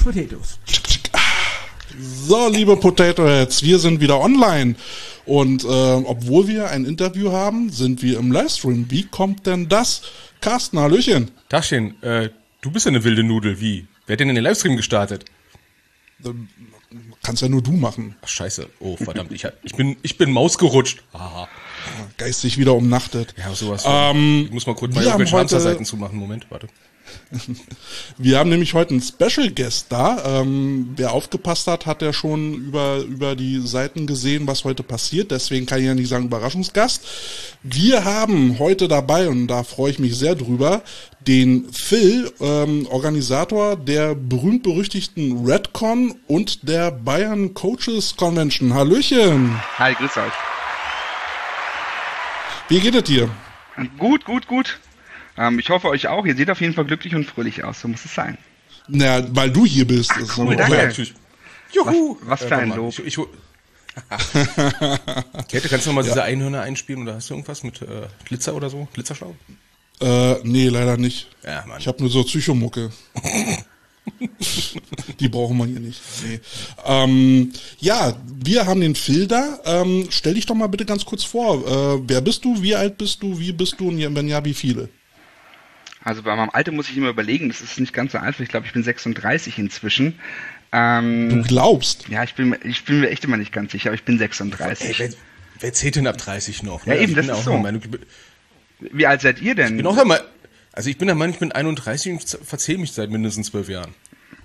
Couch Potatoes. So, liebe Potato Heads, wir sind wieder online. Und obwohl wir ein Interview haben, sind wir im Livestream. Wie kommt denn das? Carsten, Hallöchen. Tachchen, du bist ja eine wilde Nudel. Wie? Wer hat denn den Livestream gestartet? Kannst ja nur du machen. Ach, scheiße. Oh, verdammt. Ich bin Maus gerutscht. Haha. Geistig wieder umnachtet. Ja, sowas. Ich muss mal kurz meine Hamsterseiten zumachen. Moment, warte. Wir haben nämlich heute einen Special Guest da. Wer aufgepasst hat, hat ja schon über die Seiten gesehen, was heute passiert. Deswegen kann ich ja nicht sagen Überraschungsgast. Wir haben heute dabei, und da freue ich mich sehr drüber, den Phil, Organisator der berühmt-berüchtigten Redcon und der Bayern Coaches Convention. Hallöchen. Hi, grüß euch. Wie geht es dir? Gut. Ich hoffe euch auch. Ihr seht auf jeden Fall glücklich und fröhlich aus. So muss es sein. Na, weil du hier bist. Ach, cool, danke. Juhu. Was für ein Lob. Käthe, kannst du noch mal diese Einhörner einspielen oder hast du irgendwas mit Glitzer oder so? Glitzerstaub? Nee, leider nicht. Ja, Mann. Ich habe nur so Psychomucke. Die brauchen wir hier nicht. Nee. Ja, wir haben den Phil da. Stell dich doch mal bitte ganz kurz vor. Wer bist du? Wie alt bist du? Wie bist du? Und wenn ja, wie viele? Also bei meinem Alter muss ich immer überlegen. Das ist nicht ganz so einfach. Ich glaube, ich bin 36 inzwischen. Du glaubst? Ja, ich bin mir echt immer nicht ganz sicher, aber ich bin 36. Ey, wer zählt denn ab 30 noch? Ja, eben, das ist so. Wie alt seid ihr denn? Ich bin auch der Meinung, ich bin 31 und verzähle mich seit mindestens 12 Jahren.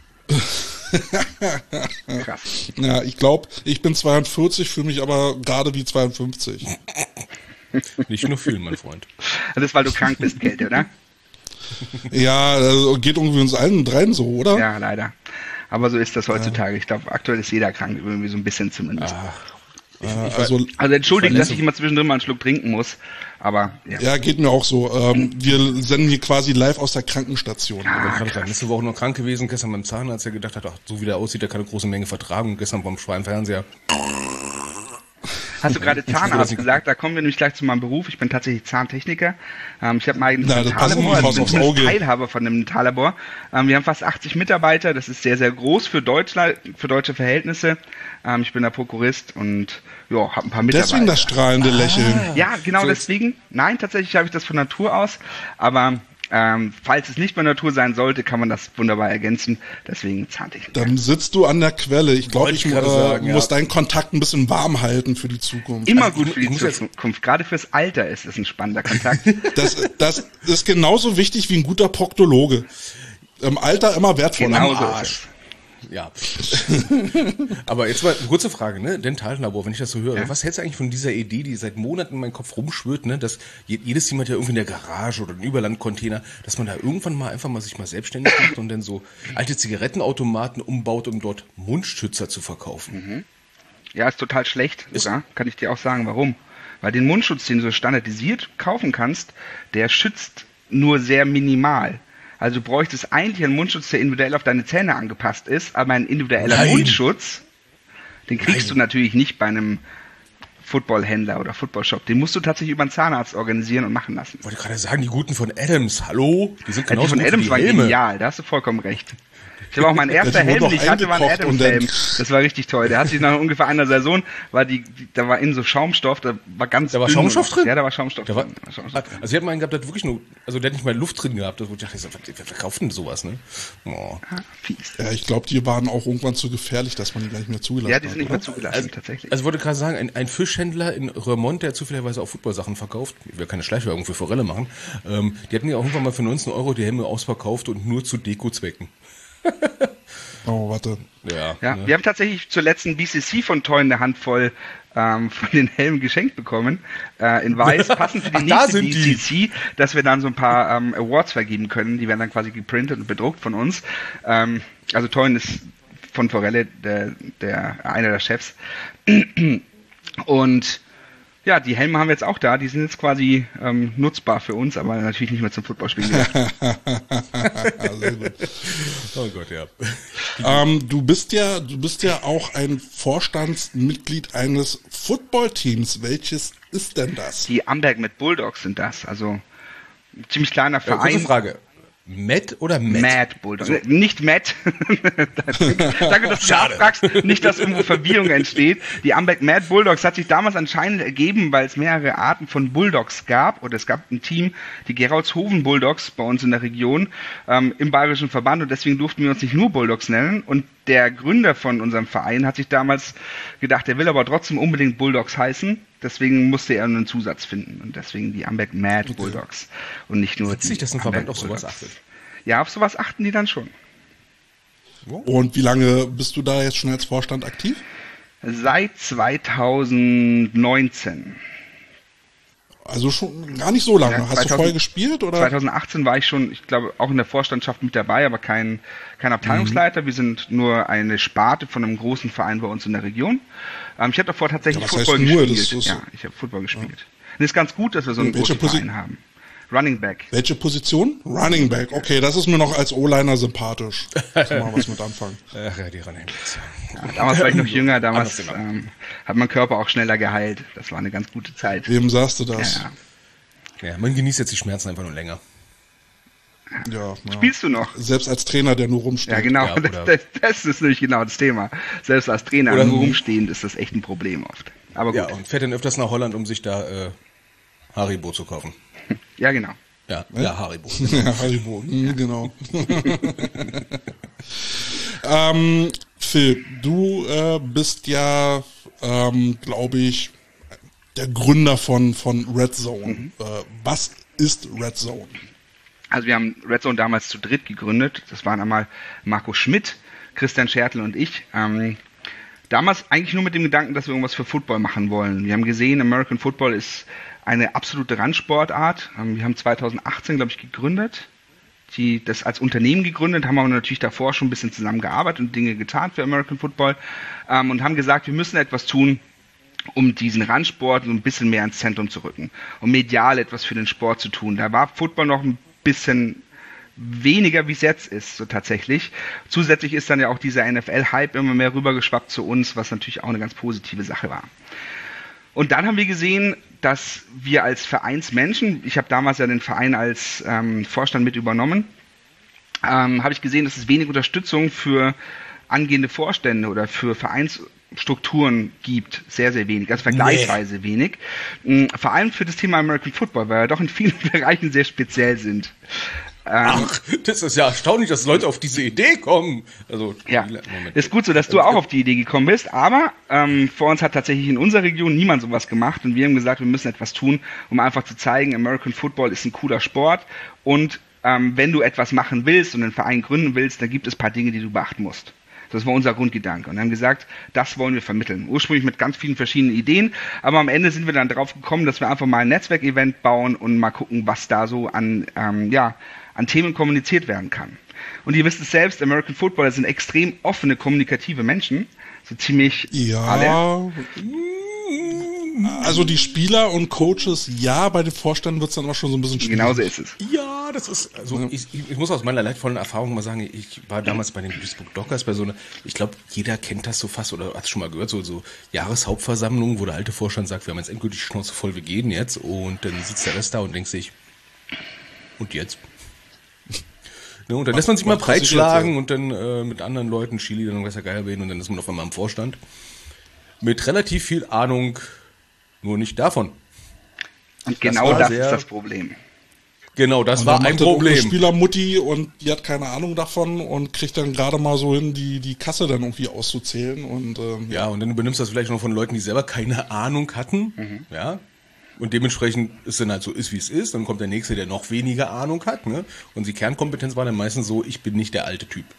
Krass. Ja, ich glaube, ich bin 42, fühle mich aber gerade wie 52. Nicht nur fühlen, mein Freund. Das ist, weil du krank bist, Käthe, oder? Ja, also geht irgendwie uns allen dreien so, oder? Ja, leider. Aber so ist das heutzutage. Ich glaube, aktuell ist jeder krank, irgendwie so ein bisschen zumindest. Also entschuldigt, dass ich immer zwischendrin mal einen Schluck trinken muss, aber ja, geht mir auch so. Wir senden hier quasi live aus der Krankenstation. Letzte Woche noch krank gewesen, gestern beim Zahnarzt, der gedacht hat, ach, so wie der aussieht, der kann eine große Menge vertragen. Und gestern vom Fernseher. Hast du gerade Zahnarzt gesagt? Da kommen wir nämlich gleich zu meinem Beruf. Ich bin tatsächlich Zahntechniker. Ich habe ein eigenes Dentallabor, also ich bin Teilhaber von einem Dentallabor. Wir haben fast 80 Mitarbeiter. Das ist sehr, sehr groß für deutsche Verhältnisse. Ich bin der Prokurist und ja, habe ein paar Mitarbeiter. Deswegen das strahlende Lächeln. Ja, genau so deswegen. Nein, tatsächlich habe ich das von Natur aus. Aber falls es nicht bei Natur sein sollte, kann man das wunderbar ergänzen. Deswegen Zahntechnik. Dann sitzt du an der Quelle. Ich glaube, ich muss deinen Kontakt ein bisschen warm halten für die Zukunft. Immer gut für die Zukunft. Gerade fürs Alter ist es ein spannender Kontakt. Das ist genauso wichtig wie ein guter Proktologe. Im Alter immer wertvoll. Genau so ist es. Ja. Aber jetzt mal eine kurze Frage, ne? Dentallabor, wenn ich das so höre. Ja. Was hältst du eigentlich von dieser Idee, die seit Monaten in meinem Kopf rumschwirrt, ne? Dass jedes jemand ja irgendwie in der Garage oder einen Überlandcontainer, dass man da irgendwann mal einfach mal sich mal selbstständig macht und dann so alte Zigarettenautomaten umbaut, um dort Mundschützer zu verkaufen. Mhm. Ja, ist total schlecht, sogar. Kann ich dir auch sagen, warum. Weil den Mundschutz, den du so standardisiert kaufen kannst, der schützt nur sehr minimal. Also du bräuchtest eigentlich einen Mundschutz, der individuell auf deine Zähne angepasst ist, aber ein individueller Mundschutz, den kriegst du natürlich nicht bei einem Footballhändler oder Footballshop. Den musst du tatsächlich über einen Zahnarzt organisieren und machen lassen. Ich wollte gerade sagen, die guten von Adams, hallo? Die sind genauso gut wie die Helme. Die von Adams waren genial, da hast du vollkommen recht. Ich habe auch mein erster Helm, den ich hatte, war ein Adams-Helm. Das war richtig toll. Der hat sich nach ungefähr einer Saison, da war innen so Schaumstoff, da war ganz Da war Schaumstoff drin? Ja, da war Schaumstoff drin. Also ich habe mal einen gehabt, der hat wirklich nur, also der hat nicht mal Luft drin gehabt. Ich dachte, wer verkauft denn sowas, ne? Oh. Ja, ich glaube, die waren auch irgendwann zu gefährlich, dass man die gar nicht mehr zugelassen hat. Ja, die sind nicht mehr zugelassen, tatsächlich. Also ich wollte gerade sagen, ein Fischhändler in Roermond, der zufälligerweise auch Footballsachen verkauft, ich will keine Schleichwerbung für Forelle machen, die hatten ja auch irgendwann mal für 19 € die Helme ausverkauft und nur zu Deko-Zwecken. Oh, warte. Ja, ne? Wir haben tatsächlich zur letzten BCC von Toy eine Handvoll von den Helmen geschenkt bekommen. In weiß, passend für die nächste BCC, dass wir dann so ein paar Awards vergeben können. Die werden dann quasi geprintet und bedruckt von uns. Also Toy ist von Forelle einer der Chefs. Und ja, die Helme haben wir jetzt auch da. Die sind jetzt quasi nutzbar für uns, aber natürlich nicht mehr zum Footballspielen. Sehr gut. Oh Gott, ja. Du bist ja auch ein Vorstandsmitglied eines Footballteams. Welches ist denn das? Die Amberg mit Bulldogs sind das. Also ein ziemlich kleiner Verein. Kurze Frage. Matt oder Matt? Matt Bulldogs. Also, nicht Matt. Danke, dass du nachfragst. Nicht, dass irgendwo Verwirrung entsteht. Die Amberg Mad Bulldogs hat sich damals anscheinend ergeben, weil es mehrere Arten von Bulldogs gab. Oder es gab ein Team, die Geroldshofen Bulldogs bei uns in der Region, im Bayerischen Verband. Und deswegen durften wir uns nicht nur Bulldogs nennen. Und der Gründer von unserem Verein hat sich damals gedacht, er will aber trotzdem unbedingt Bulldogs heißen. Deswegen musste er einen Zusatz finden. Und deswegen die Amberg Mad Bulldogs. Und nicht nur Witzig, dass ein Verband auf sowas achtet. Ja, auf sowas achten die dann schon. Und wie lange bist du da jetzt schon als Vorstand aktiv? Seit 2019. Also schon gar nicht so lange. Ja, Hast du vorher gespielt? Oder? 2018 war ich schon, ich glaube, auch in der Vorstandschaft mit dabei, aber kein Abteilungsleiter. Wir sind nur eine Sparte von einem großen Verein bei uns in der Region. Ich habe davor tatsächlich Football gespielt. Ja, ich habe Football gespielt. Und es ist ganz gut, dass wir so einen großen Verein haben. Running Back. Welche Position? Running Back. Okay, das ist mir noch als O-Liner sympathisch. Kann man was mit anfangen. Ach ja, die Running Backs. Ja, damals war ich noch jünger, damals hat mein Körper auch schneller geheilt. Das war eine ganz gute Zeit. Wem sagst du das? Ja, man genießt jetzt die Schmerzen einfach nur länger. Ja. Spielst du noch? Selbst als Trainer, der nur rumsteht. Ja, genau. Ja, das ist nämlich genau das Thema. Selbst als Trainer nur rumstehend ist das echt ein Problem oft. Aber gut. Ja, und fährt dann öfters nach Holland, um sich da Haribo zu kaufen. Ja, genau. Ja, Haribo. Ja, Haribo, genau. Phil, du bist ja, glaube ich, der Gründer von Red Zone. Was ist Red Zone? Also wir haben Red Zone damals zu dritt gegründet. Das waren einmal Marco Schmidt, Christian Schertl und ich. Damals eigentlich nur mit dem Gedanken, dass wir irgendwas für Football machen wollen. Wir haben gesehen, American Football ist eine absolute Randsportart. Wir haben 2018, glaube ich, gegründet. Das als Unternehmen gegründet, haben aber natürlich davor schon ein bisschen zusammengearbeitet und Dinge getan für American Football und haben gesagt, wir müssen etwas tun, um diesen Randsport so ein bisschen mehr ins Zentrum zu rücken, um medial etwas für den Sport zu tun. Da war Football noch ein bisschen weniger, wie es jetzt ist, so tatsächlich. Zusätzlich ist dann ja auch dieser NFL-Hype immer mehr rübergeschwappt zu uns, was natürlich auch eine ganz positive Sache war. Und dann haben wir gesehen, dass wir als Vereinsmenschen, ich habe damals ja den Verein als Vorstand mit übernommen, habe ich gesehen, dass es wenig Unterstützung für angehende Vorstände oder für Vereinsstrukturen gibt. Sehr, sehr wenig, also vergleichsweise wenig. Vor allem für das Thema American Football, weil wir doch in vielen Bereichen sehr speziell sind. Ach, das ist ja erstaunlich, dass Leute auf diese Idee kommen. Also, ja, ist gut so, dass du auch auf die Idee gekommen bist, aber vor uns hat tatsächlich in unserer Region niemand sowas gemacht und wir haben gesagt, wir müssen etwas tun, um einfach zu zeigen, American Football ist ein cooler Sport und wenn du etwas machen willst und einen Verein gründen willst, dann gibt es ein paar Dinge, die du beachten musst. Das war unser Grundgedanke. Und wir haben gesagt, das wollen wir vermitteln. Ursprünglich mit ganz vielen verschiedenen Ideen, aber am Ende sind wir dann drauf gekommen, dass wir einfach mal ein Netzwerkevent bauen und mal gucken, was da so an Themen kommuniziert werden kann. Und ihr wisst es selbst, American Football, das sind extrem offene, kommunikative Menschen. So ziemlich alle. Also die Spieler und Coaches, ja, bei den Vorständen wird es dann auch schon so ein bisschen schwierig. Genauso ist es. Ja, das ist, also ich muss aus meiner leidvollen Erfahrung mal sagen, ich war damals bei den Duisburg Dockers bei so einer, ich glaube, jeder kennt das so fast oder hat es schon mal gehört, so Jahreshauptversammlungen, wo der alte Vorstand sagt, wir haben jetzt endgültig die Schnauze voll, wir gehen jetzt und dann sitzt der Rest da und denkt sich, und jetzt? Ne, und dann lässt man sich mal breitschlagen und dann mit anderen Leuten, Chili, dann weiß der Geier wen und dann ist man auf einmal im Vorstand. Mit relativ viel Ahnung, nur nicht davon. Und genau das ist das Problem. Genau, das war ein Problem. Spielermutti und die hat keine Ahnung davon und kriegt dann gerade mal so hin, die Kasse dann irgendwie auszuzählen. Und, ja, und dann übernimmst du das vielleicht noch von Leuten, die selber keine Ahnung hatten. Ja. Und dementsprechend ist dann halt so, ist wie es ist. Dann kommt der Nächste, der noch weniger Ahnung hat. Ne? Und die Kernkompetenz war dann meistens so, ich bin nicht der alte Typ.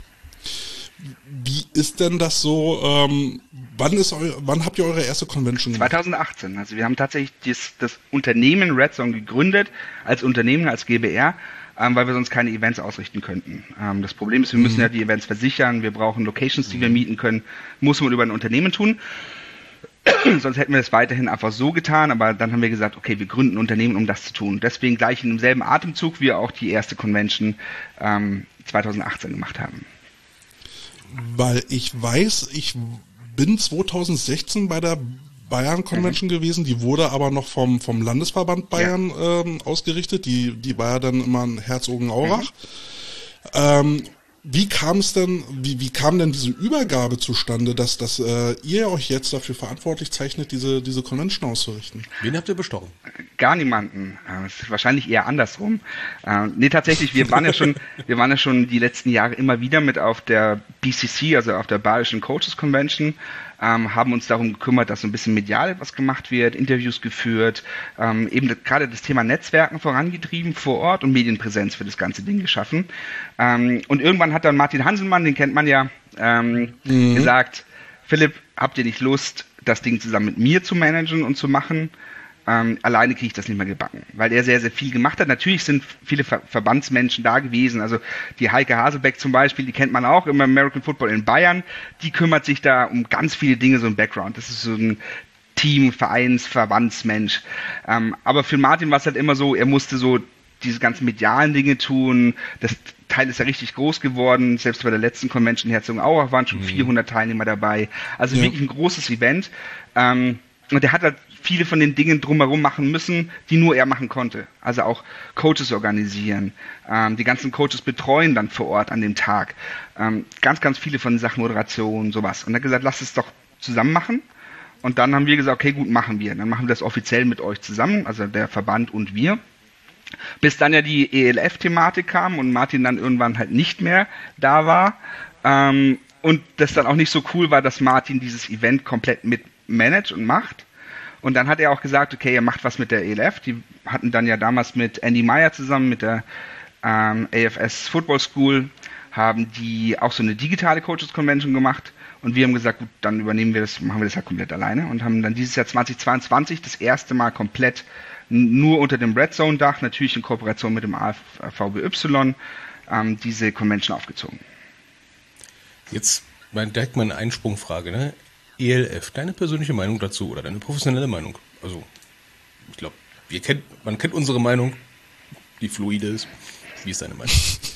Wie ist denn das so, wann habt ihr eure erste Convention gemacht? 2018. Also wir haben tatsächlich das Unternehmen Red Zone gegründet, als Unternehmen, als GbR, weil wir sonst keine Events ausrichten könnten. Das Problem ist, wir müssen ja die Events versichern, wir brauchen Locations, die wir mieten können, muss man über ein Unternehmen tun. Sonst hätten wir das weiterhin einfach so getan, aber dann haben wir gesagt, okay, wir gründen ein Unternehmen, um das zu tun. Deswegen gleich in demselben Atemzug wir auch die erste Convention 2018 gemacht haben. Weil ich weiß, ich bin 2016 bei der Bayern Convention gewesen, die wurde aber noch vom Landesverband Bayern ausgerichtet, die war ja dann immer in Herzogenaurach. Wie kam es denn, wie kam denn diese Übergabe zustande, dass ihr euch jetzt dafür verantwortlich zeichnet, diese Convention auszurichten? Wen habt ihr bestochen? Gar niemanden. Es ist wahrscheinlich eher andersrum. Nee, tatsächlich, wir waren ja schon die letzten Jahre immer wieder mit auf der BCC, also auf der Bayerischen Coaches Convention, haben uns darum gekümmert, dass so ein bisschen medial etwas gemacht wird, Interviews geführt, eben gerade das Thema Netzwerken vorangetrieben vor Ort und Medienpräsenz für das ganze Ding geschaffen. Und irgendwann hat dann Martin Hanselmann, den kennt man ja, gesagt, Philipp, habt ihr nicht Lust, das Ding zusammen mit mir zu managen und zu machen? Alleine kriege ich das nicht mehr gebacken, weil er sehr, sehr viel gemacht hat. Natürlich sind viele Verbandsmenschen da gewesen, also die Heike Haselbeck zum Beispiel, die kennt man auch im American Football in Bayern, die kümmert sich da um ganz viele Dinge, so ein Background. Das ist so ein Team, Verbandsmensch. Aber für Martin war es halt immer so, er musste so diese ganzen medialen Dinge tun. Das Teil ist ja richtig groß geworden. Selbst bei der letzten Convention in Herzogenaurach waren schon 400 Teilnehmer dabei. Also wirklich ein großes Event. Und er hat halt viele von den Dingen drumherum machen müssen, die nur er machen konnte. Also auch Coaches organisieren, die ganzen Coaches betreuen dann vor Ort an dem Tag. Ganz, ganz viele von den Sachen, Moderation, sowas. Und er hat gesagt, lasst es doch zusammen machen. Und dann haben wir gesagt, okay, gut, machen wir. Dann machen wir das offiziell mit euch zusammen, also der Verband und wir. Bis dann ja die ELF-Thematik kam und Martin dann irgendwann halt nicht mehr da war. Und das dann auch nicht so cool war, dass Martin dieses Event komplett mit managt und macht. Und dann hat er auch gesagt, okay, er macht was mit der ELF. Die hatten dann ja damals mit Andy Meyer zusammen mit der AFS Football School, haben die auch so eine digitale Coaches Convention gemacht. Und wir haben gesagt, gut, dann machen wir das halt komplett alleine und haben dann dieses Jahr 2022 das erste Mal komplett nur unter dem Red Zone Dach, natürlich in Kooperation mit dem AFVBY, diese Convention aufgezogen. Jetzt direkt mal eine Einsprungfrage, ne? ELF, deine persönliche Meinung dazu oder deine professionelle Meinung? Also, ich glaube, man kennt unsere Meinung, die fluide ist. Wie ist deine Meinung?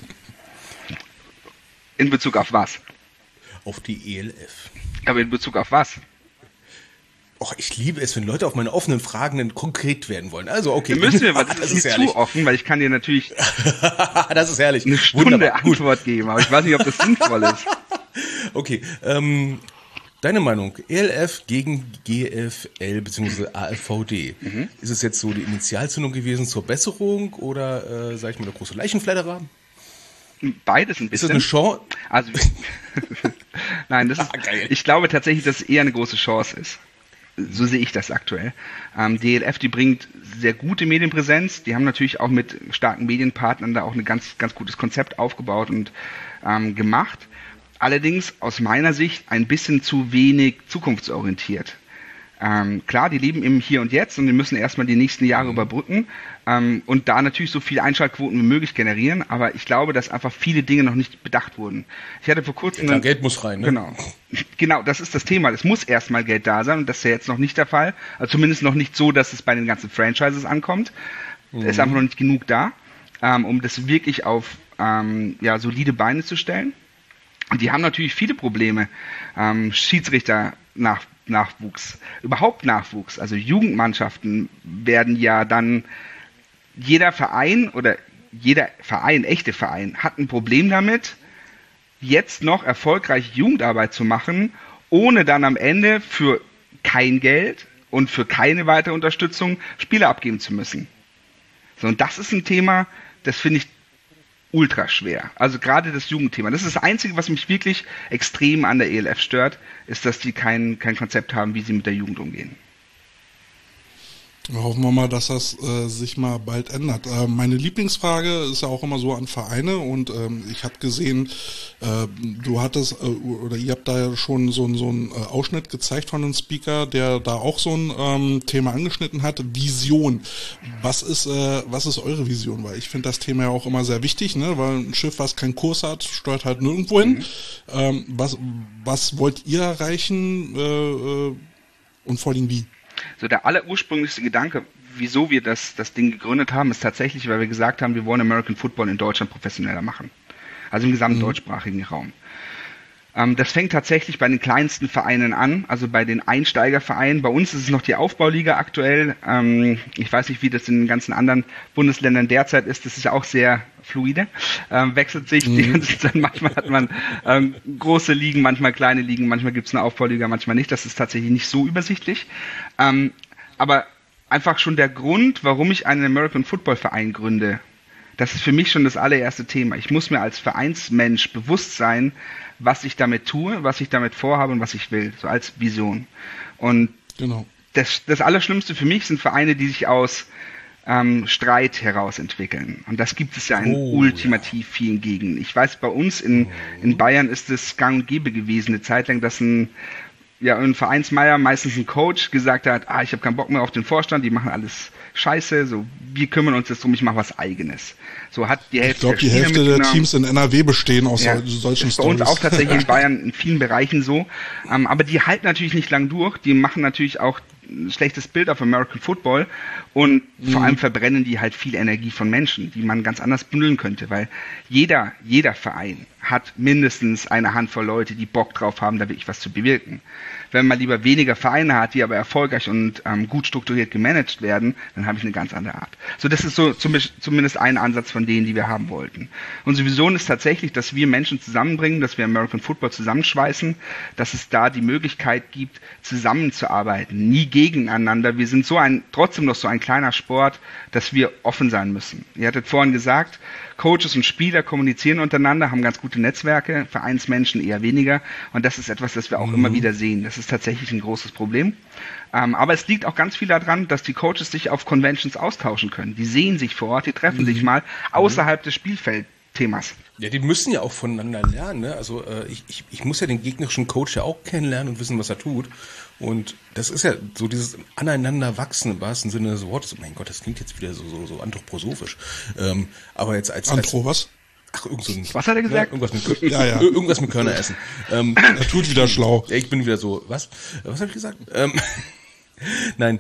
In Bezug auf was? Auf die ELF. Aber in Bezug auf was? Och, ich liebe es, wenn Leute auf meine offenen Fragen dann konkret werden wollen. Also, okay. Müssen wir, das ist zu offen, weil ich kann dir natürlich das ist herrlich. Eine Stunde Antwort geben, aber ich weiß nicht, ob das sinnvoll ist. Okay, deine Meinung, ELF gegen GFL bzw. AFVD. Ist es jetzt so die Initialzündung gewesen zur Besserung oder, sag ich mal, der große Leichenfledderer? Beides ein bisschen. Ist das eine Chance? Also, nein, das ist, ich glaube tatsächlich, dass es eher eine große Chance ist. So sehe ich das aktuell. Die ELF, die bringt sehr gute Medienpräsenz. Die haben natürlich auch mit starken Medienpartnern da auch ein ganz, ganz gutes Konzept aufgebaut und gemacht. Allerdings aus meiner Sicht ein bisschen zu wenig zukunftsorientiert. Klar, die leben im Hier und Jetzt und die müssen erstmal die nächsten Jahre überbrücken und da natürlich so viele Einschaltquoten wie möglich generieren, aber ich glaube, dass einfach viele Dinge noch nicht bedacht wurden. Ich hatte vor kurzem... Ja, Geld muss rein, ne? Genau, das ist das Thema. Es muss erstmal Geld da sein und das ist ja jetzt noch nicht der Fall. Also zumindest noch nicht so, dass es bei den ganzen Franchises ankommt. Es ist einfach noch nicht genug da, um das wirklich auf solide Beine zu stellen. Und die haben natürlich viele Probleme. Schiedsrichter Nachwuchs, überhaupt Nachwuchs, also Jugendmannschaften werden ja dann, jeder Verein, echte Verein, hat ein Problem damit, jetzt noch erfolgreich Jugendarbeit zu machen, ohne dann am Ende für kein Geld und für keine weitere Unterstützung Spieler abgeben zu müssen. So, und das ist ein Thema, das finde ich ultra schwer. Also gerade das Jugendthema. Das ist das Einzige, was mich wirklich extrem an der ELF stört, ist, dass die kein Konzept haben, wie sie mit der Jugend umgehen. Hoffen wir mal, dass das sich mal bald ändert. Meine Lieblingsfrage ist ja auch immer so an Vereine und ich habe gesehen, du hattest oder ihr habt da ja schon so einen Ausschnitt gezeigt von einem Speaker, der da auch so ein Thema angeschnitten hat. Vision. Was ist eure Vision? Weil ich finde das Thema ja auch immer sehr wichtig, ne? Weil ein Schiff, was keinen Kurs hat, steuert halt nirgendwo hin. Was wollt ihr erreichen und vor allem wie? So der allerursprünglichste Gedanke, wieso wir das Ding gegründet haben, ist tatsächlich, weil wir gesagt haben, wir wollen American Football in Deutschland professioneller machen. Also im gesamten deutschsprachigen Raum. Das fängt tatsächlich bei den kleinsten Vereinen an, also bei den Einsteigervereinen. Bei uns ist es noch die Aufbauliga aktuell. Ich weiß nicht, wie das in den ganzen anderen Bundesländern derzeit ist. Das ist ja auch sehr fluide. Wechselt sich die ganze Zeit. Manchmal hat man große Ligen, manchmal kleine Ligen, manchmal gibt es eine Aufbauliga, manchmal nicht. Das ist tatsächlich nicht so übersichtlich. Aber einfach schon der Grund, warum ich einen American Football Verein gründe, das ist für mich schon das allererste Thema. Ich muss mir als Vereinsmensch bewusst sein, was ich damit tue, was ich damit vorhabe und was ich will, so als Vision. Und genau. Das Allerschlimmste für mich sind Vereine, die sich aus Streit heraus entwickeln. Und das gibt es ja in ultimativ vielen Gegenden. Ich weiß, bei uns in Bayern ist es gang und gäbe gewesen, eine Zeit lang, dass ein Vereinsmeier, meistens ein Coach, gesagt hat, ich habe keinen Bock mehr auf den Vorstand, die machen alles scheiße, so, wir kümmern uns jetzt drum, ich mache was Eigenes. So hat die Hälfte der Hälfte der Teams in NRW bestehen aus solchen Stories. Bei uns auch tatsächlich in Bayern in vielen Bereichen so. Aber die halten natürlich nicht lang durch, die machen natürlich auch ein schlechtes Bild auf American Football und vor allem verbrennen die halt viel Energie von Menschen, die man ganz anders bündeln könnte, weil jeder Verein hat mindestens eine Handvoll Leute, die Bock drauf haben, da wirklich was zu bewirken. Wenn man lieber weniger Vereine hat, die aber erfolgreich und gut strukturiert gemanagt werden, dann habe ich eine ganz andere Art. So, das ist so zumindest ein Ansatz von denen, die wir haben wollten. Unsere Vision ist tatsächlich, dass wir Menschen zusammenbringen, dass wir American Football zusammenschweißen, dass es da die Möglichkeit gibt, zusammenzuarbeiten, nie gegeneinander. Wir sind trotzdem noch so ein kleiner Sport, dass wir offen sein müssen. Ihr hattet vorhin gesagt, Coaches und Spieler kommunizieren untereinander, haben ganz gute Netzwerke, Vereinsmenschen eher weniger. Und das ist etwas, das wir auch immer wieder sehen. Das ist tatsächlich ein großes Problem. Aber es liegt auch ganz viel daran, dass die Coaches sich auf Conventions austauschen können. Die sehen sich vor Ort, die treffen sich mal außerhalb des Spielfeldthemas. Ja, die müssen ja auch voneinander lernen. Ne? Also ich muss ja den gegnerischen Coach ja auch kennenlernen und wissen, was er tut. Und das ist ja so dieses Aneinanderwachsen im wahrsten Sinne des Wortes. Mein Gott, das klingt jetzt wieder so anthroposophisch. Aber jetzt als was? Ach, was hat er gesagt? Irgendwas mit Körner essen. Er tut wieder schlau. Ich bin wieder so, was habe ich gesagt? Nein,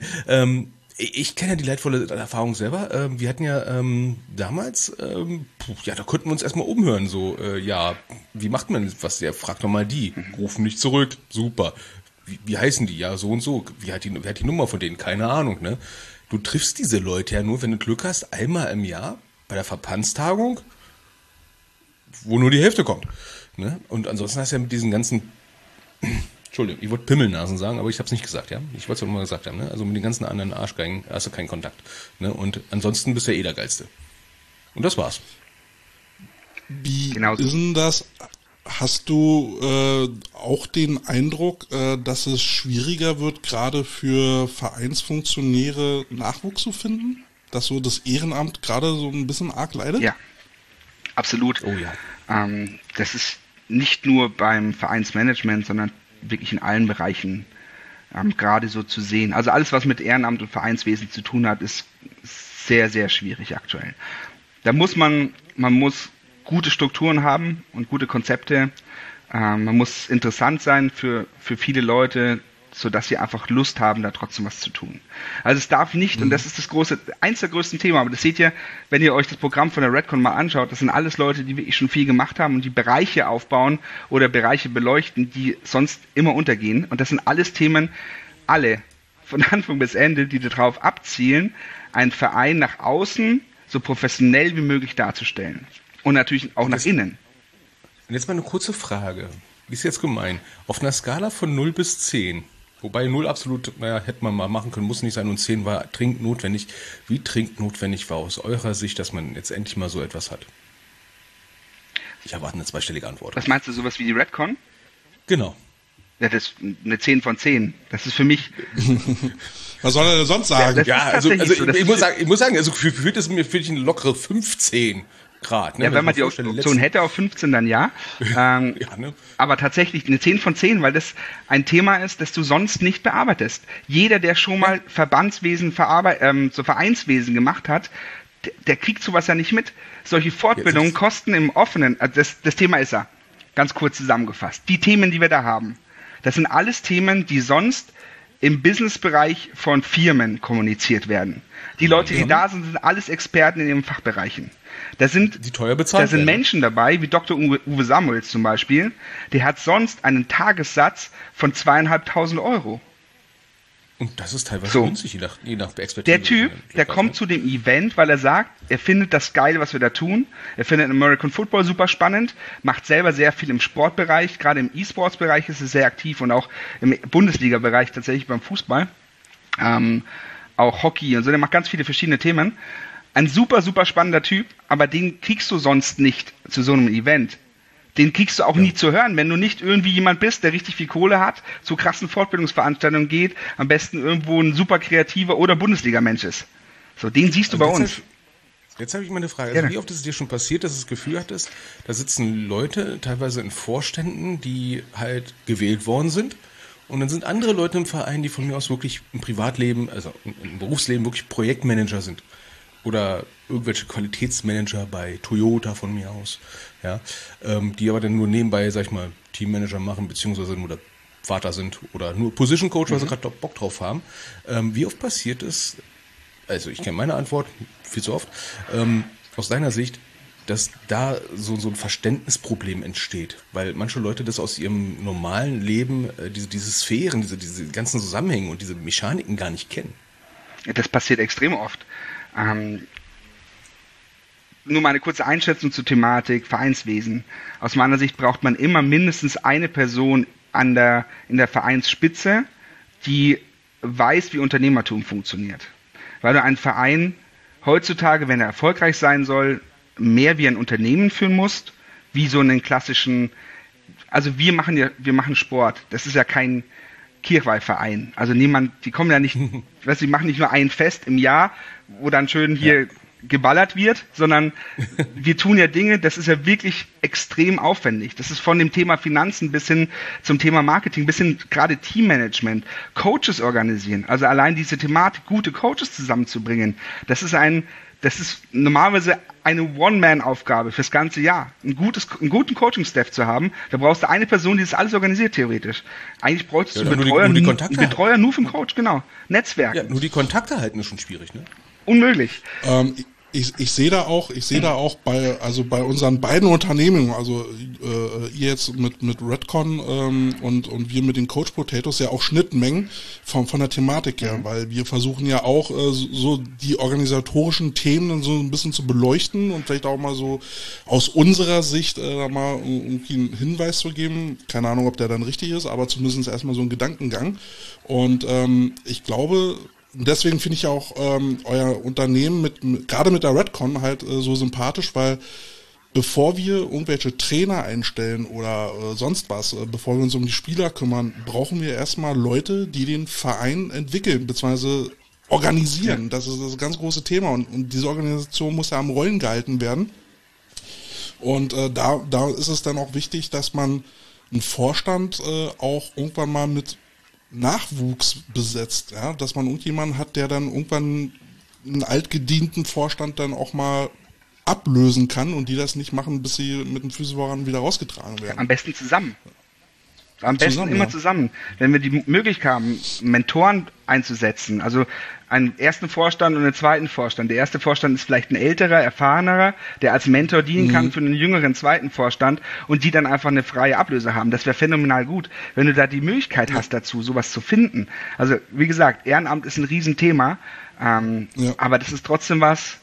ich kenne ja die leidvolle Erfahrung selber. Wir hatten ja damals, da konnten wir uns erstmal umhören. So, wie macht man was? Ja, frag doch mal die. Rufen nicht zurück. Super. Wie heißen die? Ja, so und so. Wer hat die Nummer von denen? Keine Ahnung, ne? Du triffst diese Leute ja nur, wenn du Glück hast, einmal im Jahr bei der Verbandstagung, wo nur die Hälfte kommt. Ne? Und ansonsten hast du ja mit diesen ganzen, Entschuldigung, ich wollte Pimmelnasen sagen, aber ich habe es nicht gesagt, ja. Ich wollte es doch mal gesagt haben, ne? Also mit den ganzen anderen Arschgeigen hast du keinen Kontakt. Ne? Und ansonsten bist du ja der Geilste. Und das war's. Wie ist denn das? Hast du auch den Eindruck, dass es schwieriger wird, gerade für Vereinsfunktionäre Nachwuchs zu finden? Dass so das Ehrenamt gerade so ein bisschen arg leidet? Ja, absolut. Oh ja. Das ist nicht nur beim Vereinsmanagement, sondern wirklich in allen Bereichen gerade so zu sehen. Also alles, was mit Ehrenamt und Vereinswesen zu tun hat, ist sehr, sehr schwierig aktuell. Da muss man muss gute Strukturen haben und gute Konzepte. Man muss interessant sein für viele Leute, sodass sie einfach Lust haben, da trotzdem was zu tun. Also es darf nicht, und das ist eins der größten Themen, aber das seht ihr, wenn ihr euch das Programm von der Redcon mal anschaut, das sind alles Leute, die wirklich schon viel gemacht haben und die Bereiche aufbauen oder Bereiche beleuchten, die sonst immer untergehen. Und das sind alles Themen, alle, von Anfang bis Ende, die darauf abzielen, einen Verein nach außen so professionell wie möglich darzustellen. Und natürlich auch nach innen. Und jetzt mal eine kurze Frage. Wie ist jetzt gemein? Auf einer Skala von 0 bis 10, wobei 0 absolut, hätte man mal machen können, muss nicht sein, und 10 war dringend notwendig. Wie dringend notwendig war aus eurer Sicht, dass man jetzt endlich mal so etwas hat? Ich erwarte eine zweistellige Antwort. Was meinst du, sowas wie die Redcon? Genau. Ja, das ist eine 10 von 10. Das ist für mich... Was soll er denn sonst sagen? Ich muss sagen, also für das mir eine lockere 15 Grad. Ne? Ja, wenn man die Option hätte auf 15, dann ja. Ne? Aber tatsächlich eine 10 von 10, weil das ein Thema ist, das du sonst nicht bearbeitest. Jeder, der schon mal Verbandswesen, so Vereinswesen gemacht hat, der kriegt sowas ja nicht mit. Solche Fortbildungen kosten im Offenen, das Thema ist ja, ganz kurz zusammengefasst, die Themen, die wir da haben, das sind alles Themen, die sonst im Businessbereich von Firmen kommuniziert werden. Die Leute, die da sind, sind alles Experten in ihren Fachbereichen. Da sind, die teuer bezahlt da sind werden. Menschen dabei, wie Dr. Uwe Samuels zum Beispiel, der hat sonst einen Tagessatz von 2.500 €. Und das ist teilweise günstig, je nach Expertise. Der Typ, der kommt zu dem Event, weil er sagt, er findet das geil, was wir da tun. Er findet American Football super spannend, macht selber sehr viel im Sportbereich, gerade im E-Sports-Bereich ist er sehr aktiv und auch im Bundesliga-Bereich tatsächlich beim Fußball. Auch Hockey und so, der macht ganz viele verschiedene Themen. Ein super, super spannender Typ, aber den kriegst du sonst nicht zu so einem Event. Den kriegst du auch nie zu hören, wenn du nicht irgendwie jemand bist, der richtig viel Kohle hat, zu krassen Fortbildungsveranstaltungen geht, am besten irgendwo ein super kreativer oder Bundesliga-Mensch ist. So, den siehst du bei uns. Jetzt habe ich mal eine Frage. Also wie oft ist es dir schon passiert, dass du das Gefühl hattest, da sitzen Leute teilweise in Vorständen, die halt gewählt worden sind, und dann sind andere Leute im Verein, die von mir aus wirklich im Privatleben, also im Berufsleben wirklich Projektmanager sind. Oder irgendwelche Qualitätsmanager bei Toyota von mir aus, ja, die aber dann nur nebenbei, sag ich mal, Teammanager machen, beziehungsweise nur der Vater sind oder nur Position Coach, weil sie gerade Bock drauf haben. Wie oft passiert es, also ich kenne meine Antwort, viel zu oft, aus deiner Sicht, dass da so ein Verständnisproblem entsteht, weil manche Leute das aus ihrem normalen Leben, diese Sphären, diese ganzen Zusammenhänge und diese Mechaniken gar nicht kennen? Das passiert extrem oft. Nur mal eine kurze Einschätzung zur Thematik Vereinswesen. Aus meiner Sicht braucht man immer mindestens eine Person in der Vereinsspitze, die weiß, wie Unternehmertum funktioniert. Weil du einen Verein heutzutage, wenn er erfolgreich sein soll, mehr wie ein Unternehmen führen musst, wie so einen klassischen, also wir machen Sport. Das ist ja kein Kirchweihverein. Also die kommen ja nicht, die machen nicht nur ein Fest im Jahr, wo dann schön hier geballert wird, sondern wir tun ja Dinge, das ist ja wirklich extrem aufwendig. Das ist von dem Thema Finanzen bis hin zum Thema Marketing, bis hin gerade Teammanagement, Coaches organisieren. Also allein diese Thematik, gute Coaches zusammenzubringen, das ist normalerweise eine One-Man-Aufgabe fürs ganze Jahr. Einen guten Coaching-Staff zu haben, da brauchst du eine Person, die das alles organisiert, theoretisch. Eigentlich bräuchtest du einen Betreuer nur für den Coach, genau. Netzwerk. Ja, nur die Kontakte halten ist schon schwierig, ne? Unmöglich. Ich sehe da auch bei unseren beiden Unternehmen, also ihr jetzt mit Redcon und wir mit den Coach Potatoes ja auch Schnittmengen von der Thematik her, weil wir versuchen ja auch so die organisatorischen Themen so ein bisschen zu beleuchten und vielleicht auch mal so aus unserer Sicht mal irgendwie einen Hinweis zu geben. Keine Ahnung, ob der dann richtig ist, aber zumindest erstmal so ein Gedankengang. Und ich glaube, deswegen finde ich ja auch euer Unternehmen gerade mit der Redcon halt so sympathisch, weil bevor wir irgendwelche Trainer einstellen oder sonst was, bevor wir uns um die Spieler kümmern, brauchen wir erstmal Leute, die den Verein entwickeln bzw. organisieren. Das ist das ganz große Thema und diese Organisation muss ja am Rollen gehalten werden. Und da ist es dann auch wichtig, dass man einen Vorstand auch irgendwann mal mit Nachwuchs besetzt, ja, dass man irgendjemanden hat, der dann irgendwann einen altgedienten Vorstand dann auch mal ablösen kann und die das nicht machen, bis sie mit den Füßen voran wieder rausgetragen werden. Am besten zusammen. Zusammen. Wenn wir die Möglichkeit haben, Mentoren einzusetzen, also einen ersten Vorstand und einen zweiten Vorstand. Der erste Vorstand ist vielleicht ein älterer, erfahrenerer, der als Mentor dienen kann für einen jüngeren zweiten Vorstand und die dann einfach eine freie Ablöse haben. Das wäre phänomenal gut, wenn du da die Möglichkeit hast dazu, sowas zu finden. Also wie gesagt, Ehrenamt ist ein Riesenthema, aber das ist trotzdem was.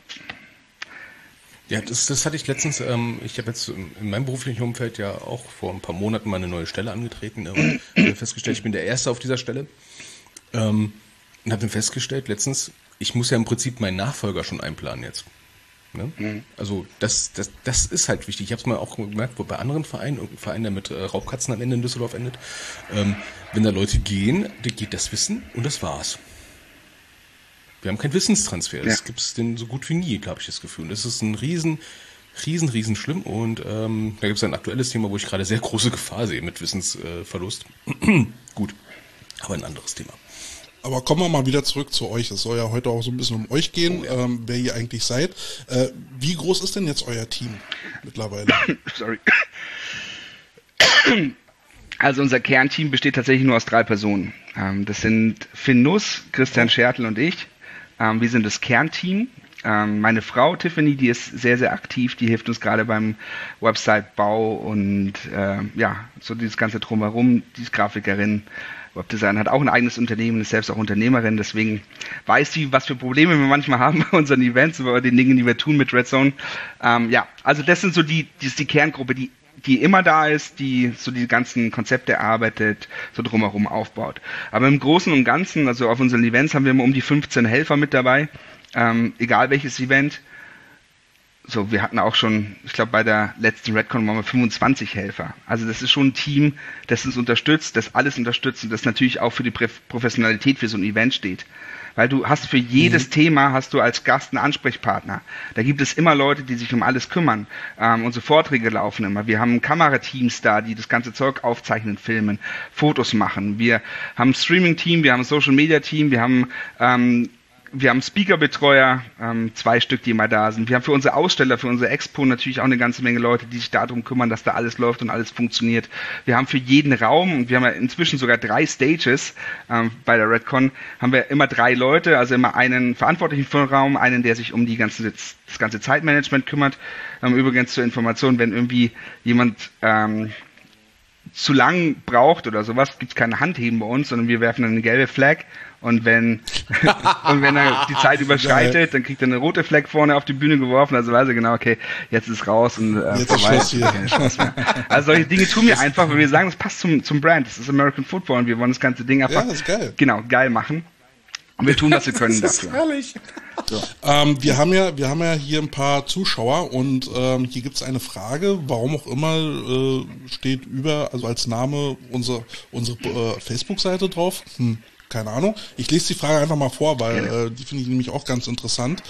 Ja, das hatte ich letztens, ich habe jetzt in meinem beruflichen Umfeld ja auch vor ein paar Monaten mal eine neue Stelle angetreten und festgestellt, ich bin der Erste auf dieser Stelle und habe dann festgestellt letztens, ich muss ja im Prinzip meinen Nachfolger schon einplanen jetzt. Ne? Also das ist halt wichtig. Ich habe es mal auch gemerkt, bei anderen Vereinen, irgendein Verein, der mit Raubkatzen am Ende in Düsseldorf endet, wenn da Leute gehen, dann geht das Wissen und das war's. Wir haben keinen Wissenstransfer. Das gibt es denn so gut wie nie, glaube ich, das Gefühl. Das ist ein riesen schlimm. Und da gibt es ein aktuelles Thema, wo ich gerade sehr große Gefahr sehe mit Wissensverlust. Gut, aber ein anderes Thema. Aber kommen wir mal wieder zurück zu euch. Es soll ja heute auch so ein bisschen um euch gehen, wer ihr eigentlich seid. Wie groß ist denn jetzt euer Team mittlerweile? Sorry. Also unser Kernteam besteht tatsächlich nur aus 3 Personen. Das sind Finn Nuss, Christian Schertl und ich. Wir sind das Kernteam. Meine Frau Tiffany, die ist sehr, sehr aktiv, die hilft uns gerade beim Website-Bau und so dieses ganze Drumherum. Die ist Grafikerin, Webdesign, hat auch ein eigenes Unternehmen, ist selbst auch Unternehmerin, deswegen weiß sie, was für Probleme wir manchmal haben bei unseren Events, bei den Dingen, die wir tun mit Red Zone. Also das sind so die Kerngruppe, die immer da ist, die so die ganzen Konzepte erarbeitet, so drumherum aufbaut. Aber im Großen und Ganzen, also auf unseren Events haben wir immer um die 15 Helfer mit dabei. Egal welches Event. So, wir hatten auch schon, ich glaube bei der letzten Redcon waren wir 25 Helfer. Also das ist schon ein Team, das uns unterstützt, das alles unterstützt und das natürlich auch für die Professionalität für so ein Event steht. Weil du hast für jedes Thema hast du als Gast einen Ansprechpartner. Da gibt es immer Leute, die sich um alles kümmern. Unsere Vorträge laufen immer. Wir haben Kamerateams da, die das ganze Zeug aufzeichnen, filmen, Fotos machen. Wir haben ein Streaming-Team, wir haben ein Social-Media-Team, wir haben Speaker-Betreuer, 2 Stück, die immer da sind. Wir haben für unsere Aussteller, für unsere Expo natürlich auch eine ganze Menge Leute, die sich darum kümmern, dass da alles läuft und alles funktioniert. Wir haben für jeden Raum, und wir haben ja inzwischen sogar 3 Stages bei der Redcon, haben wir immer 3 Leute, also immer einen Verantwortlichen für den Raum, einen, der sich um das ganze Zeitmanagement kümmert. Übrigens zur Information, wenn irgendwie jemand zu lang braucht oder sowas, gibt es keine Handheben bei uns, sondern wir werfen eine gelbe Flag. Und wenn er die Zeit überschreitet, dann kriegt er eine rote Flag vorne auf die Bühne geworfen, also weiß er genau, okay, jetzt ist raus und jetzt ist Schluss hier. Also solche Dinge tun wir einfach, weil wir sagen, das passt zum Brand, das ist American Football und wir wollen das ganze Ding einfach geil machen. Und wir tun, was wir können das dafür. Herrlich. So. Wir haben ja hier ein paar Zuschauer und hier gibt's eine Frage, warum auch immer steht also als Name unsere Facebook-Seite drauf. Keine Ahnung. Ich lese die Frage einfach mal vor, weil die finde ich nämlich auch ganz interessant.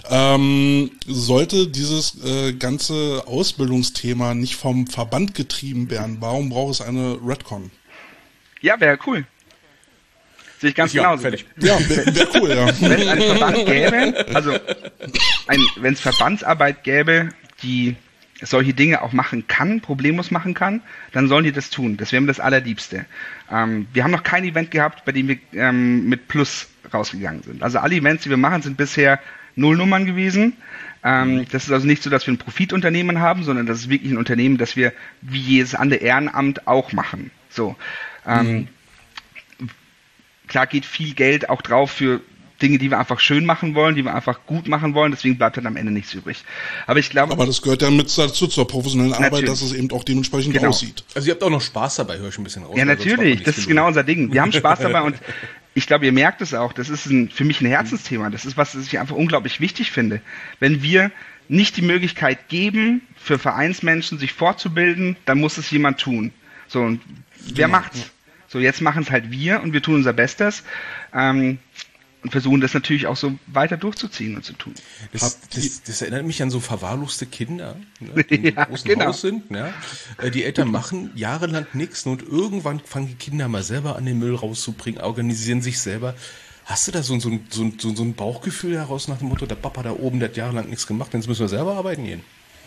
Sollte dieses ganze Ausbildungsthema nicht vom Verband getrieben werden, warum braucht es eine Redcon? Ja, wäre cool. Sehe ich ganz genauso. Fertig. Ja, wäre cool, ja. Wenn es einen Verband gäbe, also wenn es Verbandsarbeit gäbe, die solche Dinge auch machen kann, problemlos machen kann, dann sollen die das tun. Das wäre mir das Allerliebste. Wir haben noch kein Event gehabt, bei dem wir mit Plus rausgegangen sind. Also alle Events, die wir machen, sind bisher Nullnummern gewesen. Das ist also nicht so, dass wir ein Profitunternehmen haben, sondern das ist wirklich ein Unternehmen, das wir wie jedes andere Ehrenamt auch machen. So. Klar geht viel Geld auch drauf für Dinge, die wir einfach schön machen wollen, die wir einfach gut machen wollen, deswegen bleibt dann am Ende nichts übrig. Aber ich glaube... Aber das gehört ja mit dazu, zur professionellen Arbeit, dass es eben auch dementsprechend aussieht. Also ihr habt auch noch Spaß dabei, höre ich ein bisschen raus. Ja, natürlich, das ist genau unser Ding. Wir haben Spaß dabei und ich glaube, ihr merkt es auch, das ist für mich ein Herzensthema, das ist was ich einfach unglaublich wichtig finde. Wenn wir nicht die Möglichkeit geben, für Vereinsmenschen sich fortzubilden, dann muss es jemand tun. So, und wer macht's? So, jetzt machen es halt wir und wir tun unser Bestes. Und versuchen das natürlich auch so weiter durchzuziehen und zu tun. Das erinnert mich an so verwahrloste Kinder, ne, die im großen Haus sind. Ne? Die Eltern machen jahrelang nichts und irgendwann fangen die Kinder mal selber an, den Müll rauszubringen, organisieren sich selber. Hast du da so ein Bauchgefühl heraus nach dem Motto, der Papa da oben, der hat jahrelang nichts gemacht, jetzt müssen wir selber arbeiten gehen?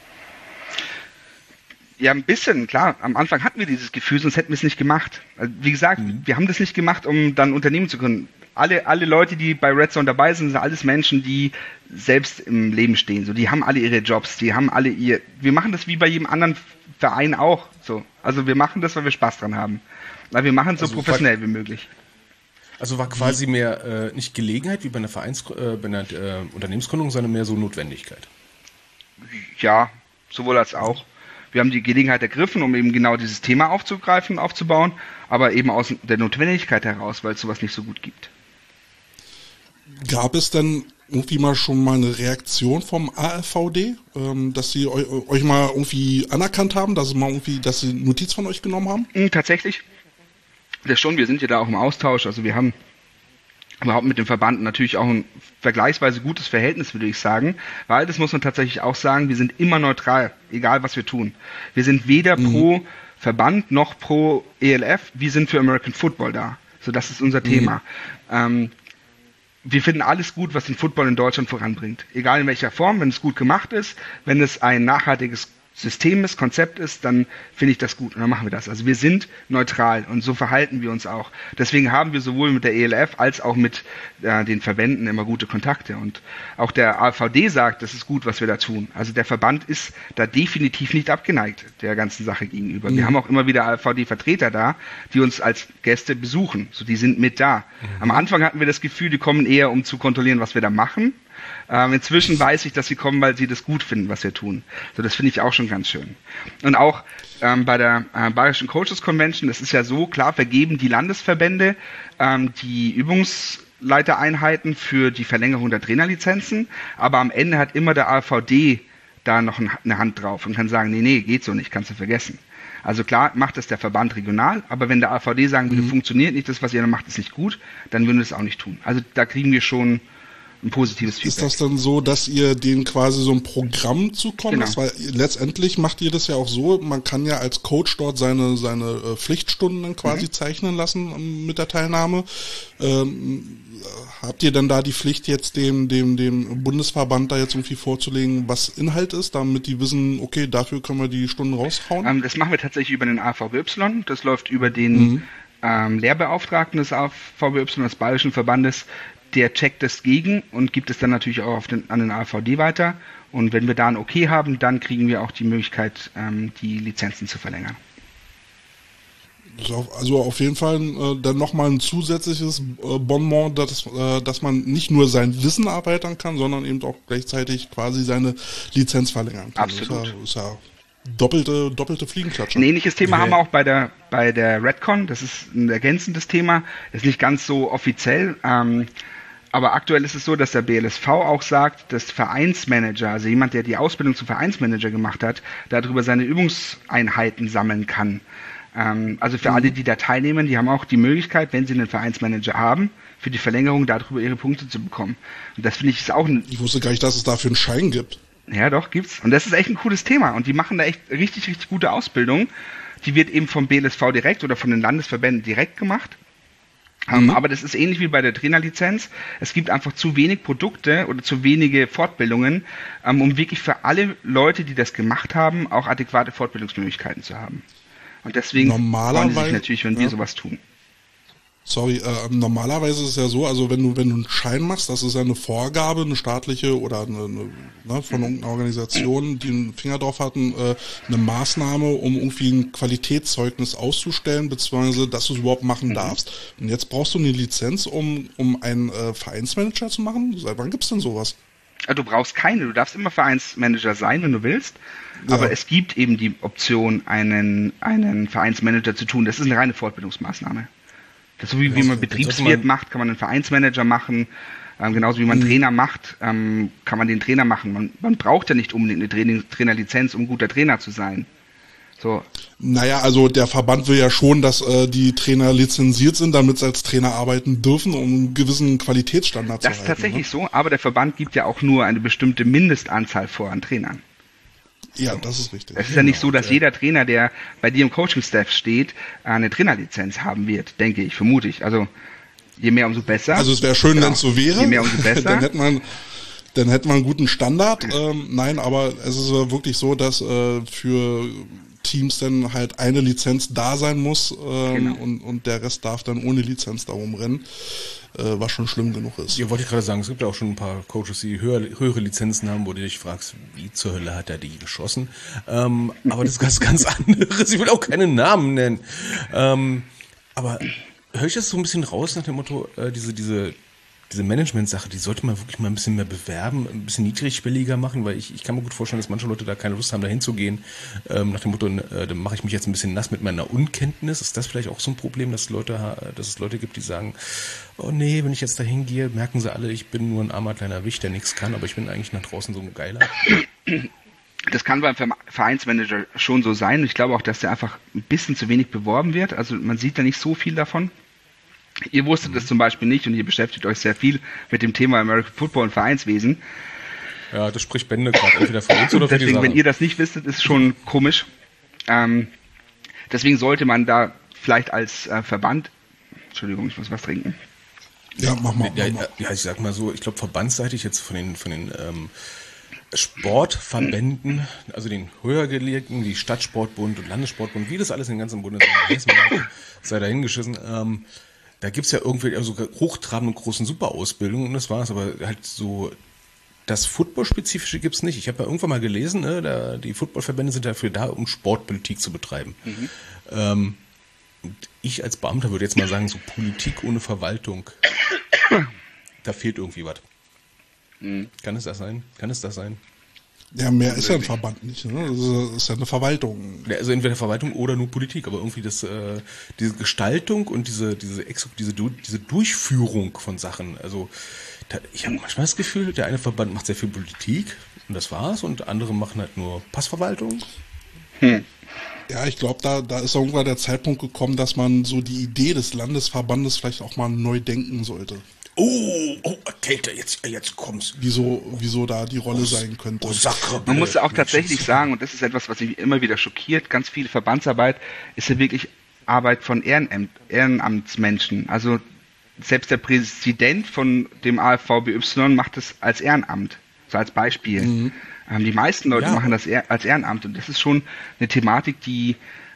Ja, ein bisschen, klar. Am Anfang hatten wir dieses Gefühl, sonst hätten wir es nicht gemacht. Also, wie gesagt, wir haben das nicht gemacht, um dann Unternehmen zu gründen. Alle Leute, die bei Red Zone dabei sind, sind alles Menschen, die selbst im Leben stehen. So, die haben alle ihre Jobs, wir machen das wie bei jedem anderen Verein auch. So. Also wir machen das, weil wir Spaß dran haben. Weil wir machen es so professionell wie möglich. Also war quasi mehr nicht Gelegenheit wie bei einer Unternehmensgründung, sondern mehr so Notwendigkeit. Ja, sowohl als auch. Wir haben die Gelegenheit ergriffen, um eben genau dieses Thema aufzugreifen, aufzubauen, aber eben aus der Notwendigkeit heraus, weil es sowas nicht so gut gibt. Gab es denn irgendwie mal schon mal eine Reaktion vom ARVD, dass sie euch mal irgendwie anerkannt haben, dass sie Notiz von euch genommen haben? Tatsächlich. Das schon, wir sind ja da auch im Austausch, also wir haben überhaupt mit dem Verband natürlich auch ein vergleichsweise gutes Verhältnis, würde ich sagen, weil, das muss man tatsächlich auch sagen, wir sind immer neutral, egal was wir tun. Wir sind weder pro Verband noch pro ELF, wir sind für American Football da. So, das ist unser Thema. Wir finden alles gut, was den Football in Deutschland voranbringt. Egal in welcher Form, wenn es gut gemacht ist, wenn es ein nachhaltiges System ist, Konzept ist, dann finde ich das gut und dann machen wir das. Also wir sind neutral und so verhalten wir uns auch. Deswegen haben wir sowohl mit der ELF als auch mit den Verbänden immer gute Kontakte und auch der AVD sagt, das ist gut, was wir da tun. Also der Verband ist da definitiv nicht abgeneigt der ganzen Sache gegenüber. Wir haben auch immer wieder AVD-Vertreter da, die uns als Gäste besuchen. So, die sind mit da. Am Anfang hatten wir das Gefühl, die kommen eher, um zu kontrollieren, was wir da machen. Inzwischen weiß ich, dass sie kommen, weil sie das gut finden, was wir tun. So, das finde ich auch schon ganz schön. Und auch bei der Bayerischen Coaches Convention, das ist ja so, klar, vergeben die Landesverbände die Übungsleitereinheiten für die Verlängerung der Trainerlizenzen, aber am Ende hat immer der AVD da noch eine Hand drauf und kann sagen, nee, geht so nicht, kannst du vergessen. Also klar, macht das der Verband regional, aber wenn der AVD sagen würde, funktioniert nicht, das, was ihr da macht, ist nicht gut, dann würden wir das auch nicht tun. Also da kriegen wir schon ein positives Feedback. Ist das dann so, dass ihr denen quasi so ein Programm zukommt? Genau. Weil letztendlich macht ihr das ja auch so, man kann ja als Coach dort seine Pflichtstunden dann quasi zeichnen lassen mit der Teilnahme. Habt ihr dann da die Pflicht, jetzt dem Bundesverband da jetzt irgendwie vorzulegen, was Inhalt ist, damit die wissen, okay, dafür können wir die Stunden raushauen? Das machen wir tatsächlich über den AVBY. Das läuft über den Lehrbeauftragten des AVBY, des Bayerischen Verbandes. Der checkt das gegen und gibt es dann natürlich auch an den AVD weiter. Und wenn wir da ein Okay haben, dann kriegen wir auch die Möglichkeit, die Lizenzen zu verlängern. Also auf jeden Fall dann nochmal ein zusätzliches Bonbon, dass man nicht nur sein Wissen erweitern kann, sondern eben auch gleichzeitig quasi seine Lizenz verlängern kann. Absolut. Das ist ja doppelte Fliegenklatsche. Ein ähnliches Thema haben wir auch bei der Redcon. Das ist ein ergänzendes Thema. Das ist nicht ganz so offiziell. Aber aktuell ist es so, dass der BLSV auch sagt, dass Vereinsmanager, also jemand, der die Ausbildung zum Vereinsmanager gemacht hat, darüber seine Übungseinheiten sammeln kann. Also für alle, die da teilnehmen, die haben auch die Möglichkeit, wenn sie einen Vereinsmanager haben, für die Verlängerung darüber ihre Punkte zu bekommen. Und das finde ich ist auch Ich wusste gar nicht, dass es dafür einen Schein gibt. Ja, doch, gibt's. Und das ist echt ein cooles Thema. Und die machen da echt richtig, richtig gute Ausbildung. Die wird eben vom BLSV direkt oder von den Landesverbänden direkt gemacht. Aber das ist ähnlich wie bei der Trainerlizenz. Es gibt einfach zu wenig Produkte oder zu wenige Fortbildungen, um wirklich für alle Leute, die das gemacht haben, auch adäquate Fortbildungsmöglichkeiten zu haben. Und deswegen freuen sie sich natürlich, wenn wir sowas tun. Normalerweise ist es ja so, also wenn du einen Schein machst, das ist ja eine Vorgabe, eine staatliche oder von irgendeiner Organisation, die einen Finger drauf hatten, eine Maßnahme, um irgendwie ein Qualitätszeugnis auszustellen, beziehungsweise dass du es überhaupt machen darfst. Und jetzt brauchst du eine Lizenz, um einen Vereinsmanager zu machen? Seit wann gibt's denn sowas? Du brauchst keine, du darfst immer Vereinsmanager sein, wenn du willst. Ja. Aber es gibt eben die Option, einen Vereinsmanager zu tun. Das ist eine reine Fortbildungsmaßnahme. Das ist so wie man Betriebswirt macht, kann man einen Vereinsmanager machen. Genauso wie man Trainer macht, kann man den Trainer machen. Man braucht ja nicht unbedingt eine Trainerlizenz, um guter Trainer zu sein. So. Naja, also der Verband will ja schon, dass die Trainer lizenziert sind, damit sie als Trainer arbeiten dürfen, um einen gewissen Qualitätsstandard zu halten. Das ist tatsächlich so, aber der Verband gibt ja auch nur eine bestimmte Mindestanzahl vor an Trainern. Ja, das ist richtig. Es ist ja nicht so, dass jeder Trainer, der bei dir im Coaching-Staff steht, eine Trainerlizenz haben wird, denke ich, vermute ich. Also je mehr, umso besser. Also es wäre schön, wenn es so wäre. Je mehr, umso besser. Dann hätte man einen guten Standard. Nein, aber es ist wirklich so, dass für Teams dann halt eine Lizenz da sein muss und der Rest darf dann ohne Lizenz darum rennen, was schon schlimm genug ist. Ja, wollte ich gerade sagen, es gibt ja auch schon ein paar Coaches, die höhere Lizenzen haben, wo du dich fragst, wie zur Hölle hat er die geschossen? Aber das ist ganz anderes. Ich will auch keinen Namen nennen. Aber höre ich das so ein bisschen raus nach dem Motto, diese Management-Sache, die sollte man wirklich mal ein bisschen mehr bewerben, ein bisschen niedrigschwelliger machen, weil ich kann mir gut vorstellen, dass manche Leute da keine Lust haben, da hinzugehen, nach dem Motto, dann mache ich mich jetzt ein bisschen nass mit meiner Unkenntnis. Ist das vielleicht auch so ein Problem, dass es Leute gibt, die sagen, oh nee, wenn ich jetzt da hingehe, merken sie alle, ich bin nur ein armer kleiner Wicht, der nichts kann, aber ich bin eigentlich nach draußen so ein Geiler. Das kann beim Vereinsmanager schon so sein. Ich glaube auch, dass der einfach ein bisschen zu wenig beworben wird. Also man sieht da nicht so viel davon. Ihr wusstet das zum Beispiel nicht und ihr beschäftigt euch sehr viel mit dem Thema American Football und Vereinswesen. Ja, das spricht Bände gerade, entweder für uns oder für die Deswegen, Sache. wenn ihr das nicht wisstet, ist schon komisch. Deswegen sollte man da vielleicht als Verband, Entschuldigung, ich muss was trinken. Ja, mach mal. Ja, ich sag mal so, ich glaube verbandsseitig jetzt von den Sportverbänden, also den höhergelegten, wie Stadtsportbund und Landessportbund, wie das alles in den ganzen Bundesländern heißt, sei dahingeschissen, da gibt's ja irgendwie also hochtrabende großen Superausbildungen und das war's, aber halt so das Football-Spezifische gibt's nicht. Ich habe ja irgendwann mal gelesen, ne, die Footballverbände sind dafür da, um Sportpolitik zu betreiben. Und ich als Beamter würde jetzt mal sagen, so Politik ohne Verwaltung, da fehlt irgendwie was. Kann es das sein? Ja, mehr ist ja ein Verband nicht, ne? Das ist ja eine Verwaltung. Ja, also entweder Verwaltung oder nur Politik, aber irgendwie diese Gestaltung und diese Durchführung von Sachen, also ich habe manchmal das Gefühl, der eine Verband macht sehr viel Politik und das war's und andere machen halt nur Passverwaltung. Ja, ich glaube, da ist irgendwann der Zeitpunkt gekommen, dass man so die Idee des Landesverbandes vielleicht auch mal neu denken sollte. Oh, Kälte, jetzt kommst. Wieso da die Rolle sein könnte. Man muss auch tatsächlich sagen, und das ist etwas, was mich immer wieder schockiert, ganz viel Verbandsarbeit ist ja wirklich Arbeit von Ehrenamtsmenschen. Also selbst der Präsident von dem AFVBY macht es als Ehrenamt, so als Beispiel. Die meisten Leute machen das als Ehrenamt und das ist schon eine Thematik, die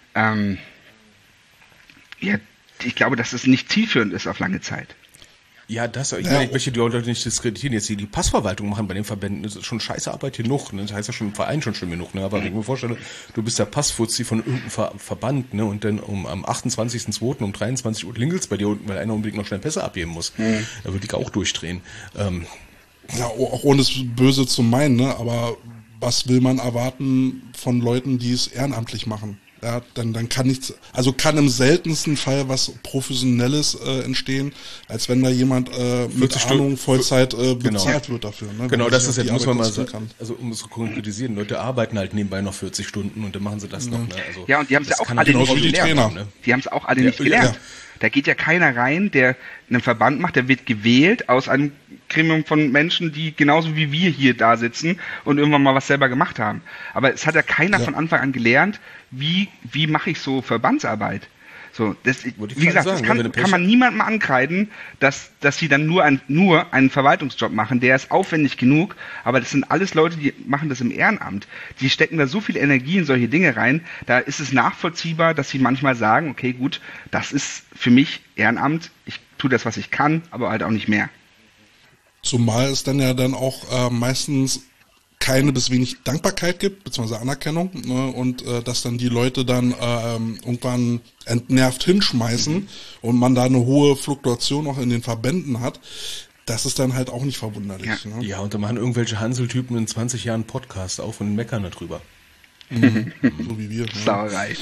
ich glaube, dass es nicht zielführend ist auf lange Zeit. Ja, ich möchte die Leute nicht diskreditieren. Jetzt die Passverwaltung machen bei den Verbänden, das ist schon scheiße Arbeit genug. Ne? Das heißt ja schon im Verein schon schlimm genug. Ne? Aber wenn ich mir vorstelle, du bist der Passfuzzi von irgendeinem Verband, ne? Und dann am 28.02. um 23 Uhr klingelt bei dir unten, weil einer unbedingt noch schnell Pässe abgeben muss. Da würde ich auch durchdrehen. Ja, auch ohne es böse zu meinen, ne? Aber was will man erwarten von Leuten, die es ehrenamtlich machen? Ja, dann kann nichts, also kann im seltensten Fall was Professionelles entstehen, als wenn da jemand mit Ahnung Vollzeit bezahlt wird dafür. Ne? Genau, das ist jetzt, muss man mal sagen, also um es zu konkretisieren, Leute arbeiten halt nebenbei noch 40 Stunden und dann machen sie das noch. Ne? Also, ja, und die haben es ja auch alle nicht gelernt. Ne? Die haben es auch alle nicht gelernt. Ja. Da geht ja keiner rein, der einen Verband macht, der wird gewählt aus einem Gremium von Menschen, die genauso wie wir hier da sitzen und irgendwann mal was selber gemacht haben. Aber es hat ja keiner von Anfang an gelernt, wie mache ich so Verbandsarbeit. So, wie gesagt, das kann man niemandem ankreiden, dass sie dann nur einen Verwaltungsjob machen. Der ist aufwendig genug, aber das sind alles Leute, die machen das im Ehrenamt. Die stecken da so viel Energie in solche Dinge rein, da ist es nachvollziehbar, dass sie manchmal sagen, okay, gut, das ist für mich Ehrenamt, ich tue das, was ich kann, aber halt auch nicht mehr. Zumal es dann ja dann auch meistens keine bis wenig Dankbarkeit gibt, beziehungsweise Anerkennung, ne, und dass dann die Leute dann irgendwann entnervt hinschmeißen und man da eine hohe Fluktuation auch in den Verbänden hat, das ist dann halt auch nicht verwunderlich. Ja, ne? Ja, und da machen irgendwelche Hanseltypen in 20 Jahren Podcast auf und meckern darüber. So wie wir. Sauerei.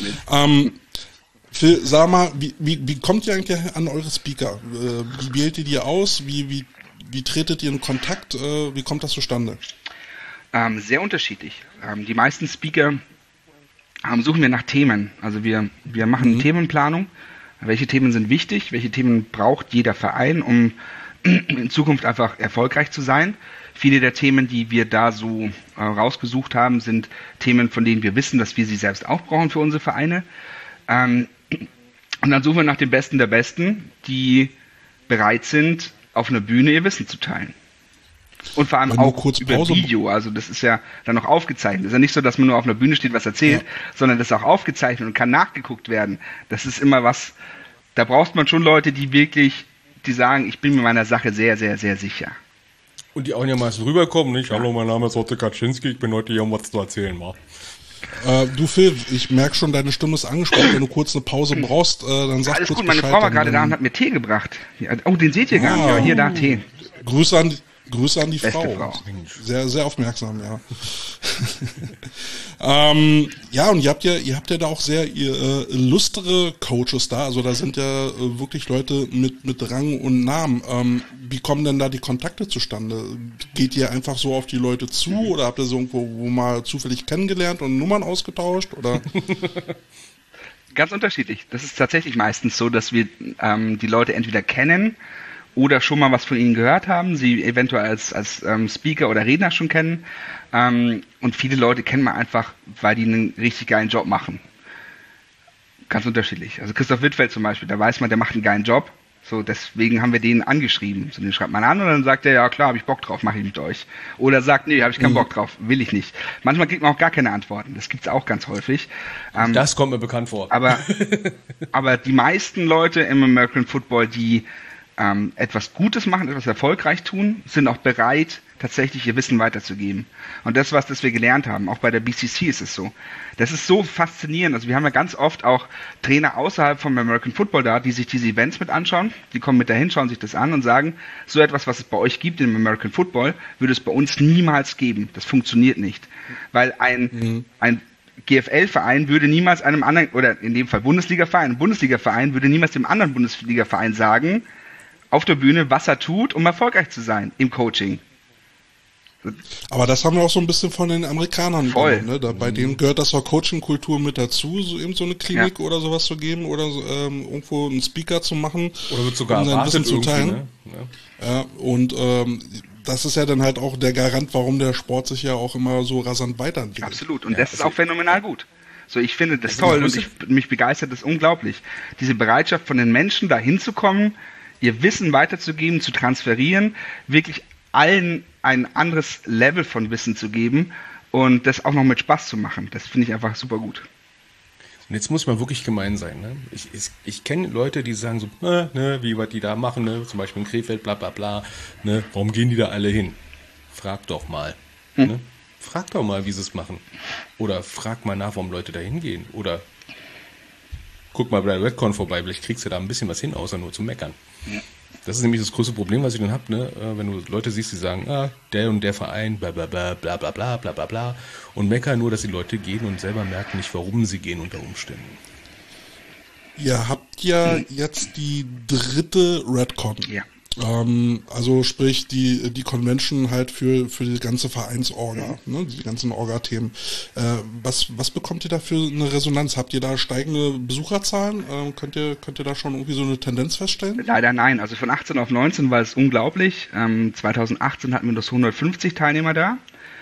Phil, sag mal, wie kommt ihr eigentlich an eure Speaker? Wie wählt ihr die aus? Wie tretet ihr in Kontakt? Wie kommt das zustande? Sehr unterschiedlich. Die meisten Speaker suchen wir nach Themen. Also wir machen Themenplanung. Welche Themen sind wichtig? Welche Themen braucht jeder Verein, um in Zukunft einfach erfolgreich zu sein? Viele der Themen, die wir da so rausgesucht haben, sind Themen, von denen wir wissen, dass wir sie selbst auch brauchen für unsere Vereine. Und dann suchen wir nach den Besten der Besten, die bereit sind, auf einer Bühne ihr Wissen zu teilen. Und vor allem auch über Video, also das ist ja dann noch aufgezeichnet. Es ist ja nicht so, dass man nur auf einer Bühne steht, was erzählt, sondern das ist auch aufgezeichnet und kann nachgeguckt werden. Das ist immer was, da braucht man schon Leute, die sagen, ich bin mir meiner Sache sehr, sehr, sehr sicher. Und die auch einigermaßen rüberkommen, nicht? Ja. Hallo, mein Name ist Otto Kaczynski, ich bin heute hier, um was zu erzählen, wa? Du Phil, ich merke schon, deine Stimme ist angesprochen. Wenn du kurz eine Pause brauchst, dann sag alles kurz gut, meine Frau war gerade da und hat mir Tee gebracht. Oh, den seht ihr gar nicht, aber hier, da, Tee. Grüße an die Frau. Frau. Sehr, sehr aufmerksam, ja. Ja, und ihr habt ja da auch sehr illustre Coaches da. Also da sind ja wirklich Leute mit Rang und Namen. Wie kommen denn da die Kontakte zustande? Geht ihr einfach so auf die Leute zu oder habt ihr so irgendwo mal zufällig kennengelernt und Nummern ausgetauscht? Oder? Ganz unterschiedlich. Das ist tatsächlich meistens so, dass wir die Leute entweder kennen oder schon mal was von ihnen gehört haben, sie eventuell als Speaker oder Redner schon kennen. Und viele Leute kennen wir einfach, weil die einen richtig geilen Job machen. Ganz unterschiedlich. Also Christoph Wittfeld zum Beispiel, da weiß man, der macht einen geilen Job. So, deswegen haben wir den angeschrieben. So, den schreibt man an und dann sagt er, ja klar, habe ich Bock drauf, mache ich mit euch. Oder sagt, nee, habe ich keinen Bock drauf, will ich nicht. Manchmal kriegt man auch gar keine Antworten. Das gibt's auch ganz häufig. Das kommt mir bekannt vor. Aber die meisten Leute im American Football, die etwas Gutes machen, etwas erfolgreich tun, sind auch bereit, tatsächlich ihr Wissen weiterzugeben. Und das, was wir gelernt haben, auch bei der BCC ist es so. Das ist so faszinierend. Also wir haben ja ganz oft auch Trainer außerhalb vom American Football da, die sich diese Events mit anschauen. Die kommen mit dahin, schauen sich das an und sagen, so etwas, was es bei euch gibt im American Football, würde es bei uns niemals geben. Das funktioniert nicht. Weil ein GFL-Verein würde niemals einem anderen, oder in dem Fall Bundesliga-Verein, ein Bundesliga-Verein würde niemals dem anderen Bundesliga-Verein sagen, auf der Bühne, was er tut, um erfolgreich zu sein im Coaching. Aber das haben wir auch so ein bisschen von den Amerikanern Voll. Übernommen, ne? Bei denen gehört das auch Coaching-Kultur mit dazu, so eben so eine Klinik oder sowas zu geben oder irgendwo einen Speaker zu machen. Oder wird sogar um sein Wissen zu teilen. Ne? Ja, und das ist ja dann halt auch der Garant, warum der Sport sich ja auch immer so rasant weiterentwickelt. Absolut. Und das ist auch phänomenal gut. So, ich finde das toll und mich begeistert das unglaublich. Diese Bereitschaft von den Menschen, da hinzukommen, ihr Wissen weiterzugeben, zu transferieren, wirklich allen ein anderes Level von Wissen zu geben und das auch noch mit Spaß zu machen. Das finde ich einfach super gut. Und jetzt muss man wirklich gemein sein. Ne? Ich kenne Leute, die sagen so, wie was die da machen, ne? Zum Beispiel in Krefeld, bla bla bla. Ne? Warum gehen die da alle hin? Frag doch mal. Ne? Frag doch mal, wie sie es machen. Oder frag mal nach, warum Leute da hingehen. Oder guck mal bei der Redcon vorbei, vielleicht kriegst du da ein bisschen was hin, außer nur zu meckern. Ja. Das ist nämlich das größte Problem, was ich dann habe, ne? Wenn du Leute siehst, die sagen, der und der Verein, bla bla bla bla bla bla bla bla bla und meckern nur, dass die Leute gehen und selber merken nicht, warum sie gehen unter Umständen. Ihr habt ja jetzt die 3. Redcon. Ja. Also sprich die Convention halt für die ganze Vereinsorga, ne, die ganzen Orga-Themen. Was bekommt ihr da für eine Resonanz? Habt ihr da steigende Besucherzahlen? Könnt ihr da schon irgendwie so eine Tendenz feststellen? Leider nein. Also von 18 auf 19 war es unglaublich. 2018 hatten wir das 150 Teilnehmer da.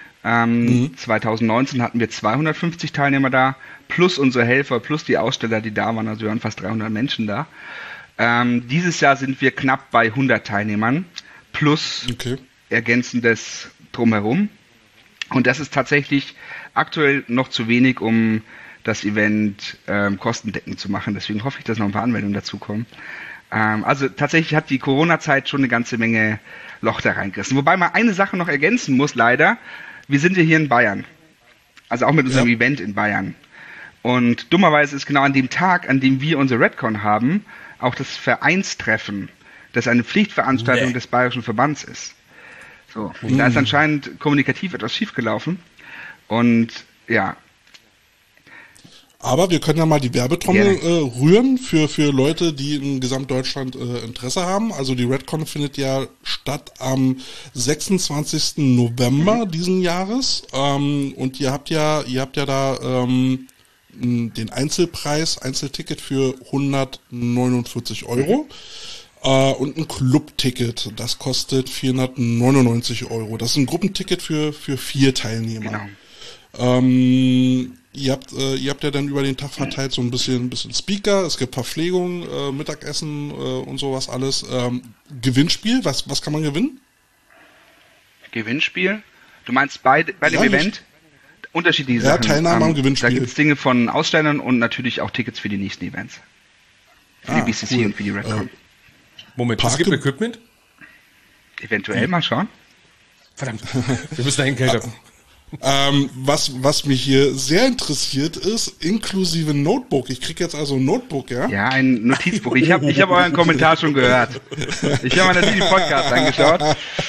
2019 hatten wir 250 Teilnehmer da, plus unsere Helfer, plus die Aussteller, die da waren. Also wir waren fast 300 Menschen da. Dieses Jahr sind wir knapp bei 100 Teilnehmern plus Ergänzendes drumherum. Und das ist tatsächlich aktuell noch zu wenig, um das Event kostendeckend zu machen. Deswegen hoffe ich, dass noch ein paar Anmeldungen dazukommen. Also tatsächlich hat die Corona-Zeit schon eine ganze Menge Loch da reingerissen. Wobei man eine Sache noch ergänzen muss, leider. Wir sind ja hier in Bayern. Also auch mit unserem Event in Bayern. Und dummerweise ist genau an dem Tag, an dem wir unsere Redcon haben, auch das Vereinstreffen, das eine Pflichtveranstaltung des Bayerischen Verbands ist. So, da ist anscheinend kommunikativ etwas schiefgelaufen. Und ja. Aber wir können ja mal die Werbetrommel rühren für Leute, die in Gesamtdeutschland Interesse haben. Also die Redcon findet ja statt am 26. November diesen Jahres. Und ihr habt ja da den Einzelticket für 149 €. Und ein Clubticket, das kostet 499 €. Das ist ein Gruppenticket für 4 Teilnehmer. Genau. Ihr habt ja dann über den Tag verteilt so ein bisschen Speaker, es gibt Verpflegung, Mittagessen und sowas alles. Gewinnspiel, was kann man gewinnen? Gewinnspiel? Du meinst bei dem Event? Unterschiedliche Sachen. Teilnahme am Gewinnspiel. Da gibt es Dinge von Ausstellern und natürlich auch Tickets für die nächsten Events. Für die BCC und für die Redcon. Moment, es gibt Equipment? Eventuell, mal schauen. Verdammt, wir müssen dahin, Kälte. Was mich hier sehr interessiert ist, inklusive Notebook. Ich krieg jetzt also ein Notebook, ja? Ja, ein Notizbuch. Ich hab euren Kommentar schon gehört. Ich habe mir natürlich die Podcasts angeschaut.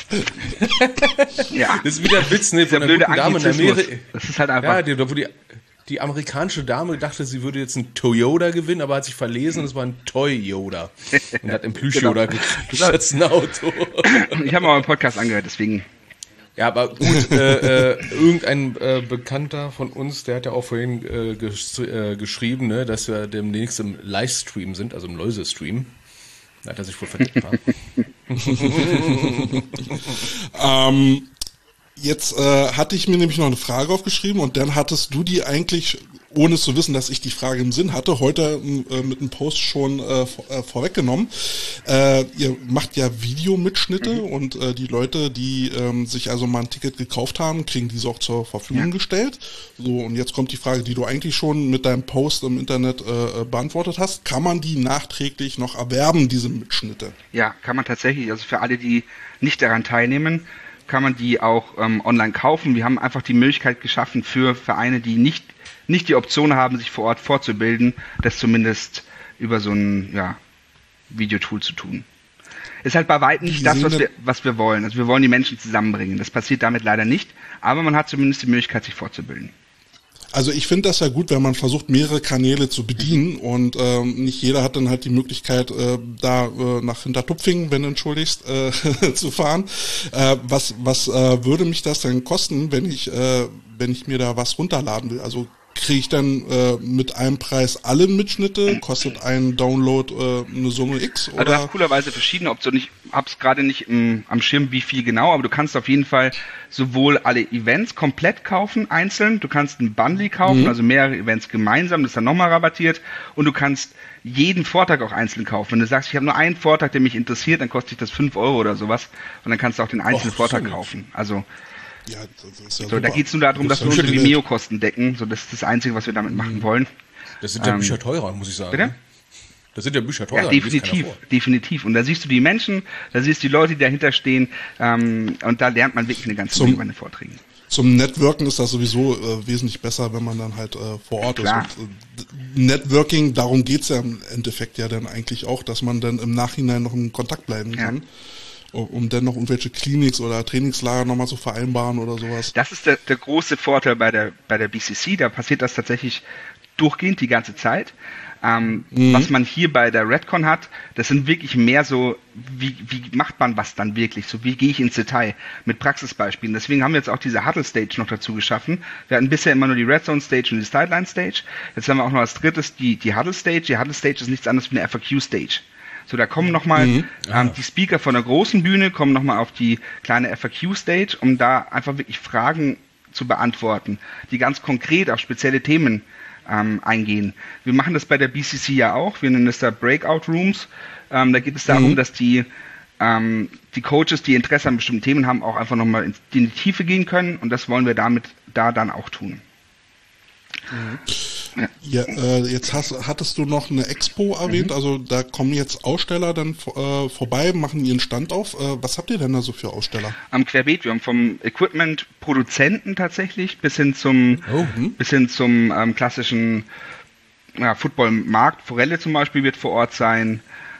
Ja. Das ist wieder ein Witz, ne? Von der guten Dame in Amerika. Das ist halt einfach. Ja, wo die amerikanische Dame dachte, sie würde jetzt ein Toyota gewinnen, aber hat sich verlesen und es war ein Toy-Yoda. Und hat im Plüsch-Yoda statt ein Auto. Ich habe mir euren Podcast angehört, deswegen. Ja, aber gut, irgendein Bekannter von uns, der hat ja auch vorhin geschrieben, ne, dass wir demnächst im Livestream sind, also im Läuse-Stream. Da hat er sich wohl verdient. Jetzt hatte ich mir nämlich noch eine Frage aufgeschrieben und dann hattest du die eigentlich, ohne zu wissen, dass ich die Frage im Sinn hatte, heute mit einem Post schon vorweggenommen. Ihr macht ja Videomitschnitte und die Leute, die sich also mal ein Ticket gekauft haben, kriegen diese auch zur Verfügung gestellt. So, und jetzt kommt die Frage, die du eigentlich schon mit deinem Post im Internet beantwortet hast. Kann man die nachträglich noch erwerben, diese Mitschnitte? Ja, kann man tatsächlich. Also für alle, die nicht daran teilnehmen, kann man die auch online kaufen. Wir haben einfach die Möglichkeit geschaffen für Vereine, die nicht die Option haben, sich vor Ort fortzubilden, das zumindest über so ein Videotool zu tun. Ist halt bei weitem nicht das, was wir wollen. Also wir wollen die Menschen zusammenbringen. Das passiert damit leider nicht, aber man hat zumindest die Möglichkeit, sich fortzubilden. Also ich finde das ja gut, wenn man versucht, mehrere Kanäle zu bedienen und nicht jeder hat dann halt die Möglichkeit, nach Hintertupfingen, wenn du entschuldigst, zu fahren. Was würde mich das denn kosten, wenn ich mir da was runterladen will? Also kriege ich dann mit einem Preis alle Mitschnitte? Kostet ein Download eine Summe X? Oder? Also du hast coolerweise verschiedene Optionen. Ich habe es gerade nicht am Schirm, wie viel genau, aber du kannst auf jeden Fall sowohl alle Events komplett kaufen, einzeln. Du kannst ein Bundle kaufen, also mehrere Events gemeinsam, das ist dann nochmal rabattiert. Und du kannst jeden Vortrag auch einzeln kaufen. Wenn du sagst, ich habe nur einen Vortrag, der mich interessiert, dann kostet das 5 € oder sowas. Und dann kannst du auch den einzelnen Vortrag kaufen. Also ja, das ist ja so, da geht es nur darum, dass wir unsere Vimeo-Kosten decken. So, das ist das Einzige, was wir damit machen wollen. Das sind ja Bücher teurer, muss ich sagen. Bitte? Das sind ja Bücher teurer. Ja, definitiv. Und da siehst du die Menschen, da siehst du die Leute, die dahinter stehen. Und da lernt man wirklich eine ganze Menge bei den Vorträgen. Zum Networken ist das sowieso wesentlich besser, wenn man dann halt vor Ort ist. Und, Networking, darum geht's ja im Endeffekt ja dann eigentlich auch, dass man dann im Nachhinein noch in Kontakt bleiben kann. Um dann noch irgendwelche Clinics oder Trainingslager nochmal zu vereinbaren oder sowas. Das ist der große Vorteil bei der BCC, da passiert das tatsächlich durchgehend die ganze Zeit. Was man hier bei der Redcon hat, das sind wirklich mehr so, wie macht man was dann wirklich, so wie gehe ich ins Detail mit Praxisbeispielen. Deswegen haben wir jetzt auch diese Huddle Stage noch dazu geschaffen. Wir hatten bisher immer nur die Red Zone Stage und die Sideline Stage. Jetzt haben wir auch noch als drittes die Huddle Stage. Die Huddle Stage ist nichts anderes wie eine FAQ Stage. So, da kommen nochmal die Speaker von der großen Bühne, kommen nochmal auf die kleine FAQ-Stage, um da einfach wirklich Fragen zu beantworten, die ganz konkret auf spezielle Themen eingehen. Wir machen das bei der BCC ja auch, wir nennen das da Breakout Rooms. Da geht es darum, dass die Coaches, die Interesse an bestimmten Themen haben, auch einfach nochmal in die Tiefe gehen können und das wollen wir da dann auch tun. Ja, jetzt hattest du noch eine Expo erwähnt, also da kommen jetzt Aussteller dann vorbei, machen ihren Stand auf. Was habt ihr denn da so für Aussteller? Am Querbeet, wir haben vom Equipment-Produzenten tatsächlich bis hin zum klassischen Football-Markt. Forelle zum Beispiel wird vor Ort sein.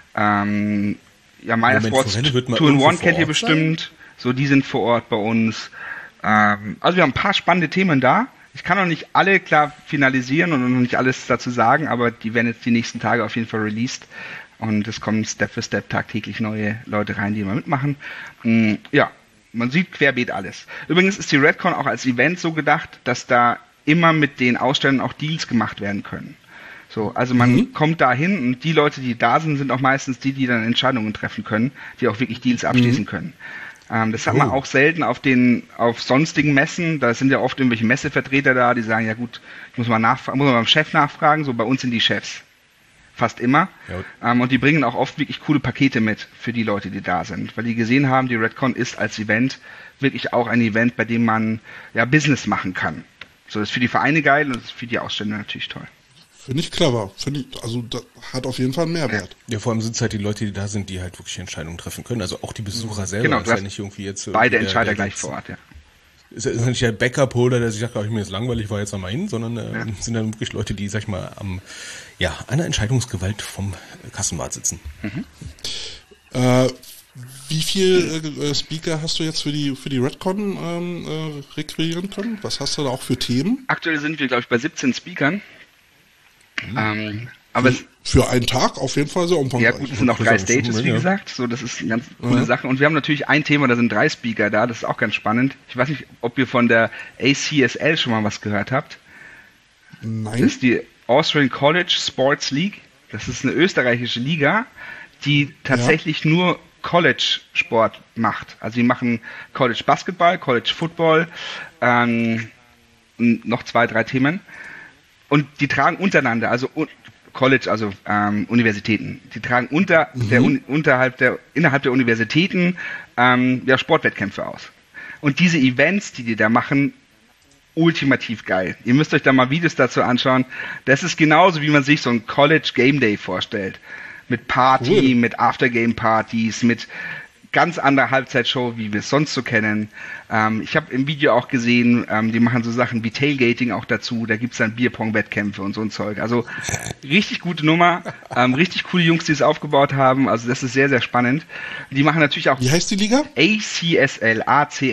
Meyer Sports 2-in-1 kennt ihr bestimmt. So, die sind vor Ort bei uns. Also wir haben ein paar spannende Themen da. Ich kann noch nicht alle klar finalisieren und noch nicht alles dazu sagen, aber die werden jetzt die nächsten Tage auf jeden Fall released und es kommen Step für Step tagtäglich neue Leute rein, die mal mitmachen. Ja, man sieht querbeet alles. Übrigens ist die Redcon auch als Event so gedacht, dass da immer mit den Ausstellern auch Deals gemacht werden können. So, also man kommt da hin und die Leute, die da sind, sind auch meistens die dann Entscheidungen treffen können, die auch wirklich Deals abschließen können. Das hat man auch selten auf sonstigen Messen. Da sind ja oft irgendwelche Messevertreter da, die sagen, ja gut, ich muss mal beim Chef nachfragen. So, bei uns sind die Chefs. Fast immer. Ja. Und die bringen auch oft wirklich coole Pakete mit für die Leute, die da sind. Weil die gesehen haben, die Redcon ist als Event wirklich auch ein Event, bei dem man Business machen kann. So, das ist für die Vereine geil und das ist für die Aussteller natürlich toll. Finde ich clever. Also das hat auf jeden Fall einen Mehrwert. Ja, vor allem sind es halt die Leute, die da sind, die halt wirklich Entscheidungen treffen können. Also auch die Besucher selber. Genau, ist ja nicht irgendwie jetzt beide Entscheider gleich vor Ort, ja. Ist ja nicht der Backup-Holder, der sich sagt, ich mir jetzt langweilig, war jetzt noch mal hin, sondern sind dann wirklich Leute, die, sag ich mal, einer Entscheidungsgewalt vom Kassenwart sitzen. Wie viel Speaker hast du jetzt für die Redcon requirieren können? Was hast du da auch für Themen? Aktuell sind wir, glaube ich, bei 17 Speakern. Aber für einen Tag auf jeden Fall sehr umfangreich. Ja gut, es sind auch 3 Stages, wie gesagt. So, das ist eine ganz coole Sache. Und wir haben natürlich ein Thema, da sind 3 Speaker da. Das ist auch ganz spannend. Ich weiß nicht, ob ihr von der ACSL schon mal was gehört habt. Nein. Das ist die Austrian College Sports League. Das ist eine österreichische Liga, die tatsächlich nur College-Sport macht. Also die machen College-Basketball, College-Football, noch 2, 3 Themen. Und die tragen untereinander, also College, also Universitäten. Die tragen innerhalb der Universitäten Sportwettkämpfe aus. Und diese Events, die da machen, ultimativ geil. Ihr müsst euch da mal Videos dazu anschauen. Das ist genauso, wie man sich so ein College Game Day vorstellt. Mit Party, mit Aftergame-Partys, mit ganz anderer Halbzeitshow, wie wir es sonst so kennen. Ich habe im Video auch gesehen, die machen so Sachen wie Tailgating auch dazu. Da gibt's dann Bierpong-Wettkämpfe und so ein Zeug. Also richtig gute Nummer. Richtig coole Jungs, die es aufgebaut haben. Also das ist sehr, sehr spannend. Die machen natürlich auch... Wie heißt die Liga? ACSL.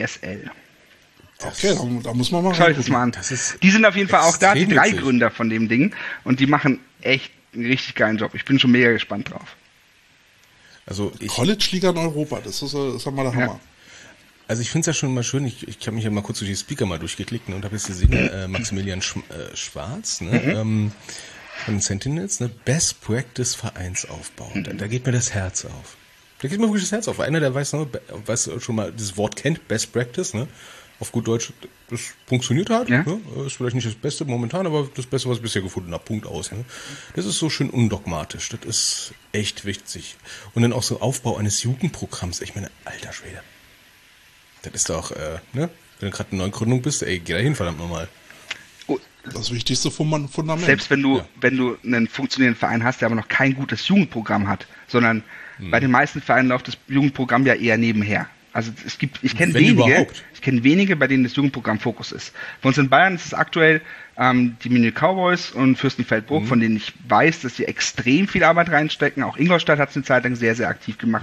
Okay, da muss man mal Schau euch das mal an. Die sind auf jeden Fall auch da, die 3 Gründer von dem Ding. Und die machen echt einen richtig geilen Job. Ich bin schon mega gespannt drauf. Also College-Liga in Europa, das ist mal der Hammer. Ja. Also ich finde es ja schon mal schön, ich habe mich ja mal kurz durch die Speaker mal durchgeklickt und habe jetzt gesehen, Maximilian Schwarz, ne, von Sentinels, ne, Best Practice Vereinsaufbau. Da geht mir das Herz auf. Da geht mir wirklich das Herz auf. Einer, der weiß schon mal dieses Wort kennt, Best Practice, ne? Auf gut Deutsch, das funktioniert halt. Ja. Ne? Ist vielleicht nicht das Beste momentan, aber das Beste, was ich bisher gefunden habe. Punkt aus. Ne? Das ist so schön undogmatisch. Das ist echt wichtig. Und dann auch so Aufbau eines Jugendprogramms. Ich meine, alter Schwede. Das ist doch, ne? Wenn du gerade in Neugründung bist, ey, geh da hin, verdammt nochmal. Das wichtigste Fundament. Selbst wenn du einen funktionierenden Verein hast, der aber noch kein gutes Jugendprogramm hat, sondern bei den meisten Vereinen läuft das Jugendprogramm ja eher nebenher. Also ich kenne wenige, bei denen das Jugendprogramm Fokus ist. Bei uns in Bayern ist es aktuell die Munich Cowboys und Fürstenfeldbruck, von denen ich weiß, dass sie extrem viel Arbeit reinstecken. Auch Ingolstadt hat es eine Zeit lang sehr, sehr aktiv gemacht.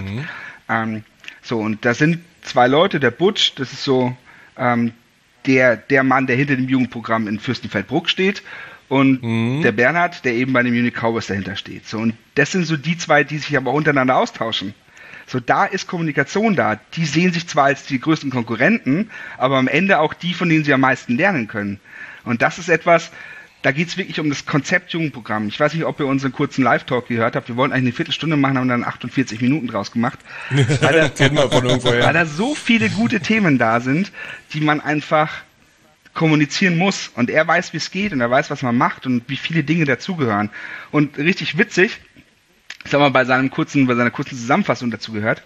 Und da sind 2 Leute, der Butch, das ist so der Mann, der hinter dem Jugendprogramm in Fürstenfeldbruck steht, und der Bernhard, der eben bei den Munich Cowboys dahinter steht. So, und das sind so die 2, die sich aber untereinander austauschen. So, da ist Kommunikation da. Die sehen sich zwar als die größten Konkurrenten, aber am Ende auch die, von denen sie am meisten lernen können. Und das ist etwas, da geht es wirklich um das Konzept Jugendprogramm. Ich weiß nicht, ob ihr unseren kurzen Live-Talk gehört habt. Wir wollten eigentlich eine Viertelstunde machen, haben dann 48 Minuten draus gemacht. Weil da so viele gute Themen da sind, die man einfach kommunizieren muss. Und er weiß, wie es geht, und er weiß, was man macht und wie viele Dinge dazugehören. Und richtig witzig, das haben wir bei seiner kurzen Zusammenfassung dazu gehört.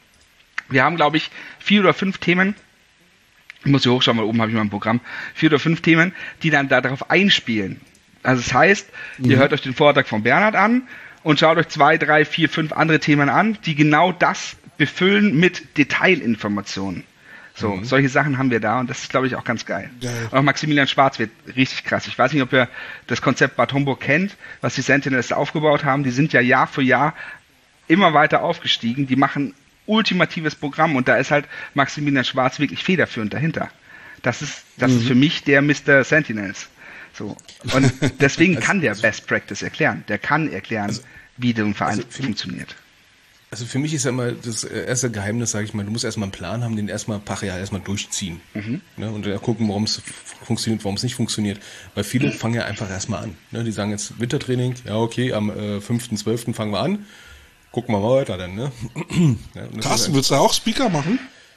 Wir haben, glaube ich, 4 oder 5 Themen. Ich muss hier hochschauen, weil oben habe ich mal ein Programm. 4 oder 5 Themen, die dann darauf einspielen. Also das heißt, ihr hört euch den Vortrag von Bernhard an und schaut euch 2, 3, 4, 5 andere Themen an, die genau das befüllen mit Detailinformationen. So, solche Sachen haben wir da, und das ist, glaube ich, auch ganz geil. Und auch Maximilian Schwarz wird richtig krass. Ich weiß nicht, ob ihr das Konzept Bad Homburg kennt, was die Sentinels aufgebaut haben. Die sind ja Jahr für Jahr immer weiter aufgestiegen. Die machen ultimatives Programm, und da ist halt Maximilian Schwarz wirklich federführend dahinter. Das ist für mich der Mr. Sentinels. So. Und deswegen kann der Best Practice erklären. Der kann erklären, wie der Verein funktioniert. Also für mich ist ja immer das erste Geheimnis, sage ich mal, du musst erstmal einen Plan haben, den erstmal ein paar Jahre erstmal durchziehen. Ne, und dann gucken, warum es funktioniert, warum es nicht funktioniert. Weil viele fangen ja einfach erstmal an. Ne, die sagen jetzt Wintertraining, ja okay, am 5.12. fangen wir an. Gucken wir mal weiter dann. Ne? Ja, Carsten, willst du auch Speaker machen?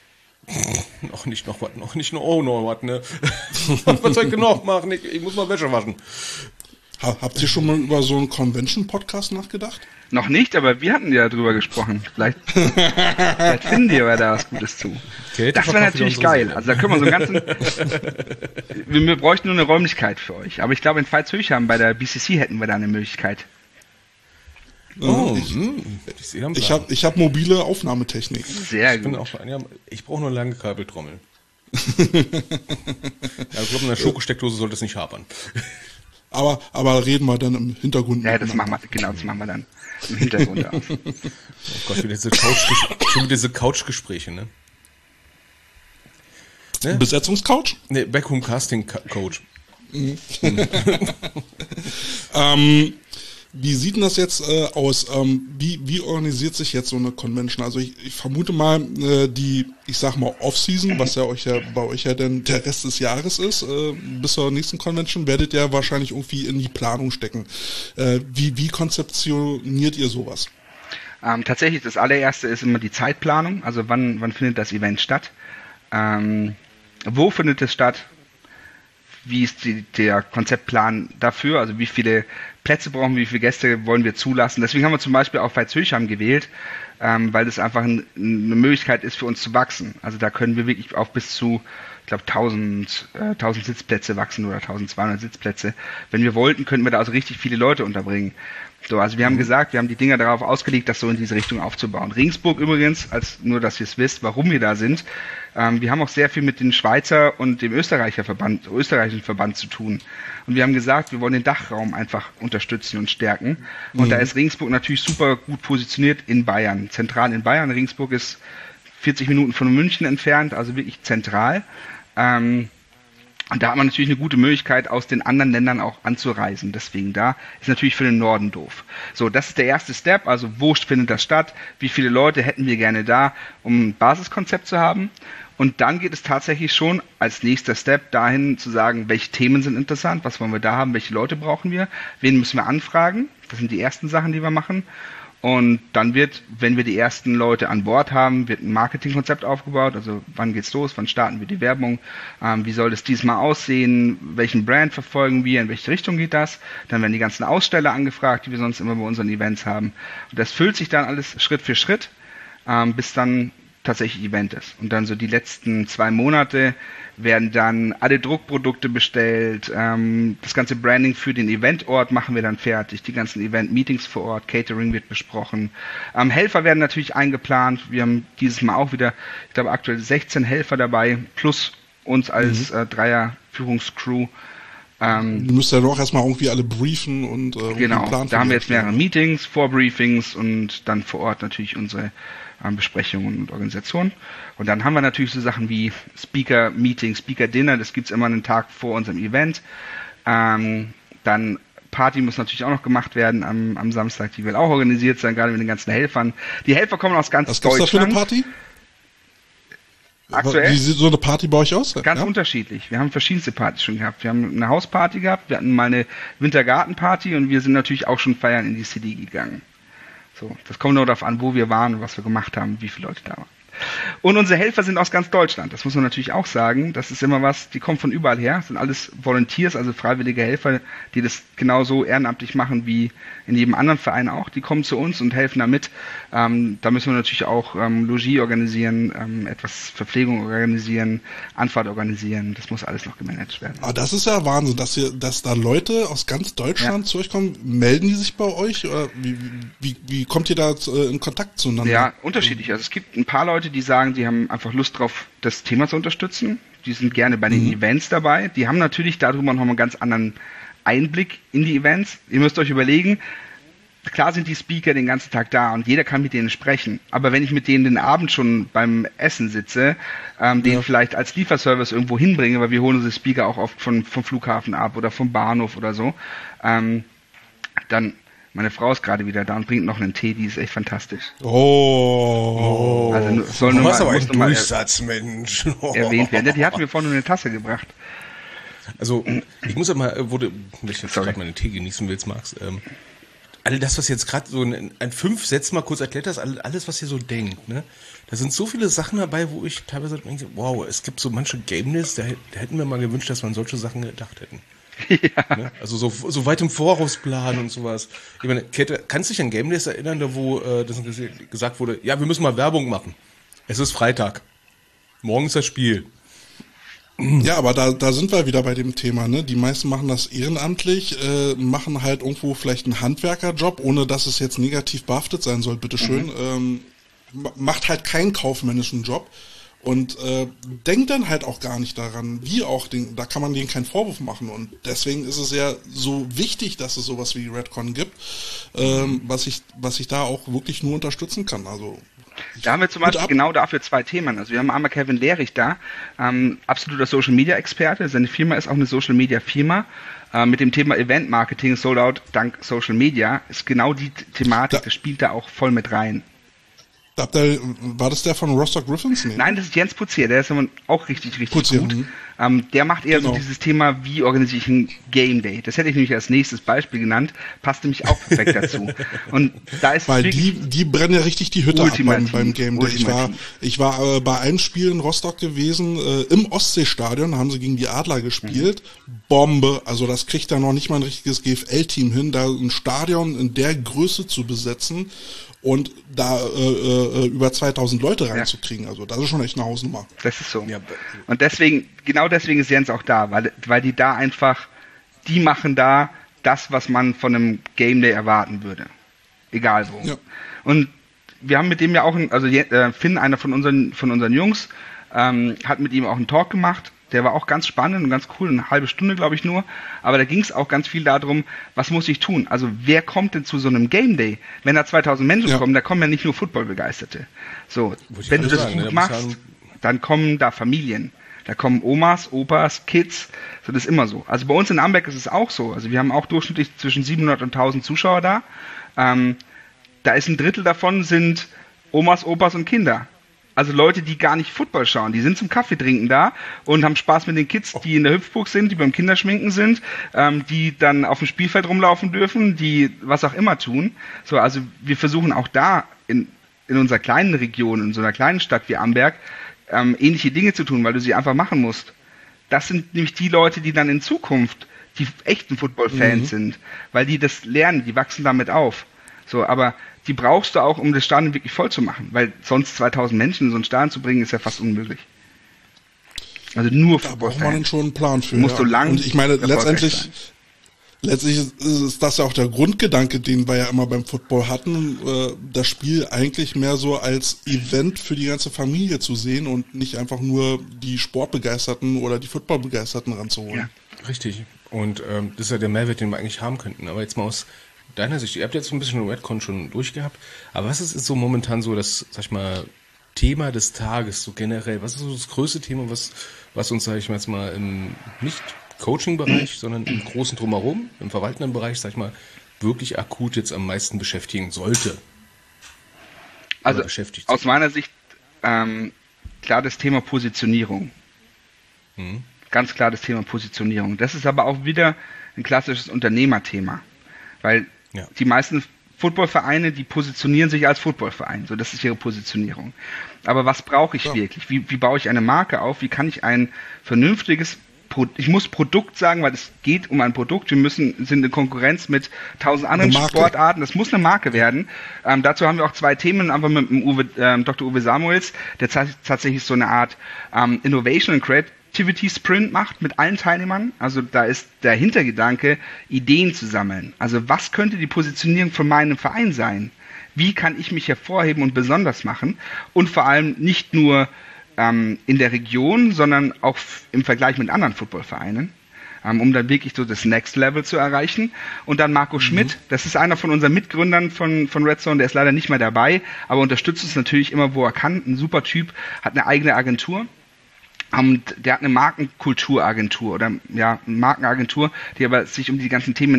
Noch nicht, noch was, ne? Was soll ich denn noch machen? Ich muss mal Wäsche waschen. Habt ihr schon mal über so einen Convention-Podcast nachgedacht? Noch nicht, aber wir hatten ja drüber gesprochen. Vielleicht finden die aber da was Gutes zu. Okay, das wäre natürlich geil. Also da können wir so einen ganzen... wir bräuchten nur eine Räumlichkeit für euch. Aber ich glaube, in Veitshöchheim bei der BCC hätten wir da eine Möglichkeit. Oh, ich hab mobile Aufnahmetechnik. Sehr gut. Ich brauche nur eine lange Kabeltrommel. Ja, ich glaube, in der Schokosteckdose sollte es nicht hapern. Aber reden wir dann im Hintergrund. Ja, das machen wir dann im Hintergrund aus. Oh Gott, wieder diese Couchgespräche, ne? Besetzungscouch? Ne, Backhome Casting Coach. Wie sieht denn das jetzt aus? Wie organisiert sich jetzt so eine Convention? Also ich vermute mal, ich sag mal Off-Season, was bei euch ja dann der Rest des Jahres ist, bis zur nächsten Convention, werdet ihr wahrscheinlich irgendwie in die Planung stecken. Wie konzeptioniert ihr sowas? Tatsächlich, das allererste ist immer die Zeitplanung, also wann findet das Event statt, wo findet es statt, wie ist der Konzeptplan dafür, also wie viele Plätze brauchen wir, wie viele Gäste wollen wir zulassen. Deswegen haben wir zum Beispiel auch Veitshöchheim gewählt, weil das einfach eine Möglichkeit ist für uns zu wachsen. Also da können wir wirklich auf bis zu, ich glaube, 1000 Sitzplätze wachsen oder 1200 Sitzplätze. Wenn wir wollten, könnten wir da also richtig viele Leute unterbringen. So, also wir haben gesagt, wir haben die Dinger darauf ausgelegt, das so in diese Richtung aufzubauen. Regensburg übrigens, nur, dass ihr es wisst, warum wir da sind. Wir haben auch sehr viel mit dem Schweizer und dem österreichischen Verband zu tun. Und wir haben gesagt, wir wollen den Dachraum einfach unterstützen und stärken. Und da ist Regensburg natürlich super gut positioniert in Bayern, zentral in Bayern. Regensburg ist 40 Minuten von München entfernt, also wirklich zentral. Und da hat man natürlich eine gute Möglichkeit, aus den anderen Ländern auch anzureisen. Deswegen da ist natürlich für den Norden doof. So, das ist der erste Step. Also wo findet das statt? Wie viele Leute hätten wir gerne da, um ein Basiskonzept zu haben? Und dann geht es tatsächlich schon als nächster Step dahin zu sagen, welche Themen sind interessant, was wollen wir da haben, welche Leute brauchen wir, wen müssen wir anfragen. Das sind die ersten Sachen, die wir machen. Und dann wird, wenn wir die ersten Leute an Bord haben, wird ein Marketingkonzept aufgebaut. Also wann geht's los, wann starten wir die Werbung, wie soll das diesmal aussehen, welchen Brand verfolgen wir, in welche Richtung geht das. Dann werden die ganzen Aussteller angefragt, die wir sonst immer bei unseren Events haben. Und das füllt sich dann alles Schritt für Schritt, bis dann tatsächlich Event ist. Und dann so die letzten 2 Monate werden dann alle Druckprodukte bestellt, das ganze Branding für den Eventort machen wir dann fertig, die ganzen Event-Meetings vor Ort, Catering wird besprochen. Helfer werden natürlich eingeplant, wir haben dieses Mal auch wieder, ich glaube aktuell 16 Helfer dabei, plus uns als Dreier-Führungscrew. Du müsst ja doch erstmal irgendwie alle briefen und genau, da haben wir jetzt mehrere Meetings, Vorbriefings und dann vor Ort natürlich unsere Besprechungen und Organisationen. Und dann haben wir natürlich so Sachen wie Speaker-Meeting, Speaker-Dinner, das gibt's immer einen Tag vor unserem Event. Dann Party muss natürlich auch noch gemacht werden am Samstag, die will auch organisiert sein, gerade mit den ganzen Helfern. Die Helfer kommen aus ganz Deutschland. Was ist das für eine Party? Aktuell? Wie sieht so eine Party bei euch aus? Ganz unterschiedlich. Wir haben verschiedenste Partys schon gehabt. Wir haben eine Hausparty gehabt, wir hatten mal eine Wintergartenparty und wir sind natürlich auch schon feiern in die City gegangen. So, das kommt nur darauf an, wo wir waren und was wir gemacht haben, wie viele Leute da waren. Und unsere Helfer sind aus ganz Deutschland. Das muss man natürlich auch sagen. Das ist immer was, die kommen von überall her. Das sind alles Volunteers, also freiwillige Helfer, die das genauso ehrenamtlich machen wie in jedem anderen Verein auch. Die kommen zu uns und helfen da mit. Da müssen wir natürlich auch Logis organisieren, etwas Verpflegung organisieren, Anfahrt organisieren. Das muss alles noch gemanagt werden. Aber das ist ja Wahnsinn, dass da Leute aus ganz Deutschland zu euch kommen. Melden die sich bei euch? Oder wie kommt ihr da in Kontakt zueinander? Ja, unterschiedlich. Also es gibt ein paar Leute, die sagen, die haben einfach Lust drauf, das Thema zu unterstützen. Die sind gerne bei den Events dabei. Die haben natürlich darüber noch einen ganz anderen Einblick in die Events. Ihr müsst euch überlegen, klar sind die Speaker den ganzen Tag da und jeder kann mit denen sprechen. Aber wenn ich mit denen den Abend schon beim Essen sitze, den vielleicht als Lieferservice irgendwo hinbringe, weil wir holen unsere Speaker auch oft vom Flughafen ab oder vom Bahnhof oder so, dann meine Frau ist gerade wieder da und bringt noch einen Tee, die ist echt fantastisch. Oh. Also soll du nur machst mal, aber einen Durchsatz, Mensch. erwähnt werden. Die hatten wir vorhin nur eine Tasse gebracht. Also, ich muss ja mal, wenn ich jetzt gerade meinen Tee genießen willst, Max, all das, was jetzt gerade so in 5 Sätzen mal kurz erklärt hast, alles, was ihr so denkt, ne? Da sind so viele Sachen dabei, wo ich teilweise denke, wow, es gibt so manche Game Days, da hätten wir mal gewünscht, dass wir an solche Sachen gedacht hätten. Ja. Ne? Also so weit im Voraus planen und sowas. Ich meine, Käthe, kannst du dich an Game Days erinnern, da wo das gesagt wurde, ja, wir müssen mal Werbung machen. Es ist Freitag. Morgen ist das Spiel. Ja, aber da sind wir wieder bei dem Thema, ne? Die meisten machen das ehrenamtlich, machen halt irgendwo vielleicht einen Handwerkerjob, ohne dass es jetzt negativ behaftet sein soll, bitteschön. Macht halt keinen kaufmännischen Job. Und denkt dann halt auch gar nicht daran, da kann man denen keinen Vorwurf machen. Und deswegen ist es ja so wichtig, dass es sowas wie Redcon gibt, was ich da auch wirklich nur unterstützen kann. Also da haben wir zum Beispiel genau dafür 2 Themen. Also wir haben einmal Kevin Lehrich da, absoluter Social Media Experte. Seine Firma ist auch eine Social Media Firma. Mit dem Thema Event Marketing, Sold Out dank Social Media, ist genau die Thematik, das spielt da auch voll mit rein. War das der von Rostock Griffins? Nee. Nein, das ist Jens Putzier, der ist auch richtig Putzier, gut. Der macht eher so dieses Thema, wie organisiere ich ein Game Day. Das hätte ich nämlich als nächstes Beispiel genannt, passt nämlich auch perfekt dazu. Und da ist weil die brennen ja richtig die Hütte ab beim Game Day. Ich war bei einem Spiel in Rostock gewesen, im Ostseestadion, haben sie gegen die Adler gespielt. Bombe, also das kriegt da noch nicht mal ein richtiges GFL-Team hin, da ein Stadion in der Größe zu besetzen und da über 2000 Leute reinzukriegen. Also das ist schon echt eine Hausnummer. Das ist so. Ja. Und genau deswegen ist Jens auch da, weil die da einfach, die machen da das, was man von einem Game Day erwarten würde. Egal wo. Ja. Und wir haben mit dem ja auch, Finn, einer von unseren Jungs, hat mit ihm auch einen Talk gemacht. Der war auch ganz spannend und ganz cool, eine halbe Stunde, glaube ich, nur. Aber da ging es auch ganz viel darum, was muss ich tun? Also wer kommt denn zu so einem Game Day? Wenn da 2000 Menschen kommen, da kommen ja nicht nur Football-Begeisterte. So, wenn du das gut machst, dann kommen da Familien. Da kommen Omas, Opas, Kids. So, das ist immer so. Also bei uns in Amberg ist es auch so. Also wir haben auch durchschnittlich zwischen 700 und 1000 Zuschauer da. Da ist ein Drittel davon sind Omas, Opas und Kinder. Also Leute, die gar nicht Football schauen, die sind zum Kaffee trinken da und haben Spaß mit den Kids, die in der Hüpfburg sind, die beim Kinderschminken sind, die dann auf dem Spielfeld rumlaufen dürfen, die was auch immer tun. So, also wir versuchen auch da in unserer kleinen Region, in so einer kleinen Stadt wie Amberg, ähnliche Dinge zu tun, weil du sie einfach machen musst. Das sind nämlich die Leute, die dann in Zukunft die echten Football-Fans sind, weil die das lernen, die wachsen damit auf. So, aber die brauchst du auch, um das Stadion wirklich voll zu machen, weil sonst 2000 Menschen in so ein Stadion zu bringen, ist ja fast unmöglich. Also nur da braucht man dann schon einen Plan für. Musst du lang. Und ich meine, letztendlich ist das ja auch der Grundgedanke, den wir ja immer beim Football hatten, das Spiel eigentlich mehr so als Event für die ganze Familie zu sehen und nicht einfach nur die Sportbegeisterten oder die Footballbegeisterten ranzuholen. Ja, richtig. Und das ist ja der Mehrwert, den wir eigentlich haben könnten. Aber jetzt mal aus deiner Sicht, ihr habt jetzt ein bisschen Redcon schon durchgehabt, aber was ist so momentan so das, sag ich mal, Thema des Tages, so generell? Was ist so das größte Thema, was uns, sag ich mal, jetzt mal im nicht Coaching-Bereich, sondern im großen Drumherum, im verwaltenden Bereich, sag ich mal, wirklich akut jetzt am meisten beschäftigen sollte? Also aus meiner Sicht klar das Thema Positionierung. Ganz klar das Thema Positionierung. Das ist aber auch wieder ein klassisches Unternehmerthema, weil die meisten Footballvereine, die positionieren sich als Footballverein. So, das ist ihre Positionierung. Aber was brauche ich wirklich? Wie baue ich eine Marke auf? Wie kann ich ein vernünftiges ich muss Produkt sagen, weil es geht um ein Produkt. Wir sind in Konkurrenz mit 1000 anderen Sportarten. Das muss eine Marke werden. Dazu haben wir auch zwei Themen, einfach mit dem Dr. Uwe Samuels, der tatsächlich so eine Art Innovation and Creativity Sprint macht mit allen Teilnehmern. Also da ist der Hintergedanke, Ideen zu sammeln. Also was könnte die Positionierung von meinem Verein sein? Wie kann ich mich hervorheben und besonders machen? Und vor allem nicht nur in der Region, sondern auch im Vergleich mit anderen Footballvereinen, um dann wirklich so das Next Level zu erreichen. Und dann Marco Schmidt, das ist einer von unseren Mitgründern von Red Zone, der ist leider nicht mehr dabei, aber unterstützt uns natürlich immer, wo er kann. Ein super Typ, hat eine eigene Agentur. Der hat eine Markenkulturagentur oder eine Markenagentur, die aber sich um die ganzen Themen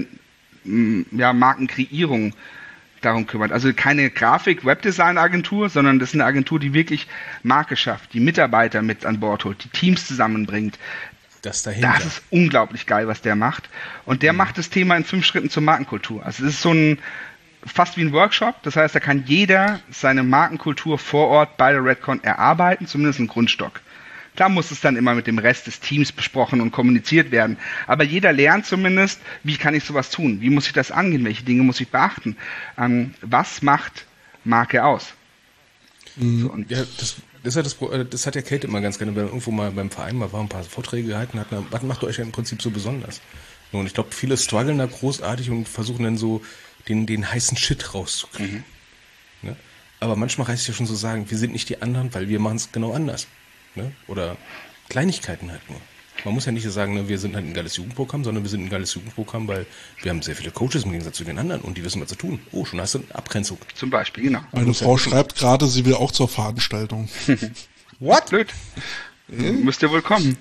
Markenkreierung darum kümmert. Also keine Grafik-Webdesign-Agentur, sondern das ist eine Agentur, die wirklich Marke schafft, die Mitarbeiter mit an Bord holt, die Teams zusammenbringt. Das ist unglaublich geil, was der macht. Und der macht das Thema in 5 Schritten zur Markenkultur. Also es ist so fast wie ein Workshop. Das heißt, da kann jeder seine Markenkultur vor Ort bei der Redcon erarbeiten, zumindest einen Grundstock. Klar muss es dann immer mit dem Rest des Teams besprochen und kommuniziert werden. Aber jeder lernt zumindest, wie kann ich sowas tun? Wie muss ich das angehen? Welche Dinge muss ich beachten? Was macht Marke aus? So, das hat ja Kate immer ganz gerne, wenn wir irgendwo mal beim Verein mal ein paar Vorträge gehalten hat. Was macht euch ja im Prinzip so besonders? Und ich glaube, viele strugglen da großartig und versuchen dann so den heißen Shit rauszukriegen. Ne? Aber manchmal reicht es ja schon so sagen, wir sind nicht die anderen, weil wir machen es genau anders. Ne? Oder Kleinigkeiten halt nur. Man muss ja nicht sagen, ne, wir sind halt ein geiles Jugendprogramm, sondern wir sind ein geiles Jugendprogramm, weil wir haben sehr viele Coaches im Gegensatz zu den anderen und die wissen, was zu tun. Oh, schon hast du eine Abgrenzung. Zum Beispiel, genau. Meine Frau schreibt gerade, sie will auch zur Veranstaltung. What? Blöd. Müsst ihr wohl kommen.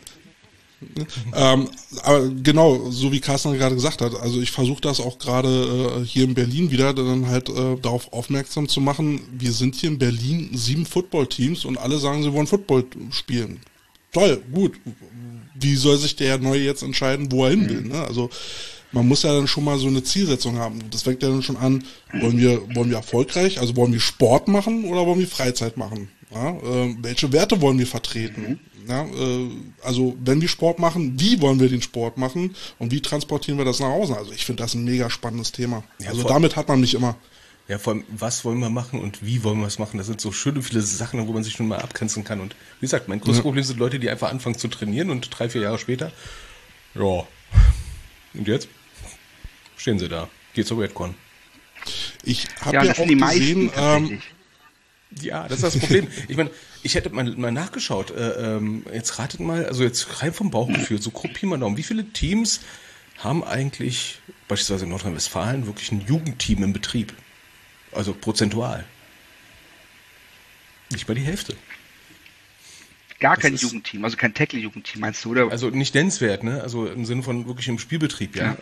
Aber genau, so wie Carsten gerade gesagt hat, also ich versuche das auch gerade hier in Berlin wieder dann halt darauf aufmerksam zu machen, wir sind hier in Berlin 7 Footballteams und alle sagen, sie wollen Football spielen. toll, gut. Wie soll sich der Neue jetzt entscheiden, wo er hin will? Ne? Also man muss ja dann schon mal so eine Zielsetzung haben. Das fängt ja dann schon an, wollen wir erfolgreich, also wollen wir Sport machen oder wollen wir Freizeit machen? Ja? Welche Werte wollen wir vertreten? Ja? Also wenn wir Sport machen, wie wollen wir den Sport machen und wie transportieren wir das nach Hause? Also ich finde das ein mega spannendes Thema. Ja, also damit hat man mich immer. Ja, vor allem, was wollen wir machen und wie wollen wir es machen? Das sind so schöne viele Sachen, wo man sich nun mal abgrenzen kann. Und wie gesagt, mein größtes Problem sind Leute, die einfach anfangen zu trainieren und 3-4 Jahre später, ja, und jetzt stehen sie da. Geht zur Redcon. Ich habe ja auch gesehen, ja, das ist das Problem. Ich meine, ich hätte mal nachgeschaut. Jetzt ratet mal, also jetzt rein vom Bauchgefühl, so grob Pi mal Daumen, wie viele Teams haben eigentlich, beispielsweise in Nordrhein-Westfalen, wirklich ein Jugendteam im Betrieb? Also prozentual. Nicht mal die Hälfte. Gar kein Jugendteam, also kein Tackle-Jugendteam, meinst du, oder? Also nicht nennenswert, ne? Also im Sinne von wirklich im Spielbetrieb, ja.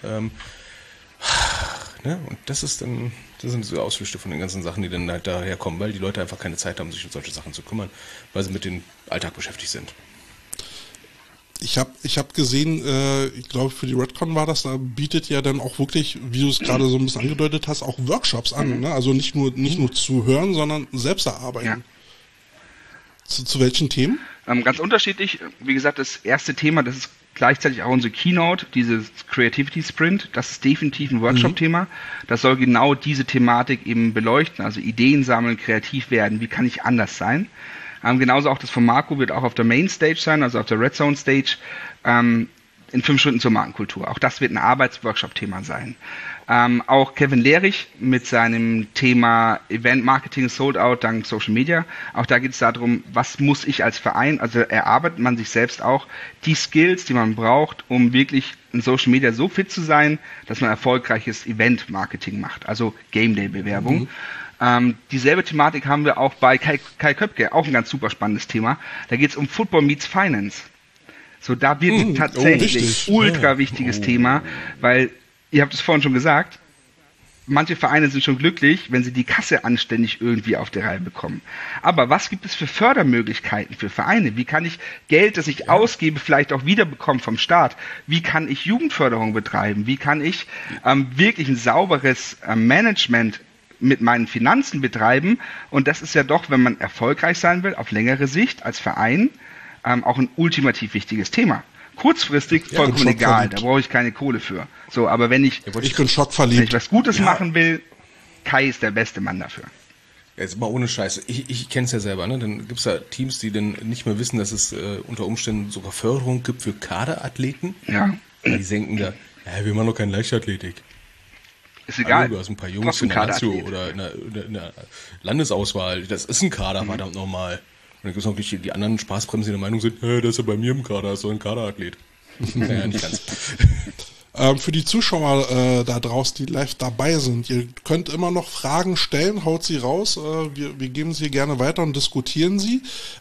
Ne? Und das sind so Ausflüchte von den ganzen Sachen, die dann halt daherkommen, weil die Leute einfach keine Zeit haben, sich um solche Sachen zu kümmern, weil sie mit dem Alltag beschäftigt sind. Ich hab gesehen, ich glaube für die Redcon war das, da bietet ja dann auch wirklich, wie du es gerade so ein bisschen angedeutet hast, auch Workshops an, ne? Also nicht nur zu hören, sondern selbst erarbeiten. Ja. Zu welchen Themen? Ganz unterschiedlich. Wie gesagt, das erste Thema, das ist gleichzeitig auch unsere Keynote, dieses Creativity Sprint, das ist definitiv ein Workshop-Thema. Das soll genau diese Thematik eben beleuchten, also Ideen sammeln, kreativ werden, wie kann ich anders sein. Genauso auch das von Marco wird auch auf der Main Stage sein, also auf der Red Zone Stage, in 5 Stunden zur Markenkultur. Auch das wird ein Arbeitsworkshop-Thema sein. Auch Kevin Lehrich mit seinem Thema Event Marketing Sold Out dank Social Media. Auch da geht es darum, was muss ich als Verein, also erarbeitet man sich selbst auch die Skills, die man braucht, um wirklich in Social Media so fit zu sein, dass man erfolgreiches Event Marketing macht, also Game Day Bewerbung. Dieselbe Thematik haben wir auch bei Kai Köpke, auch ein ganz super spannendes Thema. Da geht es um Football meets Finance. So, da wird tatsächlich ultra wichtiges Thema, weil, ihr habt es vorhin schon gesagt, manche Vereine sind schon glücklich, wenn sie die Kasse anständig irgendwie auf die Reihe bekommen. Aber was gibt es für Fördermöglichkeiten für Vereine? Wie kann ich Geld, das ich ausgebe, vielleicht auch wiederbekommen vom Staat? Wie kann ich Jugendförderung betreiben? Wie kann ich wirklich ein sauberes Management mit meinen Finanzen betreiben? Und das ist ja doch, wenn man erfolgreich sein will, auf längere Sicht als Verein, auch ein ultimativ wichtiges Thema. Kurzfristig vollkommen egal, da brauche ich keine Kohle für. So, aber wenn ich bin schockverliebt. Wenn ich was Gutes machen will, Kai ist der beste Mann dafür. Jetzt mal ohne Scheiße. Ich kenne es ja selber, ne? Dann gibt's da Teams, die dann nicht mehr wissen, dass es unter Umständen sogar Förderung gibt für Kaderathleten. Ja. Die denken da, ja, wir machen doch keine Leichtathletik. Ist egal. Also, du hast ein paar Jungs in der Lazio oder in der Landesauswahl. Das ist ein Kader, verdammt normal. Und dann gibt es noch die anderen Spaßbremsen, die der Meinung sind, hey, der ist ja bei mir im Kader, ist doch ein Kaderathlet. Naja, nicht ganz. Für die Zuschauer da draußen, die live dabei sind, ihr könnt immer noch Fragen stellen, haut sie raus, wir geben sie gerne weiter und diskutieren sie.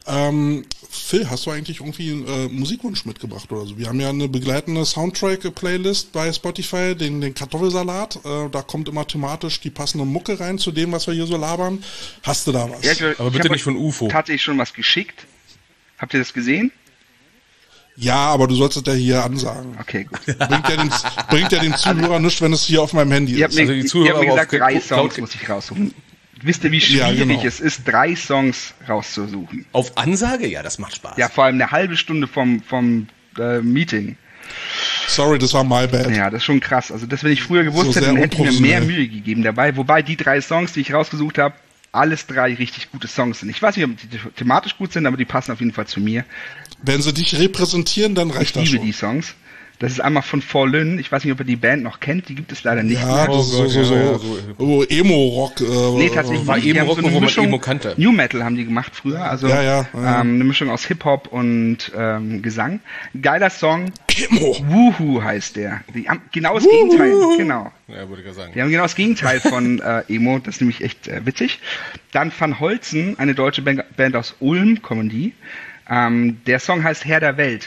Phil, hast du eigentlich irgendwie einen Musikwunsch mitgebracht oder so? Wir haben ja eine begleitende Soundtrack-Playlist bei Spotify, den Kartoffelsalat, da kommt immer thematisch die passende Mucke rein zu dem, was wir hier so labern. Hast du da was? Ja, aber bitte nicht von UFO. Tatsächlich schon was geschickt. Habt ihr das gesehen? Ja, aber du sollst es ja hier ansagen. Okay, gut. Bringt ja den Zuhörer nichts, wenn es hier auf meinem Handy ist. Also die Zuhörer mir gesagt, 3 Songs muss ich raussuchen. Wisst ihr, wie schwierig es ist, 3 Songs rauszusuchen? Auf Ansage? Ja, das macht Spaß. Ja, vor allem eine halbe Stunde vom Meeting. Sorry, das war my bad. Ja, das ist schon krass. Also das, wenn ich früher gewusst hätte, dann hätte ich mir mehr Mühe gegeben dabei. Wobei die 3 Songs, die ich rausgesucht habe, alles 3 richtig gute Songs sind. Ich weiß nicht, ob die thematisch gut sind, aber die passen auf jeden Fall zu mir. Wenn sie dich repräsentieren, dann reicht das schon. Ich liebe die Songs. Das ist einmal von Fallen. Ich weiß nicht, ob ihr die Band noch kennt. Die gibt es leider nicht mehr. So Emo-Rock. Nee, tatsächlich war Emo-Rock, so wo man Emo kannte. New Metal haben die gemacht früher. Also eine Mischung aus Hip-Hop und Gesang. Geiler Song. Emo. Woohoo heißt der. Die haben genau das Gegenteil. Genau. Ja, würde ich ja sagen. Die haben genau das Gegenteil von Emo. Das ist nämlich echt witzig. Dann Van Holzen, eine deutsche Band aus Ulm, kommen die. Der Song heißt Herr der Welt.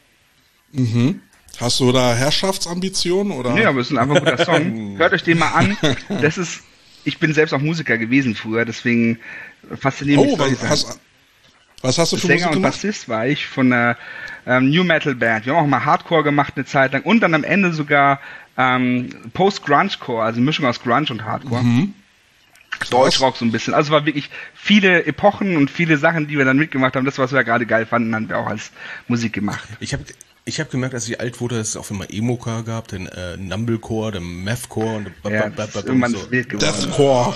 Mhm. Hast du da Herrschaftsambitionen oder? Nee, aber es ist einfach ein guter Song. Hört euch den mal an. Ich bin selbst auch Musiker gewesen früher, deswegen fasziniert mich was Was hast du für Sänger Musik und gemacht? Bassist war ich von einer New Metal Band. Wir haben auch mal Hardcore gemacht eine Zeit lang und dann am Ende sogar Post-Grunge-Core, also eine Mischung aus Grunge und Hardcore. Deutschrock so ein bisschen. Also es war wirklich viele Epochen und viele Sachen, die wir dann mitgemacht haben. Das, was wir gerade geil fanden, haben wir auch als Musik gemacht. Ich hab gemerkt, als ich alt wurde, dass es auch immer Emo-Core gab, den Numblecore, den Mathcore und irgendwann ist wild geworden. Deathcore.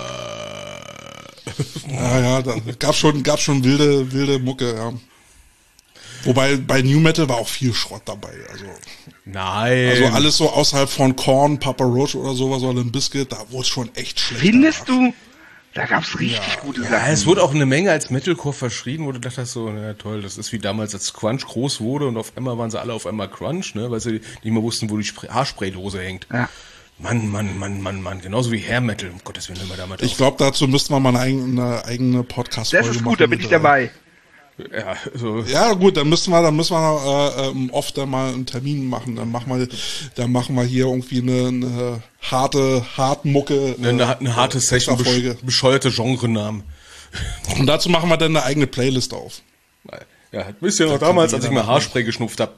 Ja, da gab schon wilde Mucke, ja. Wobei bei New Metal war auch viel Schrott dabei. Nein. Also alles so außerhalb von Korn, Papa Roach oder sowas oder Limp Bizkit, da wurde es schon echt schlecht. Findest du? Da gab's richtig gute Sachen. Ja, es wurde auch eine Menge als Metalcore verschrien, wo du dachtest so, na toll, das ist wie damals, als Crunch groß wurde und auf einmal waren sie alle auf einmal Crunch, ne, weil sie nicht mehr wussten, wo die Haarspraydose hängt. Ja. Mann, genauso wie Hair Metal, um Gottes Willen, immer damals. Ich glaube, dazu müssten wir mal eine eigene Podcast-Folge machen. Das ist gut, da bin ich dabei. Ja, so. Ja, gut, dann müssen wir oft dann mal einen Termin machen. Dann machen wir hier irgendwie eine harte Mucke. Eine harte Session, bescheuerte Genrenamen. Und dazu machen wir dann eine eigene Playlist auf. Ja, wisst ihr noch damals, als ich mal Haarspray geschnupft habe.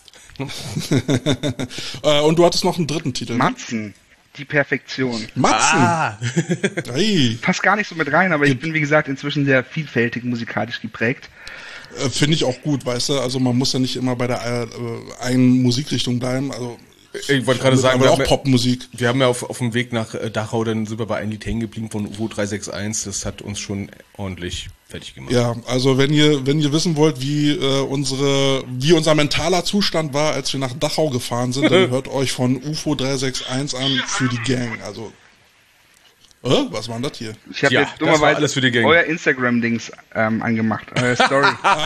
Und du hattest noch einen dritten Titel. Matzen. Die Perfektion. Matzen! Hey. Passt gar nicht so mit rein, aber ich bin, wie gesagt, inzwischen sehr vielfältig musikalisch geprägt. Finde ich auch gut, weißt du? Also man muss ja nicht immer bei der einen Musikrichtung bleiben. Also ich wollte gerade sagen, wir auch Popmusik. Wir haben ja auf dem Weg nach Dachau, dann sind wir bei einem Lied hängen geblieben von UFO 361. Das hat uns schon ordentlich fertig gemacht. Ja, also wenn ihr wissen wollt, wie unser mentaler Zustand war, als wir nach Dachau gefahren sind, dann hört euch von UFO 361 an für die Gang. Also was war denn das hier? Ich habe jetzt dummerweise euer Instagram-Dings angemacht, eure Story.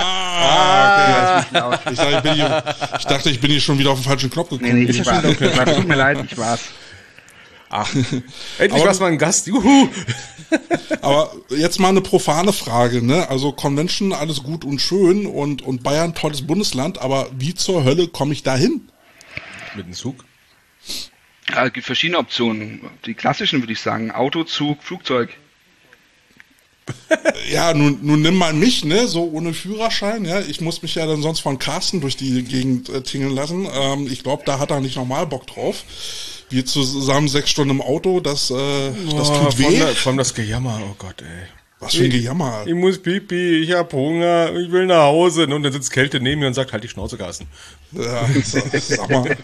Okay. Ich dachte, ich bin hier schon wieder auf den falschen Knopf gekommen. Nee, ich war's. Tut mir leid, ich war's. Ach, endlich war's mal ein Gast. Juhu! Aber jetzt mal eine profane Frage, ne? Also Convention, alles gut und schön und Bayern, tolles Bundesland, aber wie zur Hölle komme ich da hin? Mit dem Zug? Ja, es gibt verschiedene Optionen. Die klassischen würde ich sagen, Auto, Zug, Flugzeug. Ja, nun nimm mal mich, ne, so ohne Führerschein, ja. Ich muss mich ja dann sonst von Carsten durch die Gegend tingeln lassen. Ich glaube, da hat er nicht normal Bock drauf. Wir zusammen 6 Stunden im Auto, das tut weh. Vor allem das Gejammer, oh Gott, ey. Was für ein Gejammer. Ich muss pipi, ich hab Hunger, ich will nach Hause. Und dann sitzt Kälte neben mir und sagt, halt die Schnauze, Carsten. Ja, sag mal.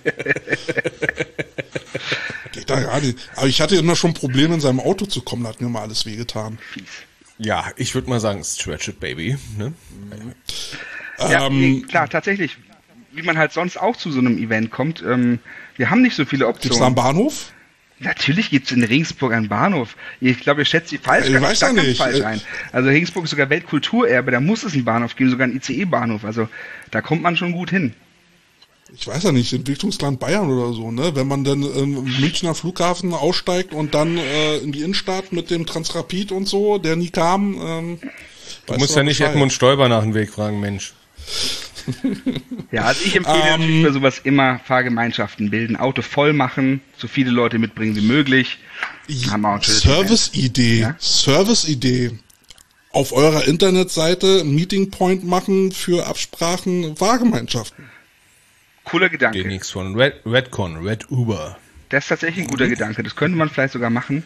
Geht da gar nicht. Aber ich hatte immer schon Probleme, in seinem Auto zu kommen, da hat mir mal alles wehgetan. Ja, ich würde mal sagen, stretch it, baby. Ne? Ja, klar, tatsächlich. Wie man halt sonst auch zu so einem Event kommt. Wir haben nicht so viele Optionen. Gibt's da einen Bahnhof? Natürlich gibt's in Regensburg einen Bahnhof. Ich glaube, ihr schätzt die falsch ein. Also Regensburg ist sogar Weltkulturerbe, da muss es einen Bahnhof geben, sogar einen ICE-Bahnhof. Also da kommt man schon gut hin. Ich weiß ja nicht, Entwicklungsland Bayern oder so, ne? Wenn man dann im Münchner Flughafen aussteigt und dann in die Innenstadt mit dem Transrapid und so, der nie kam. Du musst ja nicht Edmund Stoiber nach dem Weg fragen, Mensch. Ja, also ich empfehle natürlich für sowas immer Fahrgemeinschaften bilden, Auto voll machen, so viele Leute mitbringen wie möglich. Service-Idee, ja? Service-Idee. Auf eurer Internetseite Meeting Point machen für Absprachen Fahrgemeinschaften. Cooler Gedanke. Geht nichts von Redcon, Red Uber. Das ist tatsächlich ein guter Gedanke. Das könnte man vielleicht sogar machen.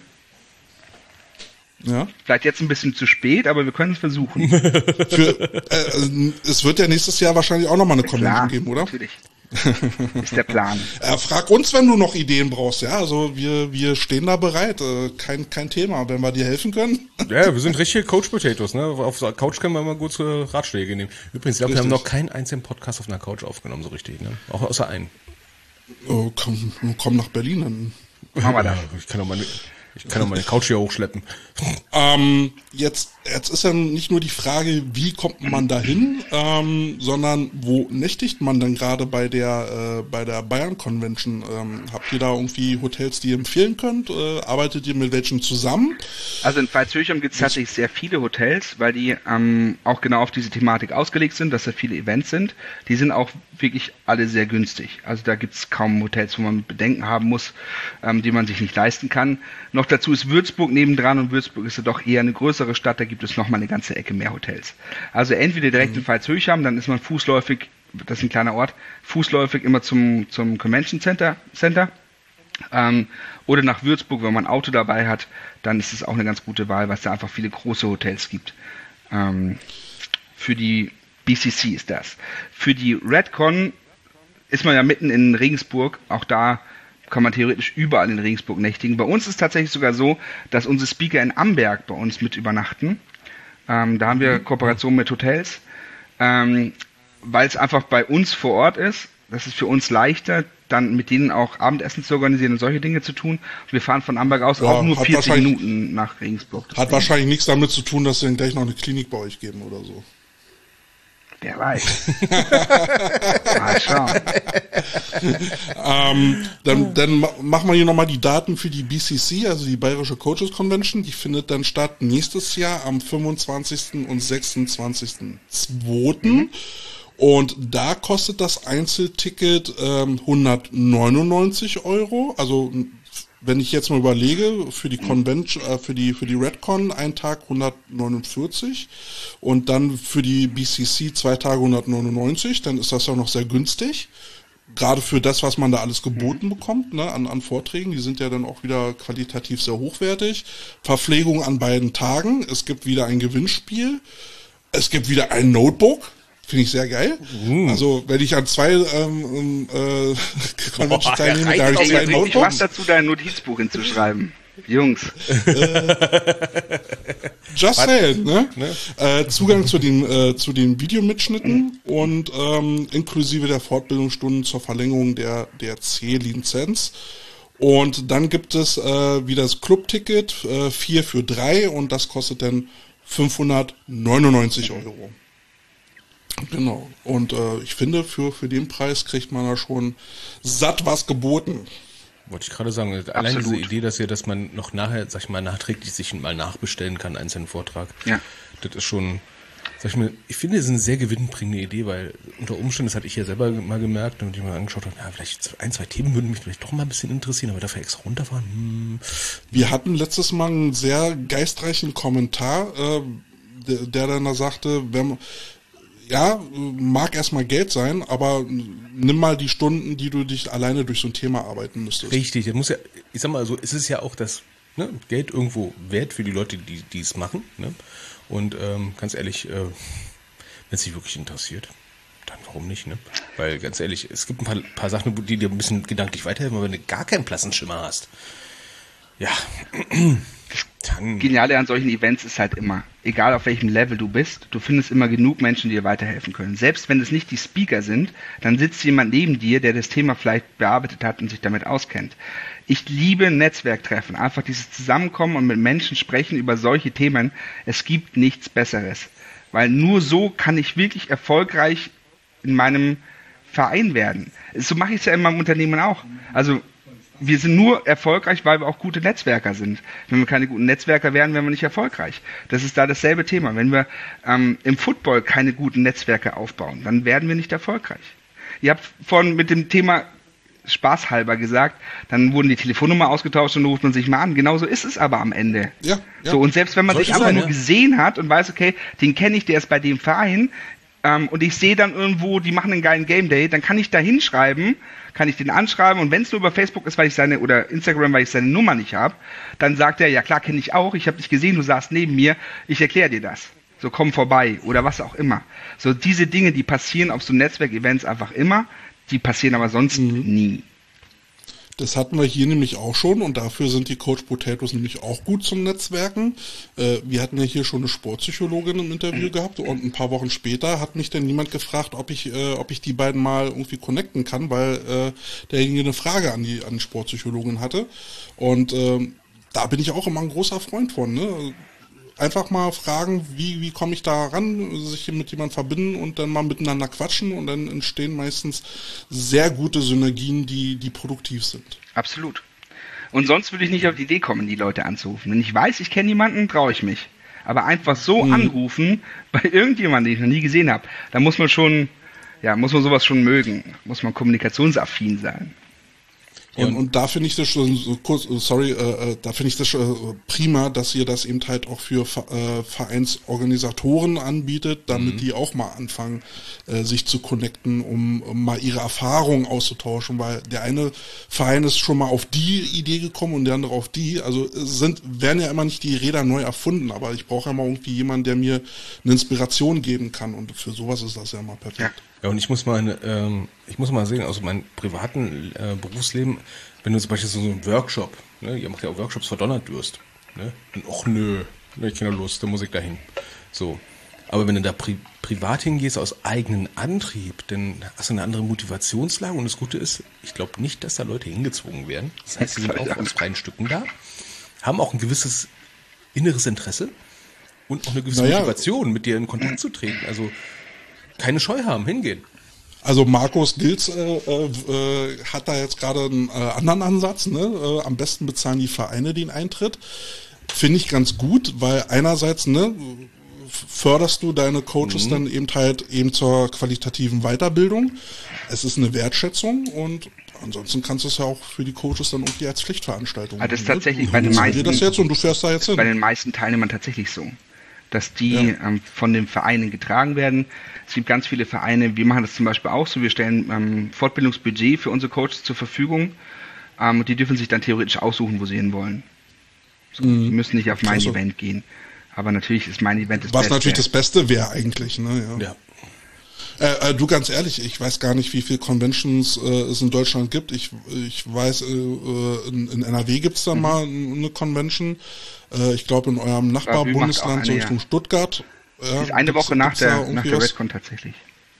Ja. Vielleicht jetzt ein bisschen zu spät, aber wir können es versuchen. Es wird ja nächstes Jahr wahrscheinlich auch nochmal eine Convention geben, oder? Natürlich. Ist der Plan. Frag uns, wenn du noch Ideen brauchst, ja. Also wir stehen da bereit. Kein Thema, wenn wir dir helfen können. Ja, wir sind richtige Coach Potatoes, ne? Auf der Couch können wir immer gut Ratschläge nehmen. Übrigens, ich glaube, wir haben noch keinen einzigen Podcast auf einer Couch aufgenommen, so richtig, ne? Auch außer einen. Oh, komm nach Berlin, dann machen wir das. Ich kann auch meine Couch hier hochschleppen. Jetzt ist ja nicht nur die Frage, wie kommt man da hin, sondern wo nächtigt man denn gerade bei der Bayern Convention? Habt ihr da irgendwie Hotels, die ihr empfehlen könnt? Arbeitet ihr mit welchen zusammen? Also in Veitshöchheim gibt es tatsächlich sehr viele Hotels, weil die auch genau auf diese Thematik ausgelegt sind, dass da viele Events sind. Die sind auch wirklich alle sehr günstig. Also da gibt es kaum Hotels, wo man Bedenken haben muss, die man sich nicht leisten kann. Noch dazu ist Würzburg nebendran und Würzburg ist ja doch eher eine größere Stadt, da gibt gibt es nochmal eine ganze Ecke mehr Hotels. Also entweder direkt in Veitshöchheim, dann ist man fußläufig, das ist ein kleiner Ort, fußläufig immer zum Convention Center. Oder nach Würzburg, wenn man ein Auto dabei hat, dann ist es auch eine ganz gute Wahl, weil es da einfach viele große Hotels gibt. Für die BCC ist das. Für die Redcon ist man ja mitten in Regensburg, auch da kann man theoretisch überall in Regensburg nächtigen. Bei uns ist es tatsächlich sogar so, dass unsere Speaker in Amberg bei uns mit übernachten. Da haben wir Kooperationen mit Hotels, weil es einfach bei uns vor Ort ist. Das ist für uns leichter, dann mit denen auch Abendessen zu organisieren und solche Dinge zu tun. Wir fahren von Amberg aus auch nur 40 Minuten nach Regensburg. Hat wahrscheinlich nichts damit zu tun, dass sie dann gleich noch eine Klinik bei euch geben oder so. Wer weiß. Mal schauen. Dann machen wir hier nochmal die Daten für die BCC, also die Bayerische Coaches Convention. Die findet dann statt nächstes Jahr am 25. und 26.02. Und da kostet das Einzelticket 199 €. Also wenn ich jetzt mal überlege, für die Convention, für die Redcon ein Tag 149 und dann für die BCC 2 Tage 199, dann ist das ja noch sehr günstig. Gerade für das, was man da alles geboten bekommt, ne, an Vorträgen, die sind ja dann auch wieder qualitativ sehr hochwertig. Verpflegung an beiden Tagen, es gibt wieder ein Gewinnspiel, es gibt wieder ein Notebook. Finde ich sehr geil. Also, wenn ich an 2 Conventions teilnehme, da habe ich 2 Notebooks. Was dazu, dein Notizbuch hinzuschreiben. Jungs. Just saying, ne? Zugang zu den Videomitschnitten und inklusive der Fortbildungsstunden zur Verlängerung der C-Lizenz. Und dann gibt es wieder das Clubticket, 4 für 3 und das kostet dann 599 €. Genau. Und ich finde, für den Preis kriegt man da schon satt was geboten. Wollte ich gerade sagen, allein diese Idee, dass man noch nachher, sag ich mal, nachträglich sich mal nachbestellen kann, einzelnen Vortrag. Ja. Das ist schon, sag ich mal, ich finde, das ist eine sehr gewinnbringende Idee, weil unter Umständen, das hatte ich ja selber mal gemerkt und ich mal angeschaut habe, ja, vielleicht 1, 2 Themen würden mich vielleicht doch mal ein bisschen interessieren, aber dafür extra runterfahren. Wir hatten letztes Mal einen sehr geistreichen Kommentar, der dann da sagte, mag erstmal Geld sein, aber nimm mal die Stunden, die du dich alleine durch so ein Thema arbeiten müsstest. Richtig, das muss ja, ich sag mal so, es ist ja auch das Geld irgendwo wert für die Leute, die es machen. Ne? Und ganz ehrlich, wenn es dich wirklich interessiert, dann warum nicht? Ne? Weil ganz ehrlich, es gibt ein paar Sachen, die dir ein bisschen gedanklich weiterhelfen, aber wenn du gar keinen blassen Schimmer hast, ja. Das Geniale an solchen Events ist halt immer, egal auf welchem Level du bist, du findest immer genug Menschen, die dir weiterhelfen können. Selbst wenn es nicht die Speaker sind, dann sitzt jemand neben dir, der das Thema vielleicht bearbeitet hat und sich damit auskennt. Ich liebe Netzwerktreffen, einfach dieses Zusammenkommen und mit Menschen sprechen über solche Themen. Es gibt nichts Besseres, weil nur so kann ich wirklich erfolgreich in meinem Verein werden. So mache ich es ja in meinem Unternehmen auch. Also wir sind nur erfolgreich, weil wir auch gute Netzwerker sind. Wenn wir keine guten Netzwerker wären, wären wir nicht erfolgreich. Das ist da dasselbe Thema. Wenn wir im Football keine guten Netzwerke aufbauen, dann werden wir nicht erfolgreich. Ihr habt vorhin mit dem Thema spaßhalber gesagt, dann wurden die Telefonnummer ausgetauscht und ruft man sich mal an. Genauso ist es aber am Ende. Ja. So, und selbst wenn man sich einfach nur gesehen hat und weiß, okay, den kenne ich, der ist bei dem Verein, und ich sehe dann irgendwo, die machen einen geilen Game Day, dann kann ich da hinschreiben, kann ich den anschreiben und wenn es nur über Facebook ist, weil ich oder Instagram, weil ich seine Nummer nicht habe, dann sagt er, ja klar, kenne ich auch, ich habe dich gesehen, du saßt neben mir, ich erkläre dir das. So, komm vorbei oder was auch immer. So, diese Dinge, die passieren auf so Netzwerkevents einfach immer, die passieren aber sonst nie. Das hatten wir hier nämlich auch schon und dafür sind die Coach Potatoes nämlich auch gut zum Netzwerken. Wir hatten ja hier schon eine Sportpsychologin im Interview gehabt und ein paar Wochen später hat mich dann jemand gefragt, ob ich die beiden mal irgendwie connecten kann, weil derjenige eine Frage an die Sportpsychologin hatte. Und da bin ich auch immer ein großer Freund von, ne? Einfach mal fragen, wie komme ich da ran, sich mit jemandem verbinden und dann mal miteinander quatschen und dann entstehen meistens sehr gute Synergien, die produktiv sind. Absolut. Und sonst würde ich nicht auf die Idee kommen, die Leute anzurufen. Wenn ich weiß, ich kenne jemanden, traue ich mich. Aber einfach so anrufen bei irgendjemandem, den ich noch nie gesehen habe, da muss man sowas schon mögen. Muss man kommunikationsaffin sein. Und da finde ich das schon so kurz, da finde ich das prima, dass ihr das eben halt auch für Vereinsorganisatoren anbietet, damit die auch mal anfangen, sich zu connecten, um mal ihre Erfahrungen auszutauschen, weil der eine Verein ist schon mal auf die Idee gekommen und der andere auf die, also werden ja immer nicht die Räder neu erfunden, aber ich brauche ja mal irgendwie jemanden, der mir eine Inspiration geben kann und für sowas ist das ja mal perfekt. Ja, und ich muss mal sehen, aus meinem privaten Berufsleben, wenn du zum Beispiel so einen Workshop, ne, ihr macht ja auch Workshops für Donnerwürst, ne, dann, ich keine Lust, da muss ich dahin. So. Aber wenn du da privat hingehst aus eigenem Antrieb, dann hast du eine andere Motivationslage und das Gute ist, ich glaube nicht, dass da Leute hingezwungen werden. Das heißt, sie sind auch aus freien Stücken da, haben auch ein gewisses inneres Interesse und auch eine gewisse Motivation, mit dir in Kontakt zu treten. Also keine Scheu haben, hingehen. Also Markus Gils hat da jetzt gerade einen anderen Ansatz, ne? Am besten bezahlen die Vereine den Eintritt. Finde ich ganz gut, weil einerseits, ne, förderst du deine Coaches dann eben zur qualitativen Weiterbildung. Es ist eine Wertschätzung und ansonsten kannst du es ja auch für die Coaches dann irgendwie als Pflichtveranstaltung machen. Das ist tatsächlich bei den meisten, das jetzt und du fährst da jetzt hin. Bei den meisten Teilnehmern tatsächlich so, dass die von den Vereinen getragen werden. Es gibt ganz viele Vereine, wir machen das zum Beispiel auch so, wir stellen Fortbildungsbudget für unsere Coaches zur Verfügung und die dürfen sich dann theoretisch aussuchen, wo sie hin wollen. So, die müssen nicht auf mein Event gehen. Aber natürlich ist mein Event das Beste. Was Beste. natürlich das Beste wäre eigentlich, ne? Ja. Du, ganz ehrlich, ich weiß gar nicht, wie viele Conventions es in Deutschland gibt. Ich weiß, in NRW gibt's da mal eine Convention. Ich glaube, in eurem Nachbarbundesland, so Richtung Stuttgart. Die ist eine Woche nach der Redcon tatsächlich.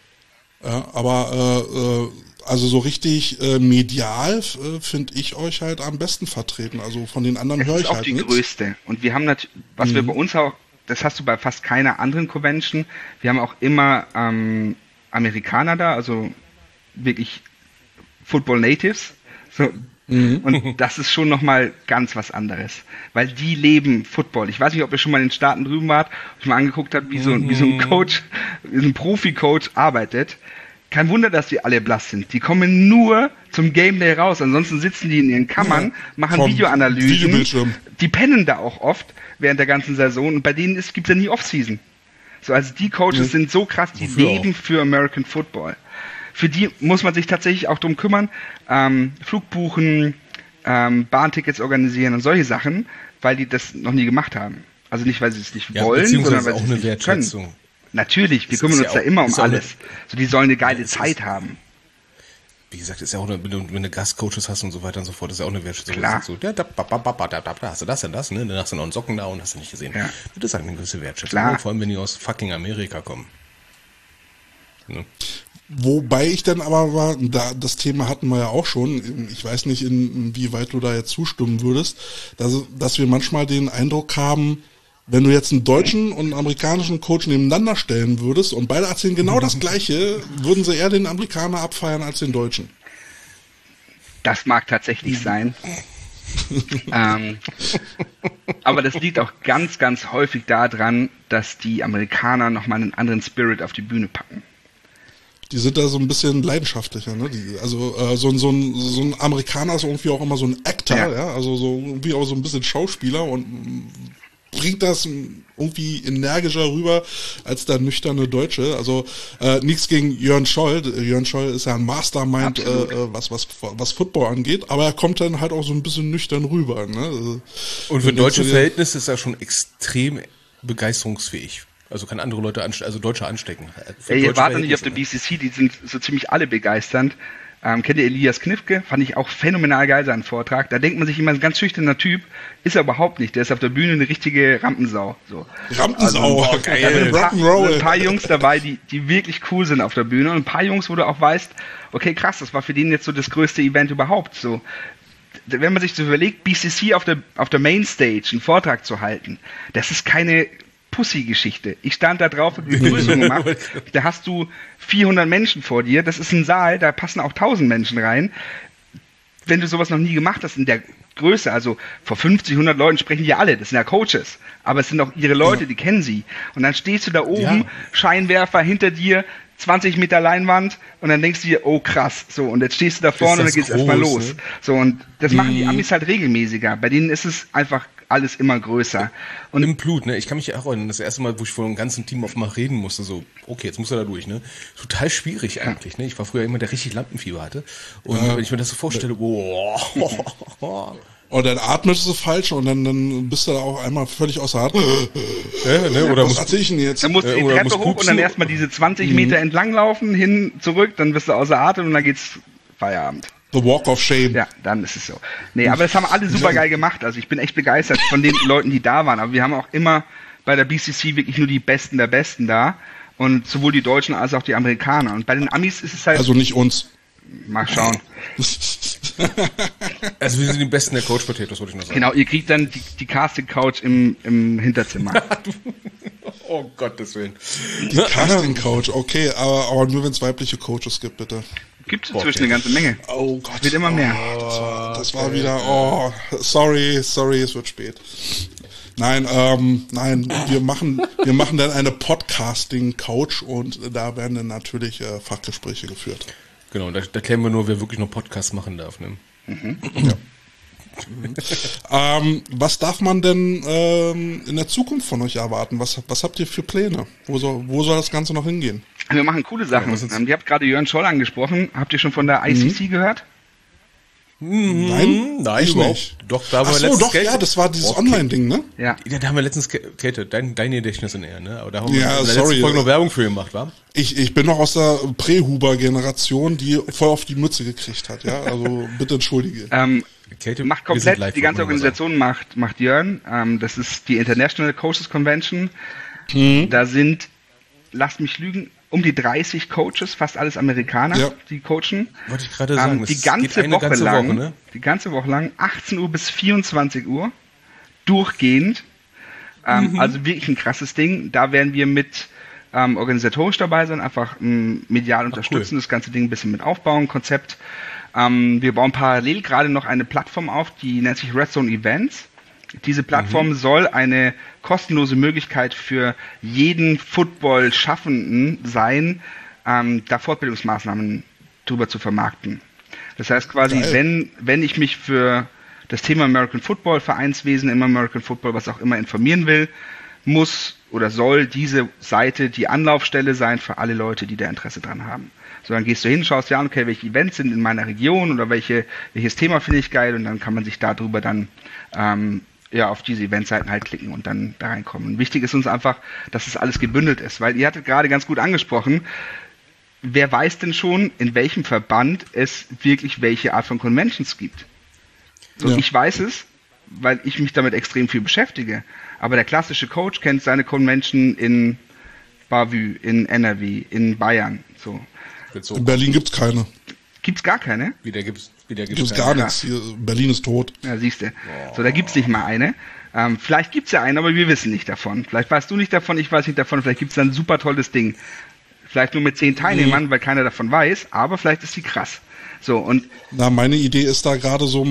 Ja, aber also so richtig medial finde ich euch halt am besten vertreten. Also von den anderen höre ich halt nichts. Das ist auch die größte. Und wir haben natürlich, was wir bei uns auch, das hast du bei fast keiner anderen Convention, wir haben auch immer Amerikaner da, also wirklich Football Natives. So. Und das ist schon nochmal ganz was anderes. Weil die leben Football. Ich weiß nicht, ob ihr schon mal in den Staaten drüben wart, euch mal angeguckt habt, wie so ein Coach, wie so ein Profi-Coach arbeitet. Kein Wunder, dass die alle blass sind. Die kommen nur zum Game Day raus. Ansonsten sitzen die in ihren Kammern, machen Videoanalysen. Die pennen da auch oft während der ganzen Saison. Und bei denen gibt's ja nie Off-Season. So, also die Coaches sind so krass, die leben für American Football. Für die muss man sich tatsächlich auch drum kümmern. Flug buchen, Bahntickets organisieren und solche Sachen, weil die das noch nie gemacht haben. Also nicht, weil sie es nicht wollen, sondern weil sie es nicht können. Natürlich, wir kümmern uns da immer um alles. So, die sollen eine geile Zeit haben. Wie gesagt, ist ja auch, wenn du Gastcoaches hast und so weiter und so fort, ist ja auch eine Wertschätzung. Klar. So, da hast du das und das, ne? Dann hast du noch einen Socken da und hast du nicht gesehen. Ja. Das ist eine gewisse Wertschätzung. Klar. Vor allem, wenn die aus fucking Amerika kommen. Ne? Wobei ich dann aber das Thema hatten wir ja auch schon, ich weiß nicht, inwieweit du da jetzt zustimmen würdest, dass wir manchmal den Eindruck haben, wenn du jetzt einen deutschen und einen amerikanischen Coach nebeneinander stellen würdest und beide erzählen genau das Gleiche, würden sie eher den Amerikaner abfeiern als den Deutschen. Das mag tatsächlich sein. Aber das liegt auch ganz, ganz häufig daran, dass die Amerikaner nochmal einen anderen Spirit auf die Bühne packen. Die sind da so ein bisschen leidenschaftlicher, ne? So ein Amerikaner ist irgendwie auch immer so ein Actor, ja? Also so irgendwie auch so ein bisschen Schauspieler und bringt das irgendwie energischer rüber als der nüchterne Deutsche. Also nichts gegen Jörn Scholl. Jörn Scholl ist ja ein Mastermind, was Football angeht, aber er kommt dann halt auch so ein bisschen nüchtern rüber. Ne? Und für deutsche Verhältnisse ist er schon extrem begeisterungsfähig. Also kann andere Leute, Deutsche anstecken. Ihr wart noch nicht auf der BCC, die sind so ziemlich alle begeisternd. Kennt ihr Elias Knifke? Fand ich auch phänomenal geil, seinen Vortrag. Da denkt man sich immer, ein ganz schüchterner Typ. Ist er überhaupt nicht. Der ist auf der Bühne eine richtige Rampensau. So. Rampensau, also, geil. Da sind ein paar Jungs dabei, die wirklich cool sind auf der Bühne. Und ein paar Jungs, wo du auch weißt, okay, krass, das war für den jetzt so das größte Event überhaupt. So. Wenn man sich so überlegt, BCC auf der Mainstage einen Vortrag zu halten, das ist keine Pussy-Geschichte. Ich stand da drauf und Begrüßung gemacht. Da hast du 400 Menschen vor dir. Das ist ein Saal, da passen auch 1000 Menschen rein. Wenn du sowas noch nie gemacht hast in der Größe, also vor 50, 100 Leuten sprechen ja alle, das sind ja Coaches, aber es sind auch ihre Leute, die kennen sie. Und dann stehst du da oben, Scheinwerfer hinter dir, 20 Meter Leinwand und dann denkst du dir, oh krass, so, und jetzt stehst du da vorne und dann geht's erstmal los. Ne? So, und das machen die Amis halt regelmäßiger. Bei denen ist es einfach alles immer größer. Und im Blut, ne? Ich kann mich erinnern, das erste Mal, wo ich vor einem ganzen Team auf mal reden musste, so, okay, jetzt muss er da durch, ne? Total schwierig eigentlich, ne? Ich war früher immer der richtig Lampenfieber hatte. Und wenn ich mir das so vorstelle, Und dann atmest du falsch und dann bist du da auch einmal völlig außer Atem. Ne? Oder was erzähl ich denn jetzt? Dann musst du die Treppe hoch und dann erstmal diese 20 Meter entlang laufen, hin, zurück, dann bist du außer Atem und dann geht's Feierabend. The Walk of Shame. Ja, dann ist es so. Nee, aber das haben alle super geil gemacht. Also ich bin echt begeistert von den Leuten, die da waren. Aber wir haben auch immer bei der BCC wirklich nur die Besten der Besten da. Und sowohl die Deutschen als auch die Amerikaner. Und bei den Amis ist es halt... Also nicht uns. Mal schauen. Also wir sind die Besten der Coach Potatoes, wollte ich noch sagen. Genau, ihr kriegt dann die Casting-Couch im Hinterzimmer. Oh Gottes Willen. Die Casting-Couch, okay, aber nur wenn es weibliche Coaches gibt, bitte. Gibt es inzwischen eine ganze Menge. Oh Gott. Wird immer mehr. Das war wieder, sorry, es wird spät. Nein, wir machen dann eine Podcasting-Couch und da werden dann natürlich Fachgespräche geführt. Genau, da klären wir nur, wer wirklich noch Podcasts machen darf. Ne? Ja. Was darf man denn in der Zukunft von euch erwarten? Was habt ihr für Pläne? Wo soll das Ganze noch hingehen? Wir machen coole Sachen. Ihr habt gerade Jörn Scholl angesprochen. Habt ihr schon von der ICC gehört? Nein, ich nicht. Doch, da haben wir letztens doch, ja, das war dieses Online-Ding, ne? Ja, da haben wir letztens, Käthe, dein Gedächtnis in eher, ne? Aber da haben wir Ja, in der sorry. letzten Folge noch Werbung für gemacht, wa? Ich bin noch aus der Prä-Huber-Generation, die voll auf die Mütze gekriegt hat, ja? Also bitte entschuldige. Käthe, macht wir sind komplett, live, die ganze wollen wir Organisation macht Jörn. Das ist die International Coaches Convention. Da sind, lasst mich lügen, um die 30 Coaches, fast alles Amerikaner, die coachen. Wollte ich gerade sagen, die ganze Woche lang, ne? Die ganze Woche lang, 18 Uhr bis 24 Uhr, durchgehend. Also wirklich ein krasses Ding. Da werden wir mit organisatorisch dabei sein, einfach medial unterstützen, das ganze Ding ein bisschen mit aufbauen, Konzept. Wir bauen parallel gerade noch eine Plattform auf, die nennt sich Red Zone Events. Diese Plattform soll eine kostenlose Möglichkeit für jeden Football-Schaffenden sein, da Fortbildungsmaßnahmen drüber zu vermarkten. Das heißt quasi, wenn ich mich für das Thema American Football, Vereinswesen im American Football, was auch immer informieren will, muss oder soll diese Seite die Anlaufstelle sein für alle Leute, die da Interesse dran haben. So, dann gehst du hin, schaust dir an, okay, welche Events sind in meiner Region oder welches Thema finde ich geil und dann kann man sich darüber dann auf diese Eventseiten halt klicken und dann da reinkommen. Wichtig ist uns einfach, dass es alles gebündelt ist, weil ihr hattet gerade ganz gut angesprochen, wer weiß denn schon, in welchem Verband es wirklich welche Art von Conventions gibt? So, ich weiß es, weil ich mich damit extrem viel beschäftige, aber der klassische Coach kennt seine Convention in Bavü, in NRW, in Bayern, so. In Berlin gibt's keine. Gibt's gar keine? Wieder gibt's gar nichts. Hier, Berlin ist tot. Ja, siehst du. So, da gibt's nicht mal eine. Vielleicht gibt's ja eine, aber wir wissen nicht davon. Vielleicht weißt du nicht davon, ich weiß nicht davon. Vielleicht gibt's da ein super tolles Ding. Vielleicht nur mit 10 Teilnehmern, weil keiner davon weiß, aber vielleicht ist die krass. So, und. Meine Idee ist da gerade so